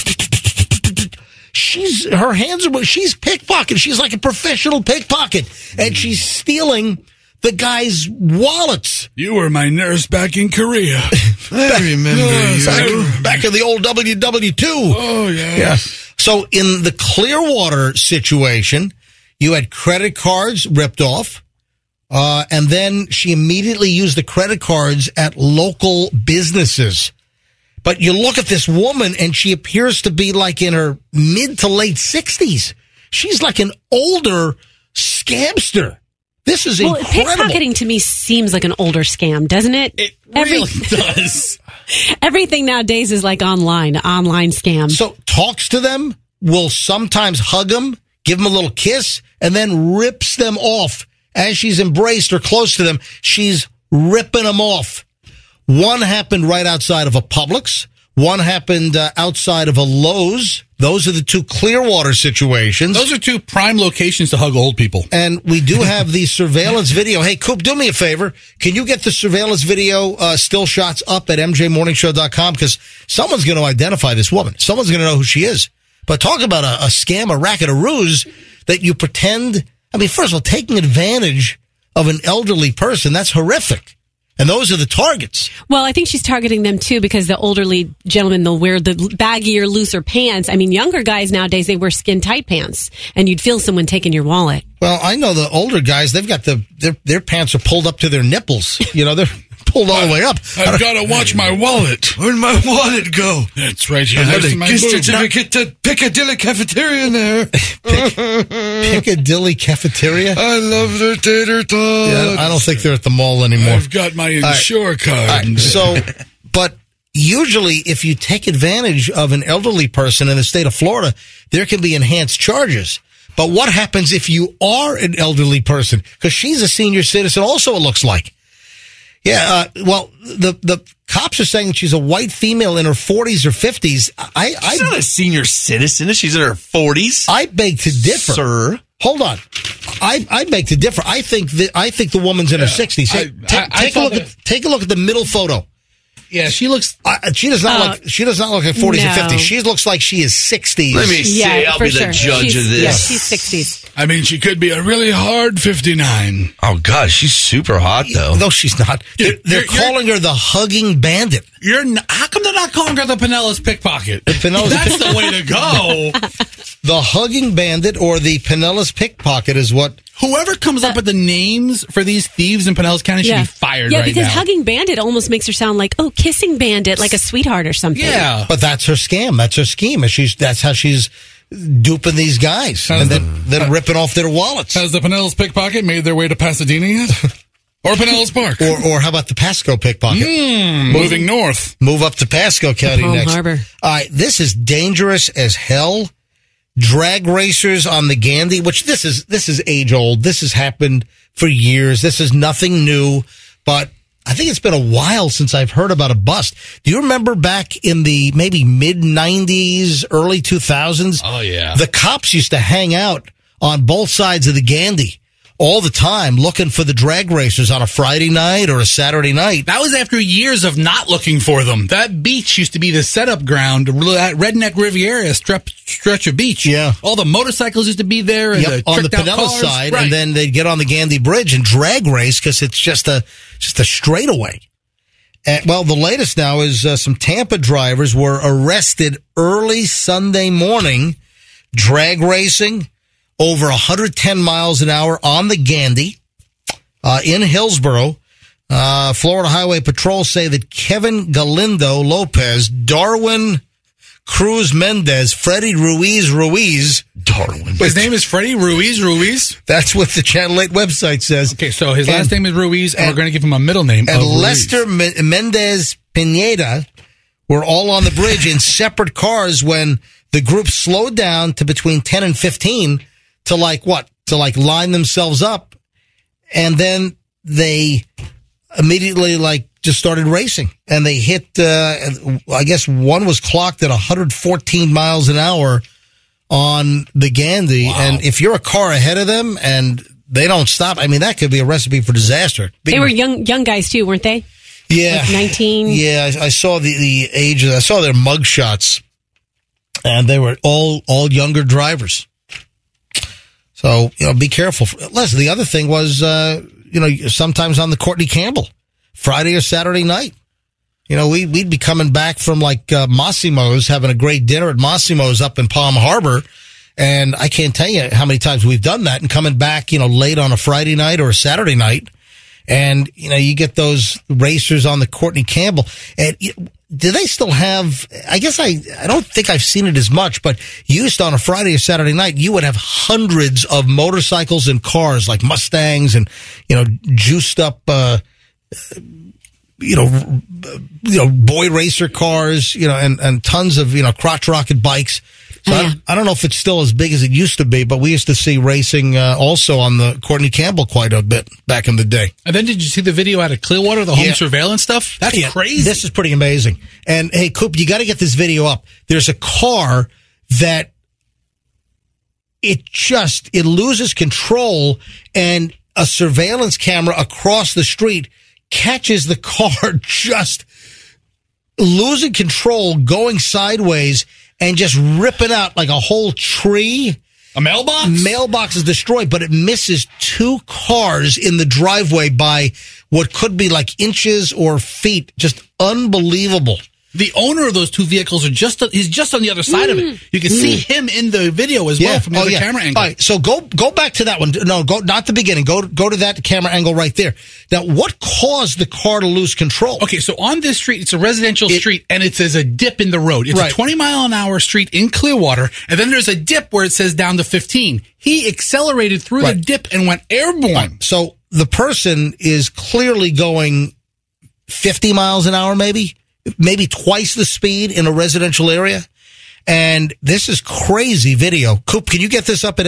She's pickpocketing. She's like a professional pickpocket, and she's stealing the guy's wallets. You were my nurse back in Korea. I remember you. Back in the old WW2. Oh, yeah. So in the Clearwater situation, you had credit cards ripped off, and then she immediately used the credit cards at local businesses. But you look at this woman, and she appears to be like in her mid to late 60s. She's like an older scamster. This is incredible. Pickpocketing to me seems like an older scam, doesn't it? It really does. Everything nowadays is like online scam. So talks to them, will sometimes hug them, give them a little kiss, and then rips them off. As she's embraced or close to them, she's ripping them off. One happened right outside of a Publix. One happened outside of a Lowe's. Those are the 2 Clearwater situations. Those are 2 prime locations to hug old people. And we do have the surveillance video. Hey, Coop, do me a favor. Can you get the surveillance video still shots up at mjmorningshow.com? Because someone's going to identify this woman. Someone's going to know who she is. But talk about a scam, a racket, a ruse that you pretend. I mean, first of all, taking advantage of an elderly person, that's horrific. And those are the targets. Well, I think she's targeting them, too, because the elderly gentlemen, they'll wear the baggier, looser pants. I mean, younger guys nowadays, they wear skin-tight pants, and you'd feel someone taking your wallet. Well, I know the older guys, they've got their pants are pulled up to their nipples. You know, they're pulled all the way up. I've got to watch my wallet. Where'd my wallet go? That's right here. I had There's a my gift boob. certificate to Piccadilly Cafeteria in there. Piccadilly Cafeteria? I love their tater tots. Yeah, I don't think they're at the mall anymore. I've got my Insure card. Right, so, but usually if you take advantage of an elderly person in the state of Florida, there can be enhanced charges. But what happens if you are an elderly person? Because she's a senior citizen also, it looks like. Yeah, well, the cops are saying she's a white female in her 40s or 50s. She's not a senior citizen. She's in her 40s. I beg to differ, sir. Hold on, I beg to differ. I think the woman's in her 60s. Take a look at the middle photo. Yeah, she looks. She does not look like 40s or 50s. She looks like she is 60s. Let me see. I'll be the judge of this. Yeah, she's 60s. I mean, she could be a really hard 59. Oh God, she's super hot though. No, she's not. They're calling her the hugging bandit. How come they're not calling her the Pinellas pickpocket? The Pinellas That's the way to go. The hugging bandit or the Pinellas pickpocket is what. Whoever comes up with the names for these thieves in Pinellas County should be fired right now. Yeah, because hugging bandit almost makes her sound like, kissing bandit, like a sweetheart or something. Yeah. But that's her scam. That's her scheme. That's how she's duping these guys and then ripping off their wallets. Has the Pinellas pickpocket made their way to Pasadena yet? Or Pinellas Park? Or how about the Pasco pickpocket? Moving north. Move up to Pasco County Palm next. Harbor. All right, this is dangerous as hell. Drag racers on the Gandy, which this is age old. This has happened for years. This is nothing new, but I think it's been a while since I've heard about a bust. Do you remember back in the maybe mid 90s, early 2000s? Oh yeah. The cops used to hang out on both sides of the Gandy all the time looking for the drag racers on a Friday night or a Saturday night. That was after years of not looking for them. That beach used to be the setup ground, that Redneck Riviera stretch of beach. Yeah. All the motorcycles used to be there. And on the Pinellas side, and then they'd get on the Gandy Bridge and drag race because it's just a straightaway. Well, the latest now is some Tampa drivers were arrested early Sunday morning drag racing over 110 miles an hour on the Gandy in Hillsborough. Florida Highway Patrol say that Kevin Galindo Lopez, Darwin Cruz Mendez, Freddie Ruiz. Darwin. His name is Freddie Ruiz? That's what the Channel 8 website says. Okay, so his last name is Ruiz, and we're going to give him a middle name. And Ruiz. Lester Mendez Pineda were all on the bridge in separate cars when the group slowed down to between 10 and 15 to line themselves up. And then they immediately just started racing, and they hit, I guess one was clocked at 114 miles an hour on the Gandy. Wow. And if you're a car ahead of them and they don't stop, I mean, that could be a recipe for disaster. They were young guys too, weren't they? Yeah. 19. Yeah. I saw the ages. I saw their mug shots, and they were all younger drivers. So, be careful. Listen, the other thing was, sometimes on the Courtney Campbell, Friday or Saturday night. We'd be coming back from Massimo's, having a great dinner at Massimo's up in Palm Harbor. And I can't tell you how many times we've done that, and coming back, late on a Friday night or a Saturday night. And, you get those racers on the Courtney Campbell. And do they still have, I guess I don't think I've seen it as much, but used on a Friday or Saturday night, you would have hundreds of motorcycles and cars like Mustangs and, juiced up, boy racer cars, and tons of, crotch rocket bikes. So I don't know if it's still as big as it used to be, but we used to see racing also on the Courtney Campbell quite a bit back in the day. And then did you see the video out of Clearwater, the home surveillance stuff? That's crazy. This is pretty amazing. And hey, Coop, you got to get this video up. There's a car that it loses control, and a surveillance camera across the street catches the car just losing control, going sideways, and just ripping out like a whole tree. A mailbox? Mailbox is destroyed, but it misses two cars in the driveway by what could be inches or feet. Just unbelievable. The owner of those two vehicles he's just on the other side of it. You can see him in the video as well from the other camera angle. All right, so go back to that one. No, not the beginning. Go to that camera angle right there. Now, what caused the car to lose control? Okay, so on this street, it's a residential street, and it says a dip in the road. It's a 20-mile-an-hour street in Clearwater, and then there's a dip where it says down to 15. He accelerated through the dip and went airborne. Right. So the person is clearly going 50 miles an hour, maybe twice the speed in a residential area. And this is crazy video. Coop, can you get this up at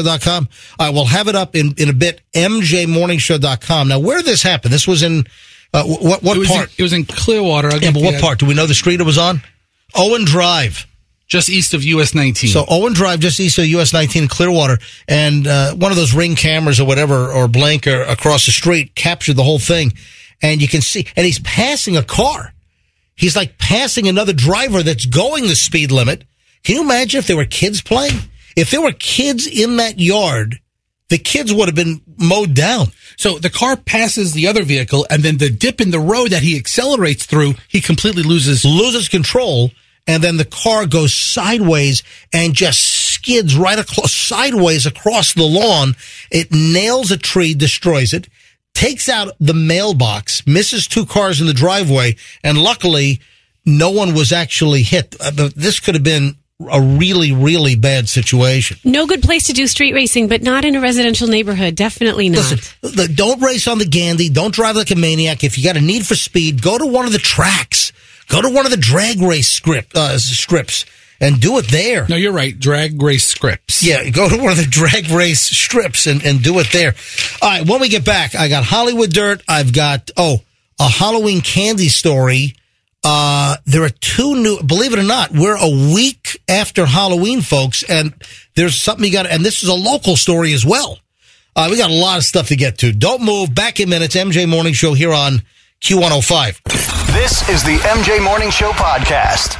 MJMorningshow.com? I will have it up in a bit, MJMorningshow.com. Now, where this happened, this was in What part? It was in Clearwater. But what part? Do we know the street it was on? Owen Drive. Just east of US 19. So Owen Drive, just east of US 19 in Clearwater. And one of those Ring cameras or whatever, or Blanker across the street captured the whole thing. And you can see, and he's passing a car. He's like passing another driver that's going the speed limit. Can you imagine if there were kids playing? If there were kids in that yard, the kids would have been mowed down. So the car passes the other vehicle, and then the dip in the road that he accelerates through, he completely loses control, and then the car goes sideways and just skids right sideways across the lawn. It nails a tree, destroys it, takes out the mailbox, misses 2 cars in the driveway, and luckily no one was actually hit. This could have been a really, really bad situation. No good place to do street racing, but not in a residential neighborhood. Definitely not. Listen, don't race on the Gandhi. Don't drive like a maniac. If you got a need for speed, go to one of the tracks. Go to one of the drag race strips and do it there. No, you're right. Drag race strips. Yeah, go to one of the drag race strips and do it there. All right, when we get back, I got Hollywood Dirt. I've got, a Halloween candy story. There are 2 new, believe it or not, we're a week after Halloween, folks, and there's something you got, and this is a local story as well. We got a lot of stuff to get to. Don't move. Back in minutes. MJ Morning Show here on Q105. This is the MJ Morning Show podcast.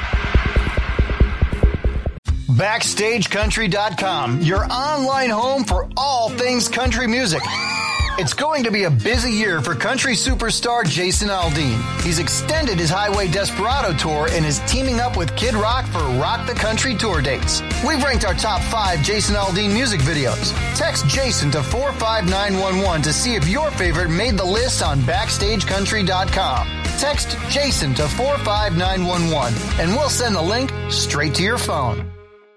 BackstageCountry.com, your online home for all things country music. It's going to be a busy year for country superstar Jason Aldean. He's extended his Highway Desperado tour and is teaming up with Kid Rock for Rock the Country tour dates. We've ranked our top 5 Jason Aldean music videos. Text Jason to 45911 to see if your favorite made the list on BackstageCountry.com. Text Jason to 45911 and we'll send the link straight to your phone.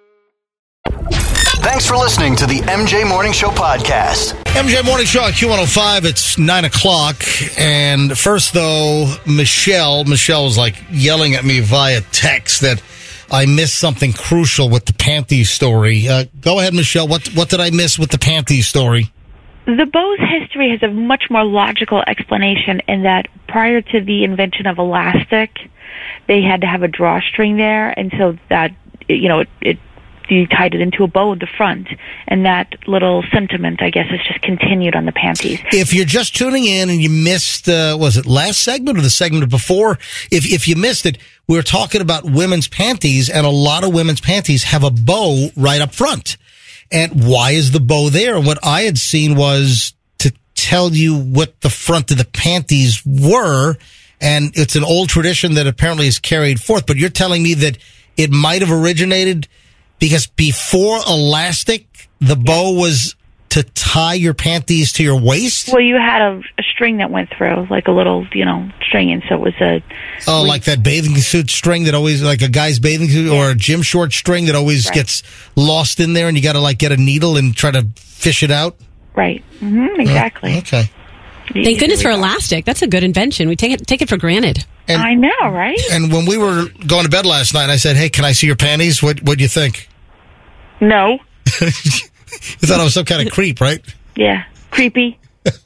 Thanks for listening to the MJ Morning Show podcast. MJ Morning Show at Q105. It's 9 o'clock. And first, though, Michelle was like yelling at me via text that I missed something crucial with the panties story. Go ahead, Michelle. What did I miss with the panties story? The bow's history has a much more logical explanation in that prior to the invention of elastic, they had to have a drawstring there, and so that, you tied it into a bow at the front, and that little sentiment, I guess, has just continued on the panties. If you're just tuning in and you missed, was it last segment or the segment before? If you missed it, we were talking about women's panties, and a lot of women's panties have a bow right up front. And why is the bow there? And what I had seen was to tell you what the front of the panties were, and it's an old tradition that apparently is carried forth. But you're telling me that it might have originated because before elastic, the bow was to tie your panties to your waist? Well, you had a string that went through, like a little, string, and so it was a... Oh, like that bathing suit string that always, like a guy's bathing suit, or a gym short string that always gets lost in there, and you got to, get a needle and try to fish it out? Right. Mm-hmm, exactly. Okay. Thank goodness for elastic. That's a good invention. We take it for granted. And, I know, right? And when we were going to bed last night, I said, "Hey, can I see your panties?" What'd you think? No. You thought I was some kind of creep, right? Yeah, creepy.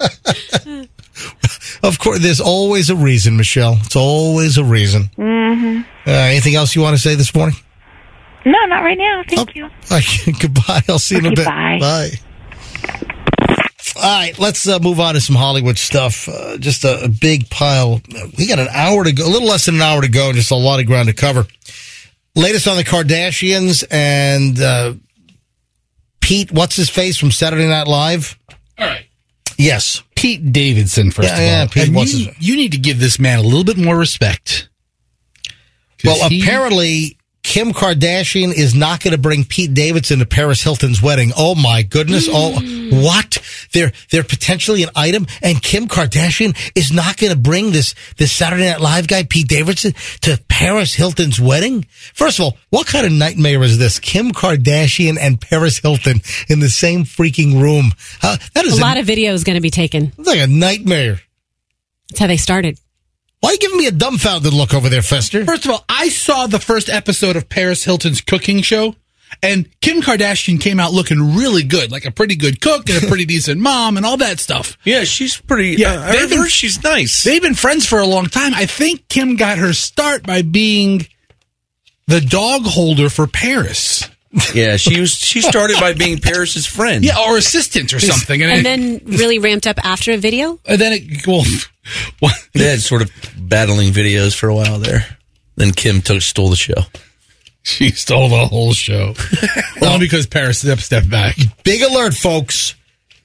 Of course, there's always a reason, Michelle. It's always a reason. Mm-hmm. Anything else you want to say this morning? No, not right now. Thank you. Goodbye. I'll see you in a bit. Bye. Bye. All right, let's move on to some Hollywood stuff. Just a big pile. We got an hour to go, a little less than an hour to go, just a lot of ground to cover. Latest on the Kardashians and Pete, what's his face from Saturday Night Live? All right. Yes. Pete Davidson, first of all. Yeah, Pete, and you need to give this man a little bit more respect. Well, apparently Kim Kardashian is not going to bring Pete Davidson to Paris Hilton's wedding. Oh my goodness. Oh, what? They're potentially an item, and Kim Kardashian is not going to bring this Saturday Night Live guy, Pete Davidson, to Paris Hilton's wedding? First of all, what kind of nightmare is this? Kim Kardashian and Paris Hilton in the same freaking room. That is a lot of videos going to be taken. It's like a nightmare. That's how they started. Why are you giving me a dumbfounded look over there, Fester? First of all, I saw the first episode of Paris Hilton's cooking show, And Kim Kardashian came out looking really good, like a pretty good cook and a pretty decent mom and all that stuff. Yeah, she's pretty. Yeah, I heard she's nice. They've been friends for a long time. I think Kim got her start by being the dog holder for Paris. Yeah, she started by being Paris's friend. Yeah, or assistant or something. And then really ramped up after a video? And then they had sort of battling videos for a while there. Then Kim stole the show. She stole the whole show. Only because Paris stepped back. Big alert, folks,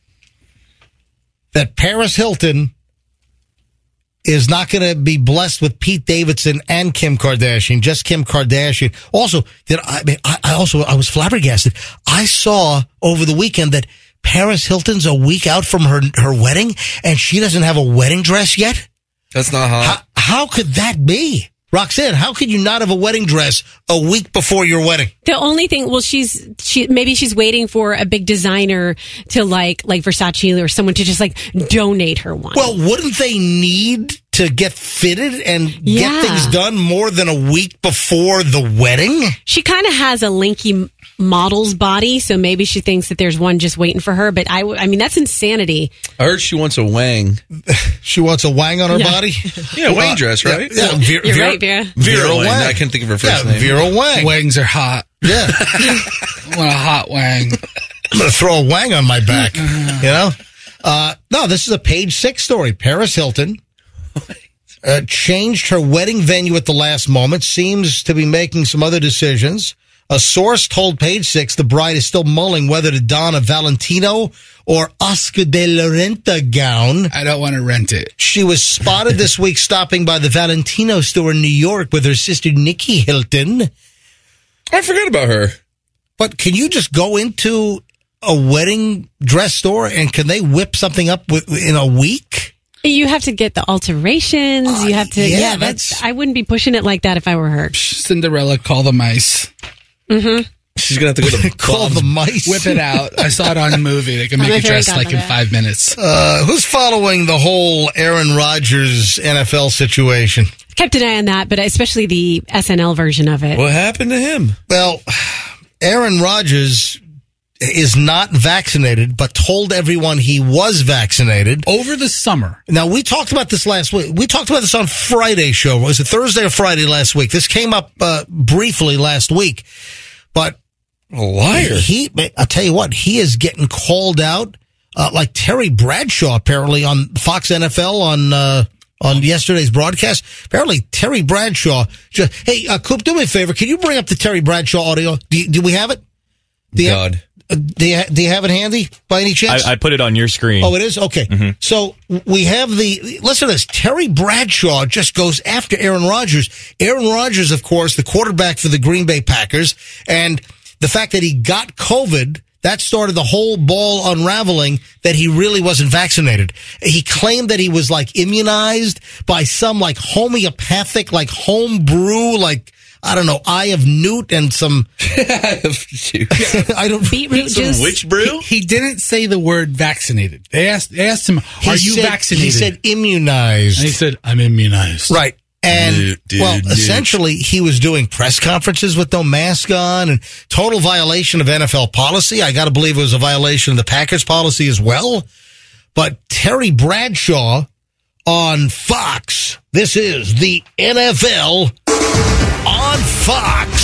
that Paris Hilton is not going to be blessed with Pete Davidson and Kim Kardashian, just Kim Kardashian. Also, I was flabbergasted. I saw over the weekend that Paris Hilton's a week out from her wedding, and she doesn't have a wedding dress yet. That's not hot. How could that be? Roxanne, how could you not have a wedding dress a week before your wedding? The only thing, well, maybe she's waiting for a big designer to like Versace or someone to just like donate her one. Well, wouldn't they need to get fitted and get things done more than a week before the wedding? She kind of has a lanky model's body, so maybe she thinks that there's one just waiting for her. But I mean, that's insanity. I heard she wants a wang. She wants a wang on her body? Yeah, wang dress, right? Yeah, You're right, Vera. Vera Wang. I can't think of her first name. Vera Wang. Wangs are hot. Yeah. I want a hot wang. I'm going to throw a wang on my back, you know? No, this is a Page 6 story. Paris Hilton changed her wedding venue at the last moment, seems to be making some other decisions. A source told Page 6 the bride is still mulling whether to don a Valentino or Oscar de la Renta gown. I don't want to rent it. She was spotted this week stopping by the Valentino store in New York with her sister Nikki Hilton. I forgot about her. But can you just go into a wedding dress store and can they whip something up in a week? You have to get the alterations. You have to. Yeah, I wouldn't be pushing it like that if I were her. Cinderella, call the mice. Mm-hmm. She's going to have to go to call the mice. Whip it out. I saw it on a movie. They can make a dress like in 5 minutes. Who's following the whole Aaron Rodgers NFL situation? Kept an eye on that, but especially the SNL version of it. What happened to him? Well, Aaron Rodgers is not vaccinated, but told everyone he was vaccinated over the summer. Now, we talked about this last week. We talked about this on Friday's show. Was it Thursday or Friday last week? This came up briefly last week, but a liar. I'll tell you what, he is getting called out like Terry Bradshaw apparently on Fox NFL on yesterday's broadcast. Apparently, Terry Bradshaw hey, Coop, do me a favor. Can you bring up the Terry Bradshaw audio? Do we have it? Do you have it handy by any chance? I put it on your screen. Oh, it is? Okay. Mm-hmm. So we have listen to this. Terry Bradshaw just goes after Aaron Rodgers. Aaron Rodgers, of course, the quarterback for the Green Bay Packers, and the fact that he got COVID, that started the whole ball unraveling that he really wasn't vaccinated. He claimed that he was like immunized by some like homeopathic, like home brew, like, I don't know, Eye of Newt and some I don't beetroot juice. Witch brew? He didn't say the word vaccinated. They asked him, "Are you vaccinated?" He said immunized. And he said, "I'm immunized." Right. And essentially he was doing press conferences with no mask on and total violation of NFL policy. I got to believe it was a violation of the Packers policy as well. But Terry Bradshaw on Fox. This is the NFL on Fox.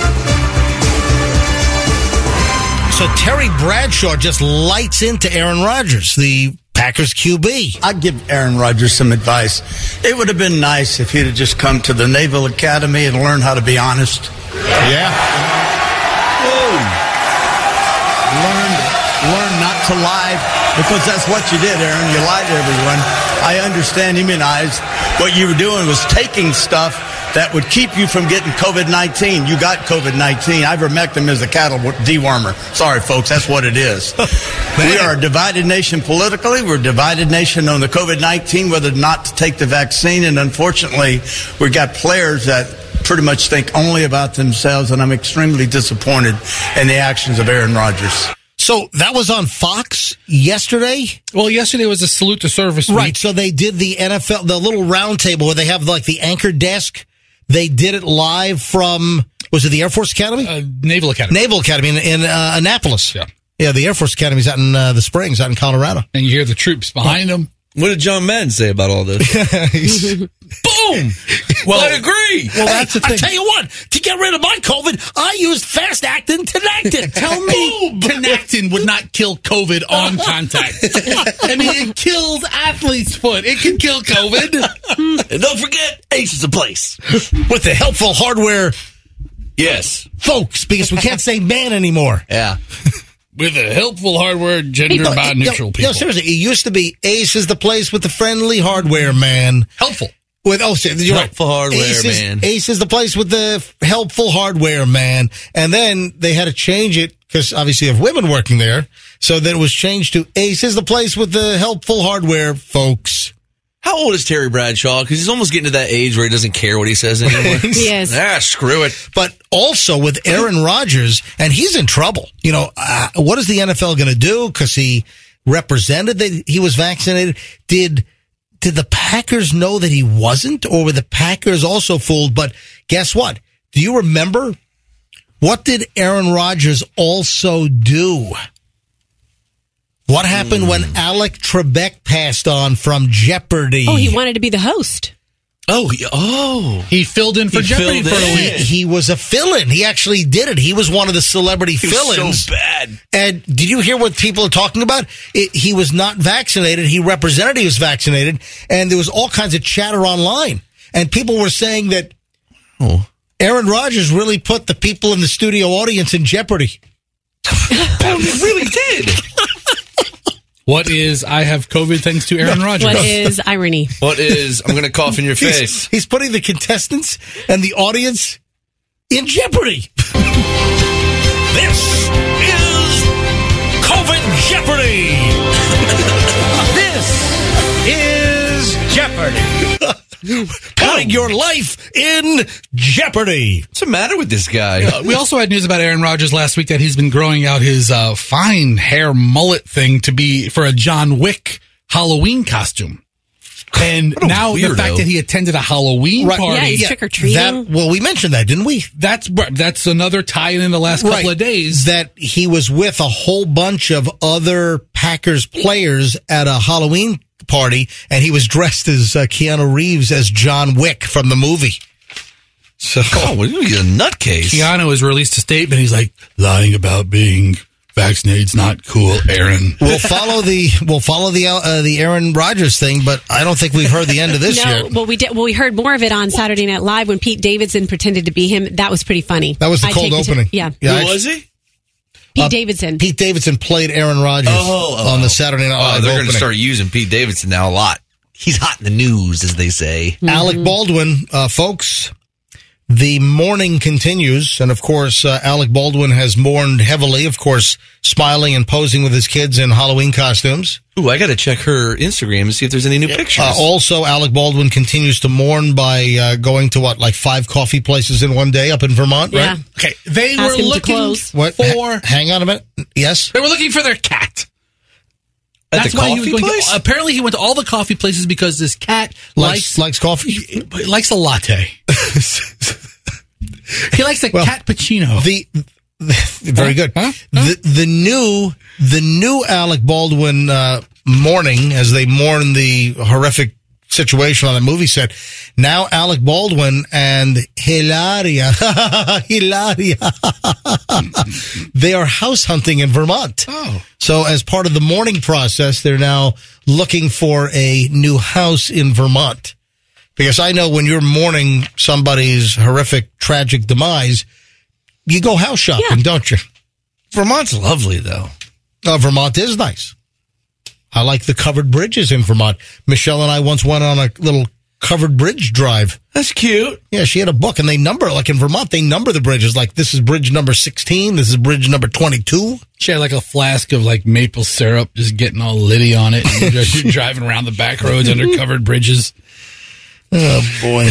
So Terry Bradshaw just lights into Aaron Rodgers, the Packers QB. I'd give Aaron Rodgers some advice. It would have been nice if he'd have just come to the Naval Academy and learned how to be honest. Yeah. Learn not to lie, because that's what you did, Aaron. You lied to everyone. I understand immunized. What you were doing was taking stuff that would keep you from getting COVID-19. You got COVID-19. Ivermectin is a cattle dewormer. Sorry, folks, that's what it is. We are a divided nation politically. We're a divided nation on the COVID-19, whether or not to take the vaccine. And unfortunately, we've got players that pretty much think only about themselves, and I'm extremely disappointed in the actions of Aaron Rodgers. So that was on Fox yesterday? Well, yesterday was a salute to service week. Right, so they did the NFL, the little round table where they have like the anchor desk. They did it live from Was it the Air Force Academy? Naval Academy. Naval Academy in Annapolis. Yeah. Yeah, the Air Force Academy's out in the Springs, out in Colorado. And you hear the troops behind them. What did John Madden say about all this? Boom! Well, I agree. Well, that's the thing. I tell you what, to get rid of my COVID, I used fast-acting Tinactin. Tell me Tinactin would not kill COVID on contact. I mean, it kills athlete's foot. It can kill COVID. And don't forget, Ace is a place. With the helpful hardware, yes, folks, because we can't say man anymore. Yeah. With a helpful hardware, gender bi-neutral people. No, seriously, it used to be Ace is the place with the friendly hardware man. Helpful. You're right. Helpful hardware man. Ace is the place with the helpful hardware man. And then they had to change it because obviously you have women working there. So then it was changed to Ace is the place with the helpful hardware folks. How old is Terry Bradshaw? Because he's almost getting to that age where he doesn't care what he says anymore. Yes. Screw it. But also with Aaron Rodgers, and he's in trouble. You know, what is the NFL going to do? Because he represented that he was vaccinated. Did the Packers know that he wasn't, or were the Packers also fooled? But guess what? Do you remember? What did Aaron Rodgers also do? What happened when Alec Trebek passed on from Jeopardy? Oh, he wanted to be the host. He filled in for Jeopardy for a week. He was a fill-in. He actually did it. He was one of the celebrity fill-ins. He was so bad. And did you hear what people are talking about? He was not vaccinated. He represented he was vaccinated. And there was all kinds of chatter online. And people were saying that Aaron Rodgers really put the people in the studio audience in jeopardy. He really did. What is I have COVID thanks to Aaron Rodgers? What is irony? What is I'm going to cough in your face? He's putting the contestants and the audience in jeopardy. This is COVID Jeopardy. This is Jeopardy. Putting your life in jeopardy. What's the matter with this guy? We also had news about Aaron Rodgers last week that he's been growing out his fine hair mullet thing to be for a John Wick Halloween costume. And now the fact that he attended a Halloween party. Yeah, he's trick-or-treating. Well, we mentioned that, didn't we? That's another tie-in in the last couple of days. That he was with a whole bunch of other Packers players at a Halloween party, and he was dressed as Keanu Reeves as John Wick from the movie. So, what are you, a nutcase? Keanu has released a statement. He's like, lying about being vaccinated's not cool, Aaron. We'll follow the Aaron Rodgers thing, but I don't think we've heard the end of this yet. Well, we did. Well, we heard more of it on Saturday Night Live when Pete Davidson pretended to be him. That was pretty funny. That was the cold opening. Who was he? Pete Davidson. Pete Davidson played Aaron Rodgers on the Saturday Night Live. They're going to start using Pete Davidson now a lot. He's hot in the news, as they say. Alec Baldwin, folks. The mourning continues, and of course, Alec Baldwin has mourned heavily, of course, smiling and posing with his kids in Halloween costumes. Ooh, I got to check her Instagram and see if there's any new pictures. Also, Alec Baldwin continues to mourn by going to, 5 coffee places in one day up in Vermont, right? Okay, they were looking for... Hang on a minute. Yes? They were looking for their cat. At the coffee place? Apparently, he went to all the coffee places because this cat likes coffee. He likes a latte. He likes a cat cappuccino. Very good. The new Alec Baldwin mourning, as they mourn the horrific situation on the movie set. Now Alec Baldwin and Hilaria, they are house hunting in Vermont. Oh. So as part of the mourning process, they're now looking for a new house in Vermont. Because I know when you're mourning somebody's horrific, tragic demise, you go house shopping, don't you? Vermont's lovely, though. Vermont is nice. I like the covered bridges in Vermont. Michelle and I once went on a little covered bridge drive. That's cute. Yeah, she had a book, and they number, like in Vermont, they number the bridges. Like, this is bridge number 16, this is bridge number 22. She had like a flask of maple syrup, just getting all litty on it, and just driving around the back roads under covered bridges. Oh, boy.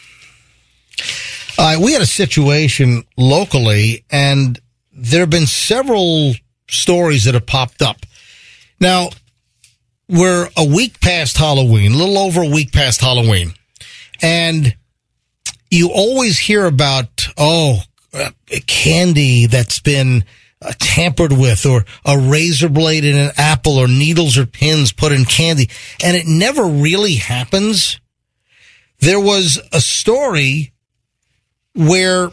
We had a situation locally, and there have been several stories that have popped up. Now, we're a week past Halloween, a little over a week past Halloween, and you always hear about, candy that's been tampered with, or a razor blade in an apple, or needles or pins put in candy, and it never really happens. There was a story where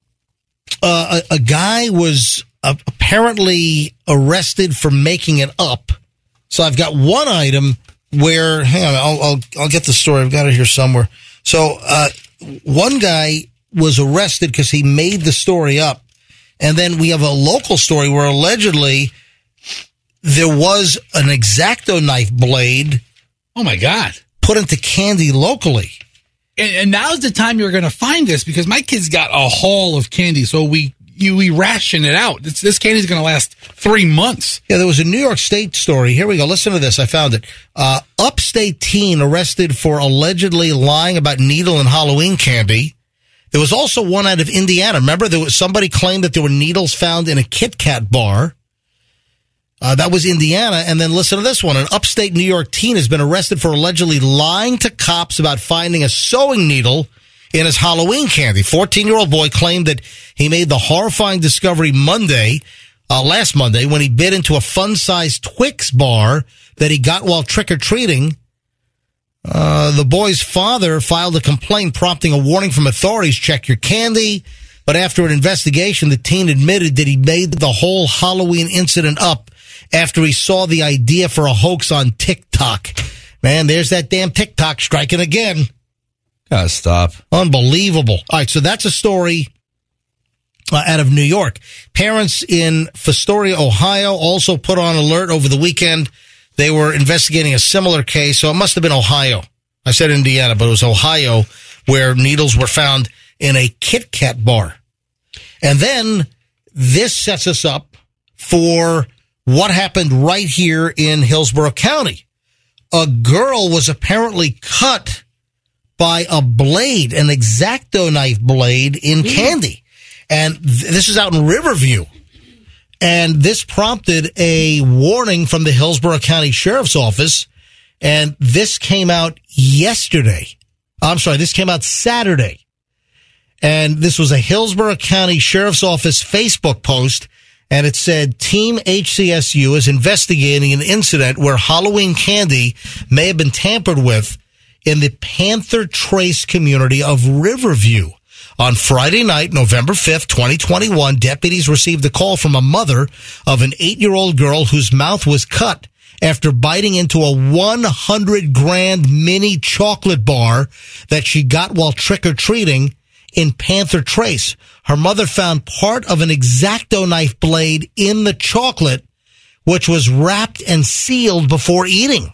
a guy was apparently arrested for making it up. So I've got one item where, hang on, I'll get the story. I've got it here somewhere. So one guy was arrested because he made the story up. And then we have a local story where allegedly there was an X-Acto knife blade. Oh my God. Put into candy locally. And now's the time you're going to find this, because my kids got a haul of candy. So we ration it out. This candy's going to last 3 months. Yeah, there was a New York State story. Here we go. Listen to this. I found it. Upstate teen arrested for allegedly lying about needle and Halloween candy. There was also one out of Indiana. Remember, there was somebody claimed that there were needles found in a Kit Kat bar. That was Indiana. And then listen to this one. An upstate New York teen has been arrested for allegedly lying to cops about finding a sewing needle in his Halloween candy. 14-year-old boy claimed that he made the horrifying discovery last Monday, when he bit into a fun-sized Twix bar that he got while trick-or-treating. The boy's father filed a complaint prompting a warning from authorities, check your candy. But after an investigation, the teen admitted that he made the whole Halloween incident up after he saw the idea for a hoax on TikTok. Man, there's that damn TikTok striking again. Gotta stop. Unbelievable. All right, so that's a story out of New York. Parents in Fostoria, Ohio, also put on alert over the weekend. They were investigating a similar case, so it must have been Ohio. I said Indiana, but it was Ohio, where needles were found in a Kit Kat bar. And then this sets us up for what happened right here in Hillsborough County. A girl was apparently cut by a blade, an X-Acto knife blade in candy. And this is out in Riverview. And this prompted a warning from the Hillsborough County Sheriff's Office. And this came out yesterday. I'm sorry, this came out Saturday. And this was a Hillsborough County Sheriff's Office Facebook post. And it said, Team HCSU is investigating an incident where Halloween candy may have been tampered with in the Panther Trace community of Riverview. On Friday night, November 5th, 2021, deputies received a call from a mother of an 8-year-old girl whose mouth was cut after biting into a 100 grand mini chocolate bar that she got while trick-or-treating in Panther Trace. Her mother found part of an X-Acto knife blade in the chocolate, which was wrapped and sealed before eating.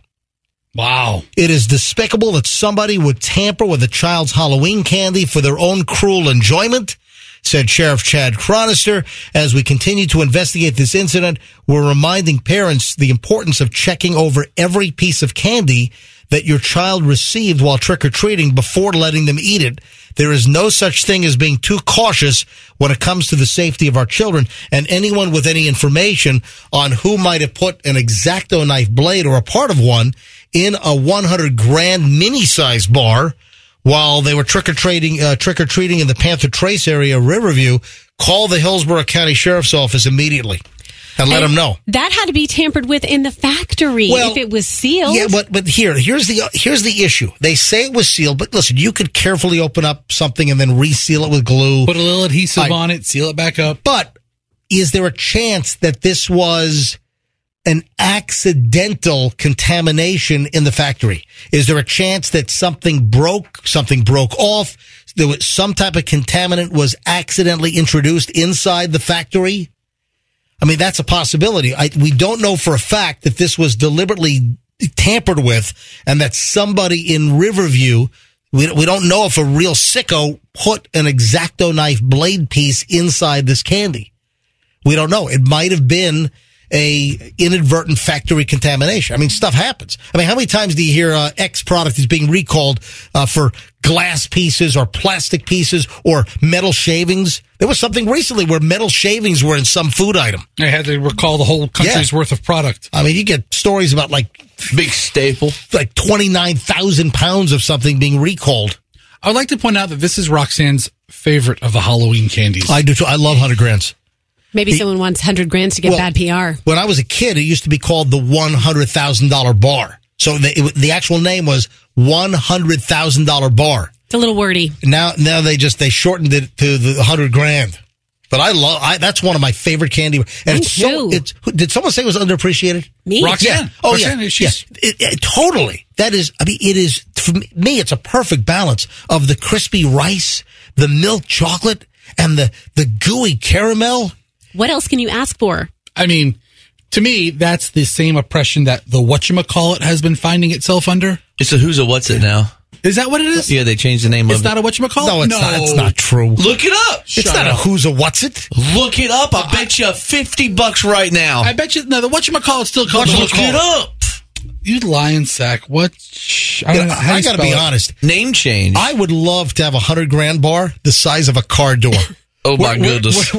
Wow. It is despicable that somebody would tamper with a child's Halloween candy for their own cruel enjoyment, said Sheriff Chad Chronister. As we continue to investigate this incident, we're reminding parents the importance of checking over every piece of candy that your child received while trick-or-treating before letting them eat it. There is no such thing as being too cautious when it comes to the safety of our children, and anyone with any information on who might have put an X-Acto knife blade or a part of one in a 100 grand mini-size bar while they were trick-or-treating in the Panther Trace area, Riverview, call the Hillsborough County Sheriff's Office immediately and let them know. That had to be tampered with in the factory if it was sealed. Yeah, but here's the issue. They say it was sealed, but listen, you could carefully open up something and then reseal it with glue. Put a little adhesive on it, seal it back up. But is there a chance that this was an accidental contamination in the factory? Is there a chance that something broke off, there was some type of contaminant was accidentally introduced inside the factory? I mean, that's a possibility. We don't know for a fact that this was deliberately tampered with and that somebody in Riverview, we don't know if a real sicko put an X-Acto knife blade piece inside this candy. We don't know. It might have been a inadvertent factory contamination. I mean, stuff happens. I mean, how many times do you hear X product is being recalled for glass pieces or plastic pieces or metal shavings? There was something recently where metal shavings were in some food item. They had to recall the whole country's worth of product. I mean, you get stories about like big staple, like 29,000 pounds of something being recalled. I would like to point out that this is Roxanne's favorite of the Halloween candies. I do too. I love 100 Grands. Maybe someone wants 100 Grands to get bad PR. When I was a kid, it used to be called the $100,000 bar. So the actual name was $100,000 bar. It's a little wordy. Now they shortened it to the 100 grand. But that's one of my favorite candy. And did someone say it was underappreciated? Me? Roxanne. Yeah. Oh, Roxanne, yeah. Totally. That is, it is, for me, it's a perfect balance of the crispy rice, the milk chocolate, and the gooey caramel. What else can you ask for? I mean, to me, that's the same oppression that the whatchamacallit has been finding itself under. It's a who's a what's it now. Is that what it is? Yeah, they changed the name of it. It's not a whatchamacallit? No, it's not true. Look it up. It's not a who's a what's it. Look it up. I bet you $50 right now. I bet you, no, the whatchamacallit's still called Look it up. You lion sack. What? I got to be honest. Name change. I would love to have a 100 grand bar the size of a car door. Oh my goodness.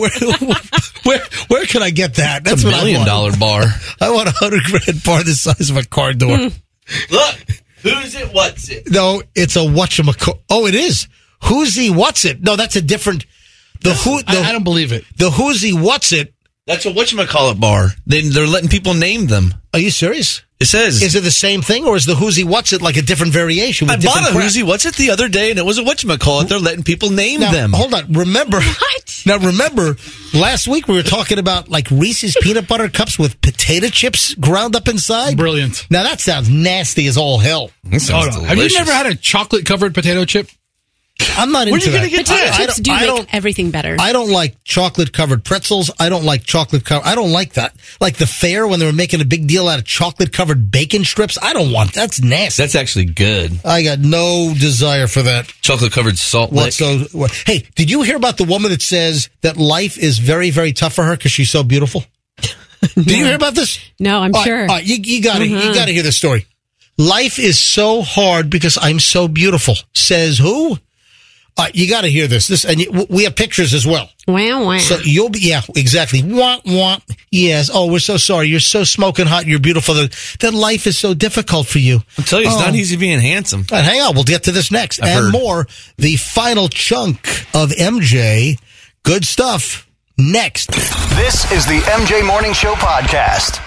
Where can I get that? That's $1 million bar. I want a 100 grand bar the size of a car door. Look, who's it? What's it? No, it's a whatchamacallit. Oh, it is. Who's he? What's it? No, that's a different. I don't believe it. The who's he? What's it? That's a whatchamacallit bar. They're letting people name them. Are you serious? It says. Is it the same thing, or is the who's he? What's it like a different variation? I bought a who's he? What's it the other day, and it was a whatchamacallit. They're letting people name them. Hold on. Remember. What? Now, remember, last week we were talking about like Reese's peanut butter cups with potato chips ground up inside. Brilliant. Now, that sounds nasty as all hell. That sounds delicious. Have you never had a chocolate-covered potato chip? I'm not into that. Where are you going to get Potato that? chips do make everything better. I don't like chocolate-covered pretzels. I don't like I don't like that. Like the fair when they were making a big deal out of chocolate-covered bacon strips. I don't want that. That's nasty. That's actually good. I got no desire for that. Chocolate-covered salt lick. Hey, did you hear about the woman that says that life is very, very tough for her because she's so beautiful? Did you hear about this? No, I'm sure. You got to hear this story. Life is so hard because I'm so beautiful. Says who? You got to hear this. And we have pictures as well. Wow. So you'll be, yeah, exactly. Wah, wah. Yes. Oh, we're so sorry. You're so smoking hot. You're beautiful. That life is so difficult for you. I'll tell you, it's not easy being handsome. Hang on. We'll get to this next. I've heard more. The final chunk of MJ. Good stuff. Next. This is the MJ Morning Show podcast.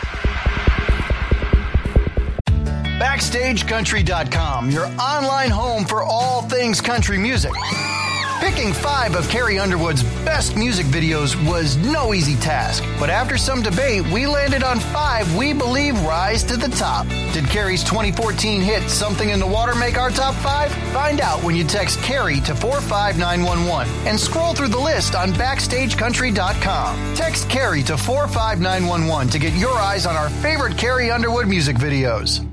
BackstageCountry.com, your online home for all things country music. Picking 5 of Carrie Underwood's best music videos was no easy task, but after some debate, we landed on 5 we believe rise to the top. Did Carrie's 2014 hit Something in the Water make our top 5? Find out when you text Carrie to 45911 and scroll through the list on BackstageCountry.com. Text Carrie to 45911 to get your eyes on our favorite Carrie Underwood music videos.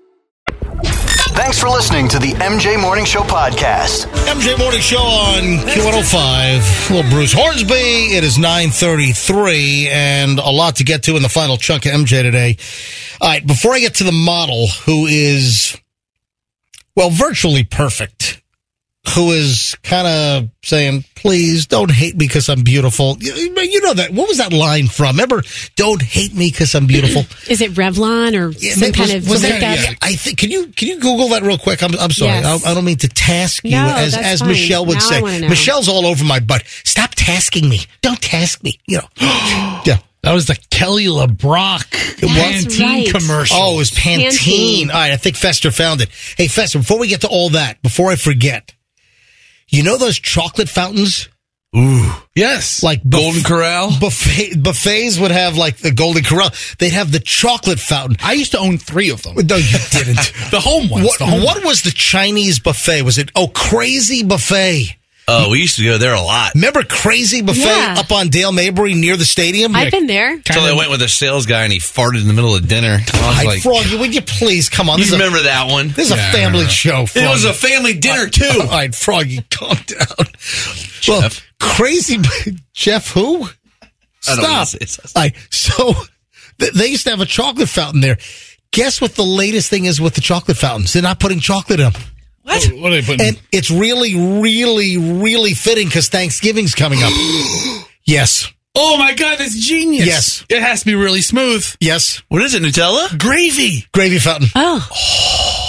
Thanks for listening to the MJ Morning Show podcast. MJ Morning Show on Q105. Little Bruce Hornsby. It is 9:33 and a lot to get to in the final chunk of MJ today. All right, before I get to the model who is, well, virtually perfect, who is kind of saying, please don't hate me because I'm beautiful. You know that. What was that line from? Remember, don't hate me because I'm beautiful. Is it Revlon or some kind of makeup? Yeah, I think. Can you Google that real quick? I'm sorry. Yes. I don't mean to task you, as fine. Michelle would now say. Michelle's all over my butt. Stop tasking me. Don't task me. You know. Yeah. That was the Kelly LeBrock Pantene commercial. Oh, it was Pantene. All right, I think Fester found it. Hey, Fester, before we get to all that, before I forget, you know those chocolate fountains? Ooh. Yes. Like Golden Corral? Buffets would have like the Golden Corral. They'd have the chocolate fountain. I used to own 3 of them. No, you didn't. The home ones. What was the Chinese buffet? Was it, Crazy Buffet? Oh, we used to go there a lot. Remember Crazy Buffet up on Dale Mabry near the stadium? I've been there. Until I went with a sales guy and he farted in the middle of dinner. I was like, Froggy, would you please come on? You remember that one? This is a family show, Froggy. It was a family dinner, too. All right, Froggy, calm down. Well, Crazy Jeff who? Stop. All right, so they used to have a chocolate fountain there. Guess what the latest thing is with the chocolate fountains? They're not putting chocolate in them. What are they putting? And it's really, really, really fitting because Thanksgiving's coming up. Yes. Oh my God, that's genius. Yes. It has to be really smooth. Yes. What is it, Nutella? Gravy. Gravy fountain. Oh.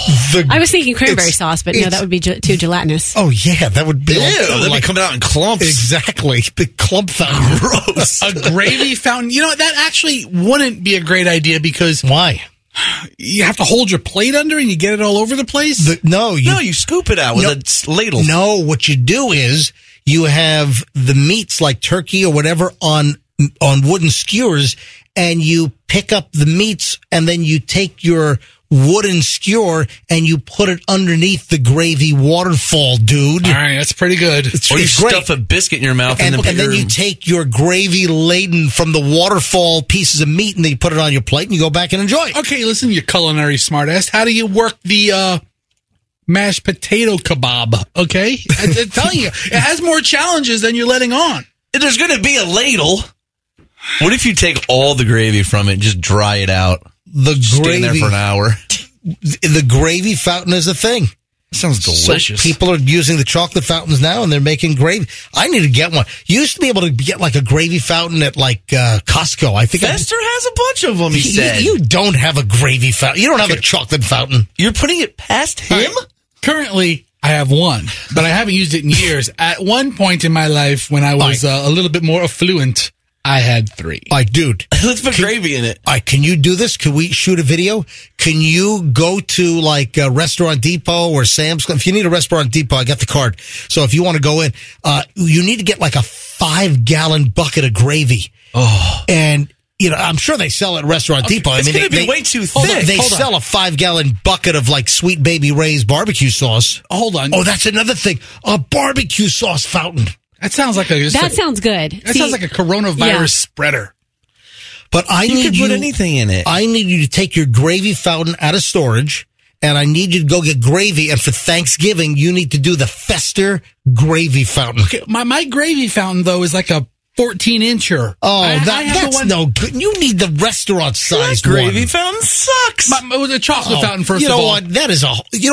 I was thinking cranberry it's- sauce, but no, it's- that would be too gelatinous. Oh yeah, that would be That'd be coming out in clumps. Exactly, big clump fountain. Gross. A gravy fountain. You know what? That actually wouldn't be a great idea because why? You have to hold your plate under and you get it all over the place. No, you scoop it out with a ladle. No, what you do is you have the meats like turkey or whatever on wooden skewers, and you pick up the meats, and then you take your wooden skewer and you put it underneath the gravy waterfall, dude. All right, that's pretty good. Or you stuff a biscuit in your mouth and then you take your gravy laden from the waterfall pieces of meat and then you put it on your plate and you go back and enjoy it. Okay, listen, you culinary smartass. How do you work the mashed potato kebab? Okay, I'm telling you, it has more challenges than you're letting on. There's going to be a ladle. What if you take all the gravy from it and just dry it out? Stand there for an hour. The gravy fountain is a thing. Sounds delicious. So people are using the chocolate fountains now, and they're making gravy. I need to get one. You used to be able to get like a gravy fountain at like Costco. I think Fester has a bunch of them. He said you don't have a gravy fountain. You don't have a chocolate fountain. You're putting it past him. Currently, I have one, but I haven't used it in years. At one point in my life, when I was a little bit more affluent, I had 3. Dude. Let's put gravy in it. Can you do this? Can we shoot a video? Can you go to like Restaurant Depot or Sam's Club? If you need a Restaurant Depot, I got the card. So if you want to go in, you need to get like a 5-gallon bucket of gravy. Oh. And, you know, I'm sure they sell at Restaurant Depot. It's going to be way too thick. They sell a 5-gallon bucket of like Sweet Baby Ray's barbecue sauce. Hold on. Oh, that's another thing. A barbecue sauce fountain. That sounds like sounds good. That sounds like a coronavirus spreader. But I you need could put anything in it. I need you to take your gravy fountain out of storage, and I need you to go get gravy. And for Thanksgiving, you need to do the Fester gravy fountain. Okay, my gravy fountain though is like a 14-incher. Oh, that's no good. You need the restaurant size gravy one. fountain sucks. The chocolate fountain first you know of all. What? That is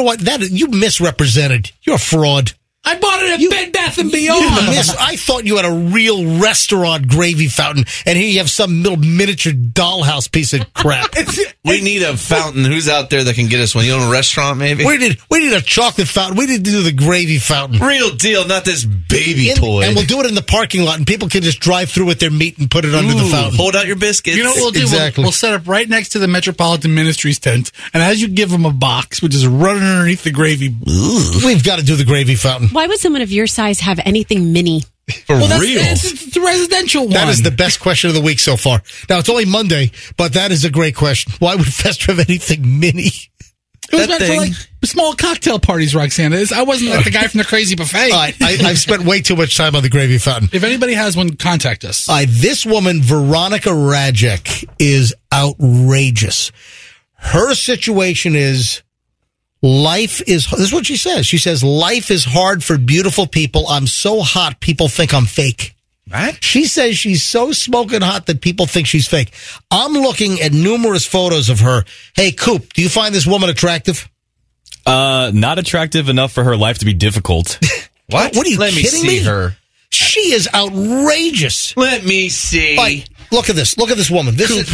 you misrepresented. You're a fraud. I bought it at Bed Bath & Beyond. I thought you had a real restaurant gravy fountain, and here you have some little miniature dollhouse piece of crap. We need a fountain. Who's out there that can get us one? You own a restaurant, maybe? We need a chocolate fountain. We need to do the gravy fountain. Real deal, not this baby toy. And we'll do it in the parking lot, and people can just drive through with their meat and put it under the fountain. Hold out your biscuits. You know what we'll do? Exactly. We'll set up right next to the Metropolitan Ministries tent, and as you give them a box, we'll just run it underneath the gravy. We've got to do the gravy fountain. Why would someone of your size have anything mini? For real? It's the residential one. That is the best question of the week so far. Now, it's only Monday, but that is a great question. Why would Fester have anything mini? It was meant for like small cocktail parties, Roxanne. I wasn't like the guy from the Crazy Buffet. I've spent way too much time on the gravy fountain. If anybody has one, contact us. This woman, Veronica Rajek, is outrageous. Her situation is... this is what she says. She says, life is hard for beautiful people. I'm so hot, people think I'm fake. Right? She says she's so smoking hot that people think she's fake. I'm looking at numerous photos of her. Hey, Coop, do you find this woman attractive? Not attractive enough for her life to be difficult. What are you Let me kidding see me? her. She is outrageous. Let me see. Look at this. Look at this woman.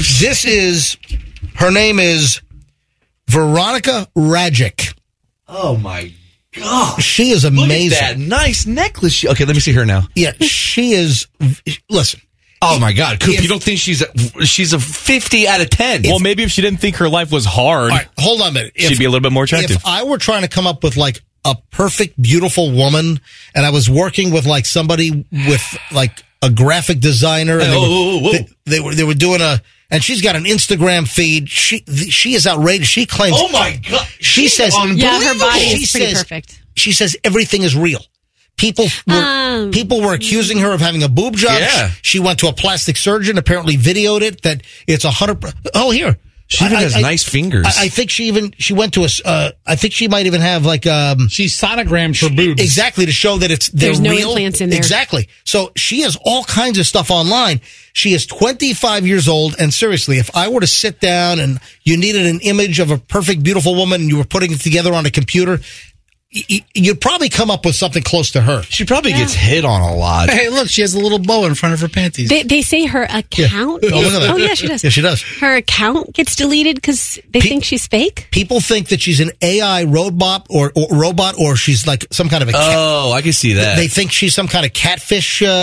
Her name is Veronica Rajek. Oh my God. She is amazing. Look at that nice necklace. Okay, let me see her now. Yeah, she is. Listen. Oh my God, Coop, you don't think she's a 50 out of 10? Well, maybe if she didn't think her life was hard, all right, hold on a minute. She'd be a little bit more attractive. If I were trying to come up with like a perfect, beautiful woman, and I was working with like somebody with like a graphic designer, and they were doing and she's got an Instagram feed. She is outrageous. She claims. Oh my God. She says, her body is pretty perfect. She says everything is real. People were accusing her of having a boob job. Yeah. She went to a plastic surgeon, apparently videoed it, that it's 100%. Oh, here. She even has nice fingers. I think she went to I think she might even have like, she sonogrammed her boobs. Exactly, to show that there's real. No implants in there. Exactly. So she has all kinds of stuff online. She is 25 years old, and seriously, if I were to sit down and you needed an image of a perfect, beautiful woman and you were putting it together on a computer, you'd probably come up with something close to her. She probably gets hit on a lot. Hey, look, she has a little bow in front of her panties. They say her account. Yeah. Oh, look at that. Oh, yeah, she does. Yeah, she does. Her account gets deleted because they think she's fake. People think that she's an AI robot or she's like some kind of a cat. Oh, I can see that. They think she's some kind of catfish thing.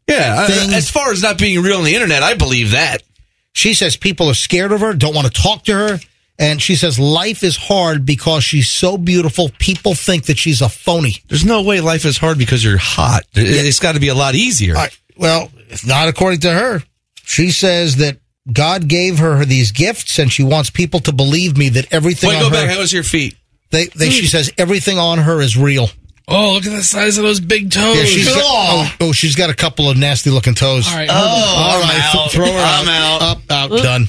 As far as not being real on the internet, I believe that. She says people are scared of her, don't want to talk to her. And she says life is hard because she's so beautiful. People think that she's a phony. There's no way life is hard because you're hot. It's got to be a lot easier. Well, it's not according to her. She says that God gave her these gifts, and she wants people to believe me that everything on her... Wait, go back. How was your feet? She says everything on her is real. Oh, look at the size of those big toes. Yeah, she's got a couple of nasty looking toes. All right. All right. Throw her out. I'm out. Out. Done.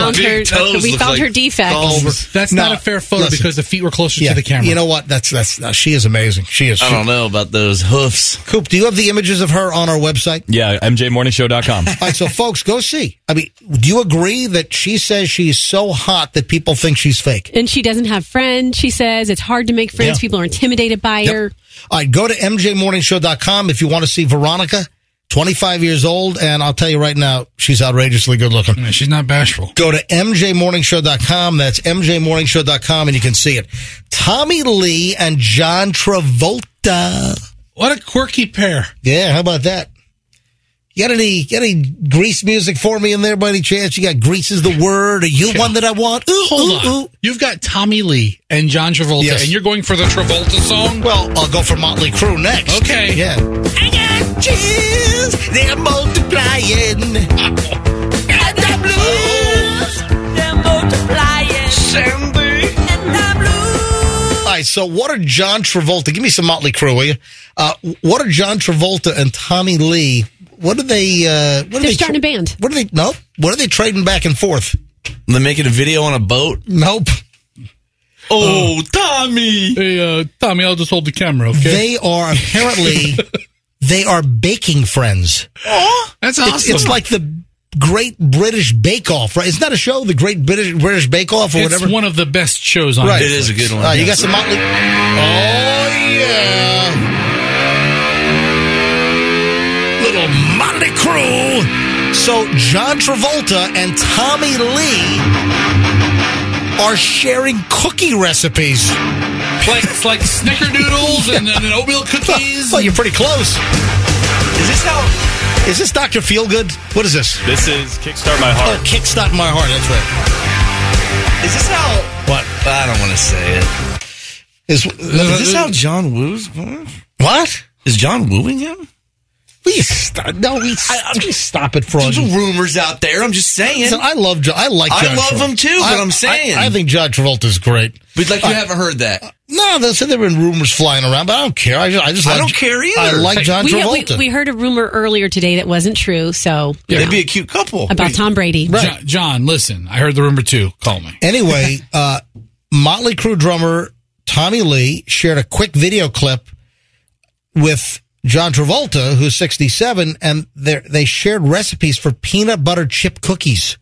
We found her defects. That's not a fair photo because the feet were closer to the camera. You know what? That's she is amazing. She is. I don't know about those hoofs. Coop, do you have the images of her on our website? Yeah, mjmorningshow.com. All right, so folks, go see. I mean, do you agree that she says she's so hot that people think she's fake? And she doesn't have friends. She says it's hard to make friends. Yeah. People are intimidated by her. All right, go to mjmorningshow.com if you want to see Veronica, 25 years old, and I'll tell you right now, she's outrageously good looking. Yeah, she's not bashful. Go to mjmorningshow.com. That's mjmorningshow.com, and you can see it. Tommy Lee and John Travolta. What a quirky pair. Yeah, how about that? You got any Grease music for me in there by any chance? You got Grease is the word? Are you one that I want? Hold on. You've got Tommy Lee and John Travolta, and you're going for the Travolta song? Well, I'll go for Motley Crue next. Okay. Yeah. I got chills, they're multiplying. Got the blues, they're multiplying. Sandy. And the blues. All right, so what are John Travolta? Give me some Motley Crue, will you? What are John Travolta and Tommy Lee... What are they? They're starting a band. What are they? Nope. What are they trading back and forth? They're making a video on a boat? Nope. Oh, Tommy. Hey, Tommy, I'll just hold the camera, okay? They are apparently, they are baking friends. Oh, that's awesome. It's like the Great British Bake Off, right? Isn't that a show? The Great British Bake Off or whatever? It's one of the best shows on Right. It is a good one. You got some Motley? Oh, yeah. Little Motley Crue. So John Travolta and Tommy Lee are sharing cookie recipes. It's like snickerdoodles and then oatmeal cookies. Well, you're pretty close. Is this Dr. Feelgood? What is this? This is Kickstart My Heart. Oh, Kickstart My Heart. That's right. Is this how... What? I don't want to say it. Is this how John woos? What? Is John wooing him? Please stop. No, stop it, Fraud. There's rumors out there. I'm just saying. Listen, I like John. I love Travolta. him too, but I'm saying. I think John Travolta's great. But you haven't heard that. No, they said there have been rumors flying around, but I don't care. I don't care either. I like John Travolta. We heard a rumor earlier today that wasn't true, so they'd be a cute couple. About Tom Brady. Right. John, listen, I heard the rumor too. Call me. Anyway, Motley Crue drummer Tommy Lee shared a quick video clip with John Travolta, who's 67, and they shared recipes for peanut butter chip cookies.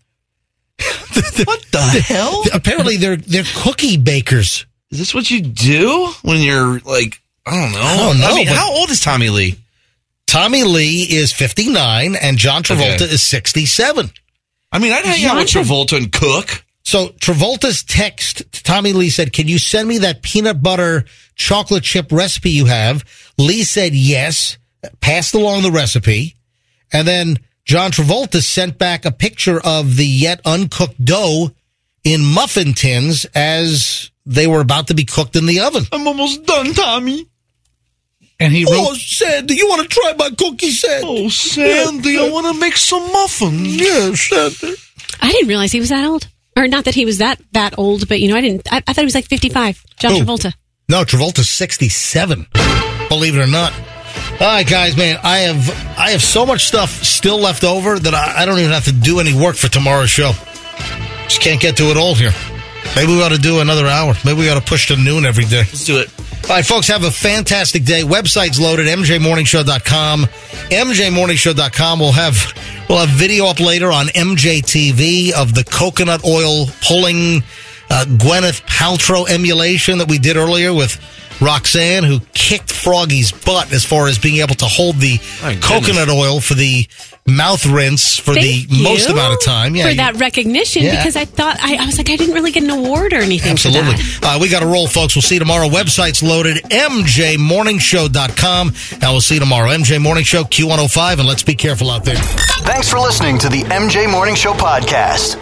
What the hell? Apparently, they're cookie bakers. Is this what you do when you're like, I don't know. I don't know. I mean, how old is Tommy Lee? Tommy Lee is 59, and John Travolta is 67. I mean, I'd hang out with Travolta and cook. So Travolta's text to Tommy Lee said, "Can you send me that peanut butter chocolate chip recipe you have?" Lee said yes, passed along the recipe. And then John Travolta sent back a picture of the yet uncooked dough in muffin tins as they were about to be cooked in the oven. I'm almost done, Tommy. And he wrote, "Oh, Sandy, you want to try my cookie, Sandy?" "Oh, Sandy, I want to make some muffins." Yeah, Sandy. I didn't realize he was that old. Or not that he was that old, but I thought he was like 55. John Travolta. No, Travolta's 67. Believe it or not. All right, guys, man, I have so much stuff still left over that I don't even have to do any work for tomorrow's show. Just can't get to it all here. Maybe we ought to do another hour. Maybe we ought to push to noon every day. Let's do it. All right, folks, have a fantastic day. Website's loaded, mjmorningshow.com. mjmorningshow.com. We'll have video up later on MJTV of the coconut oil pulling Gwyneth Paltrow emulation that we did earlier with Roxanne, who kicked Froggy's butt as far as being able to hold the coconut oil for the mouth rinse for Thank the most you amount of time. for that recognition, Yeah. because I thought, I was like, I didn't really get an award or anything Absolutely. for that. We got to roll, folks. We'll see you tomorrow. Website's loaded, mjmorningshow.com. And we'll see you tomorrow. MJ Morning Show, Q105, and let's be careful out there. Thanks for listening to the MJ Morning Show podcast.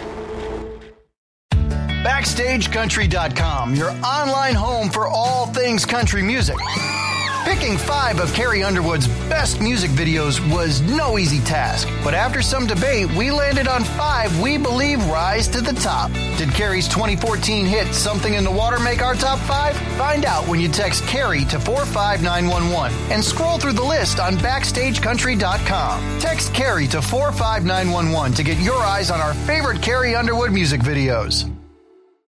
BackstageCountry.com, your online home for all things country music. Picking 5 of Carrie Underwood's best music videos was no easy task, but after some debate, we landed on 5 we believe rise to the top. Did Carrie's 2014 hit Something in the Water make our top 5? Find out when you text Carrie to 45911 and scroll through the list on BackstageCountry.com. Text Carrie to 45911 to get your eyes on our favorite Carrie Underwood music videos.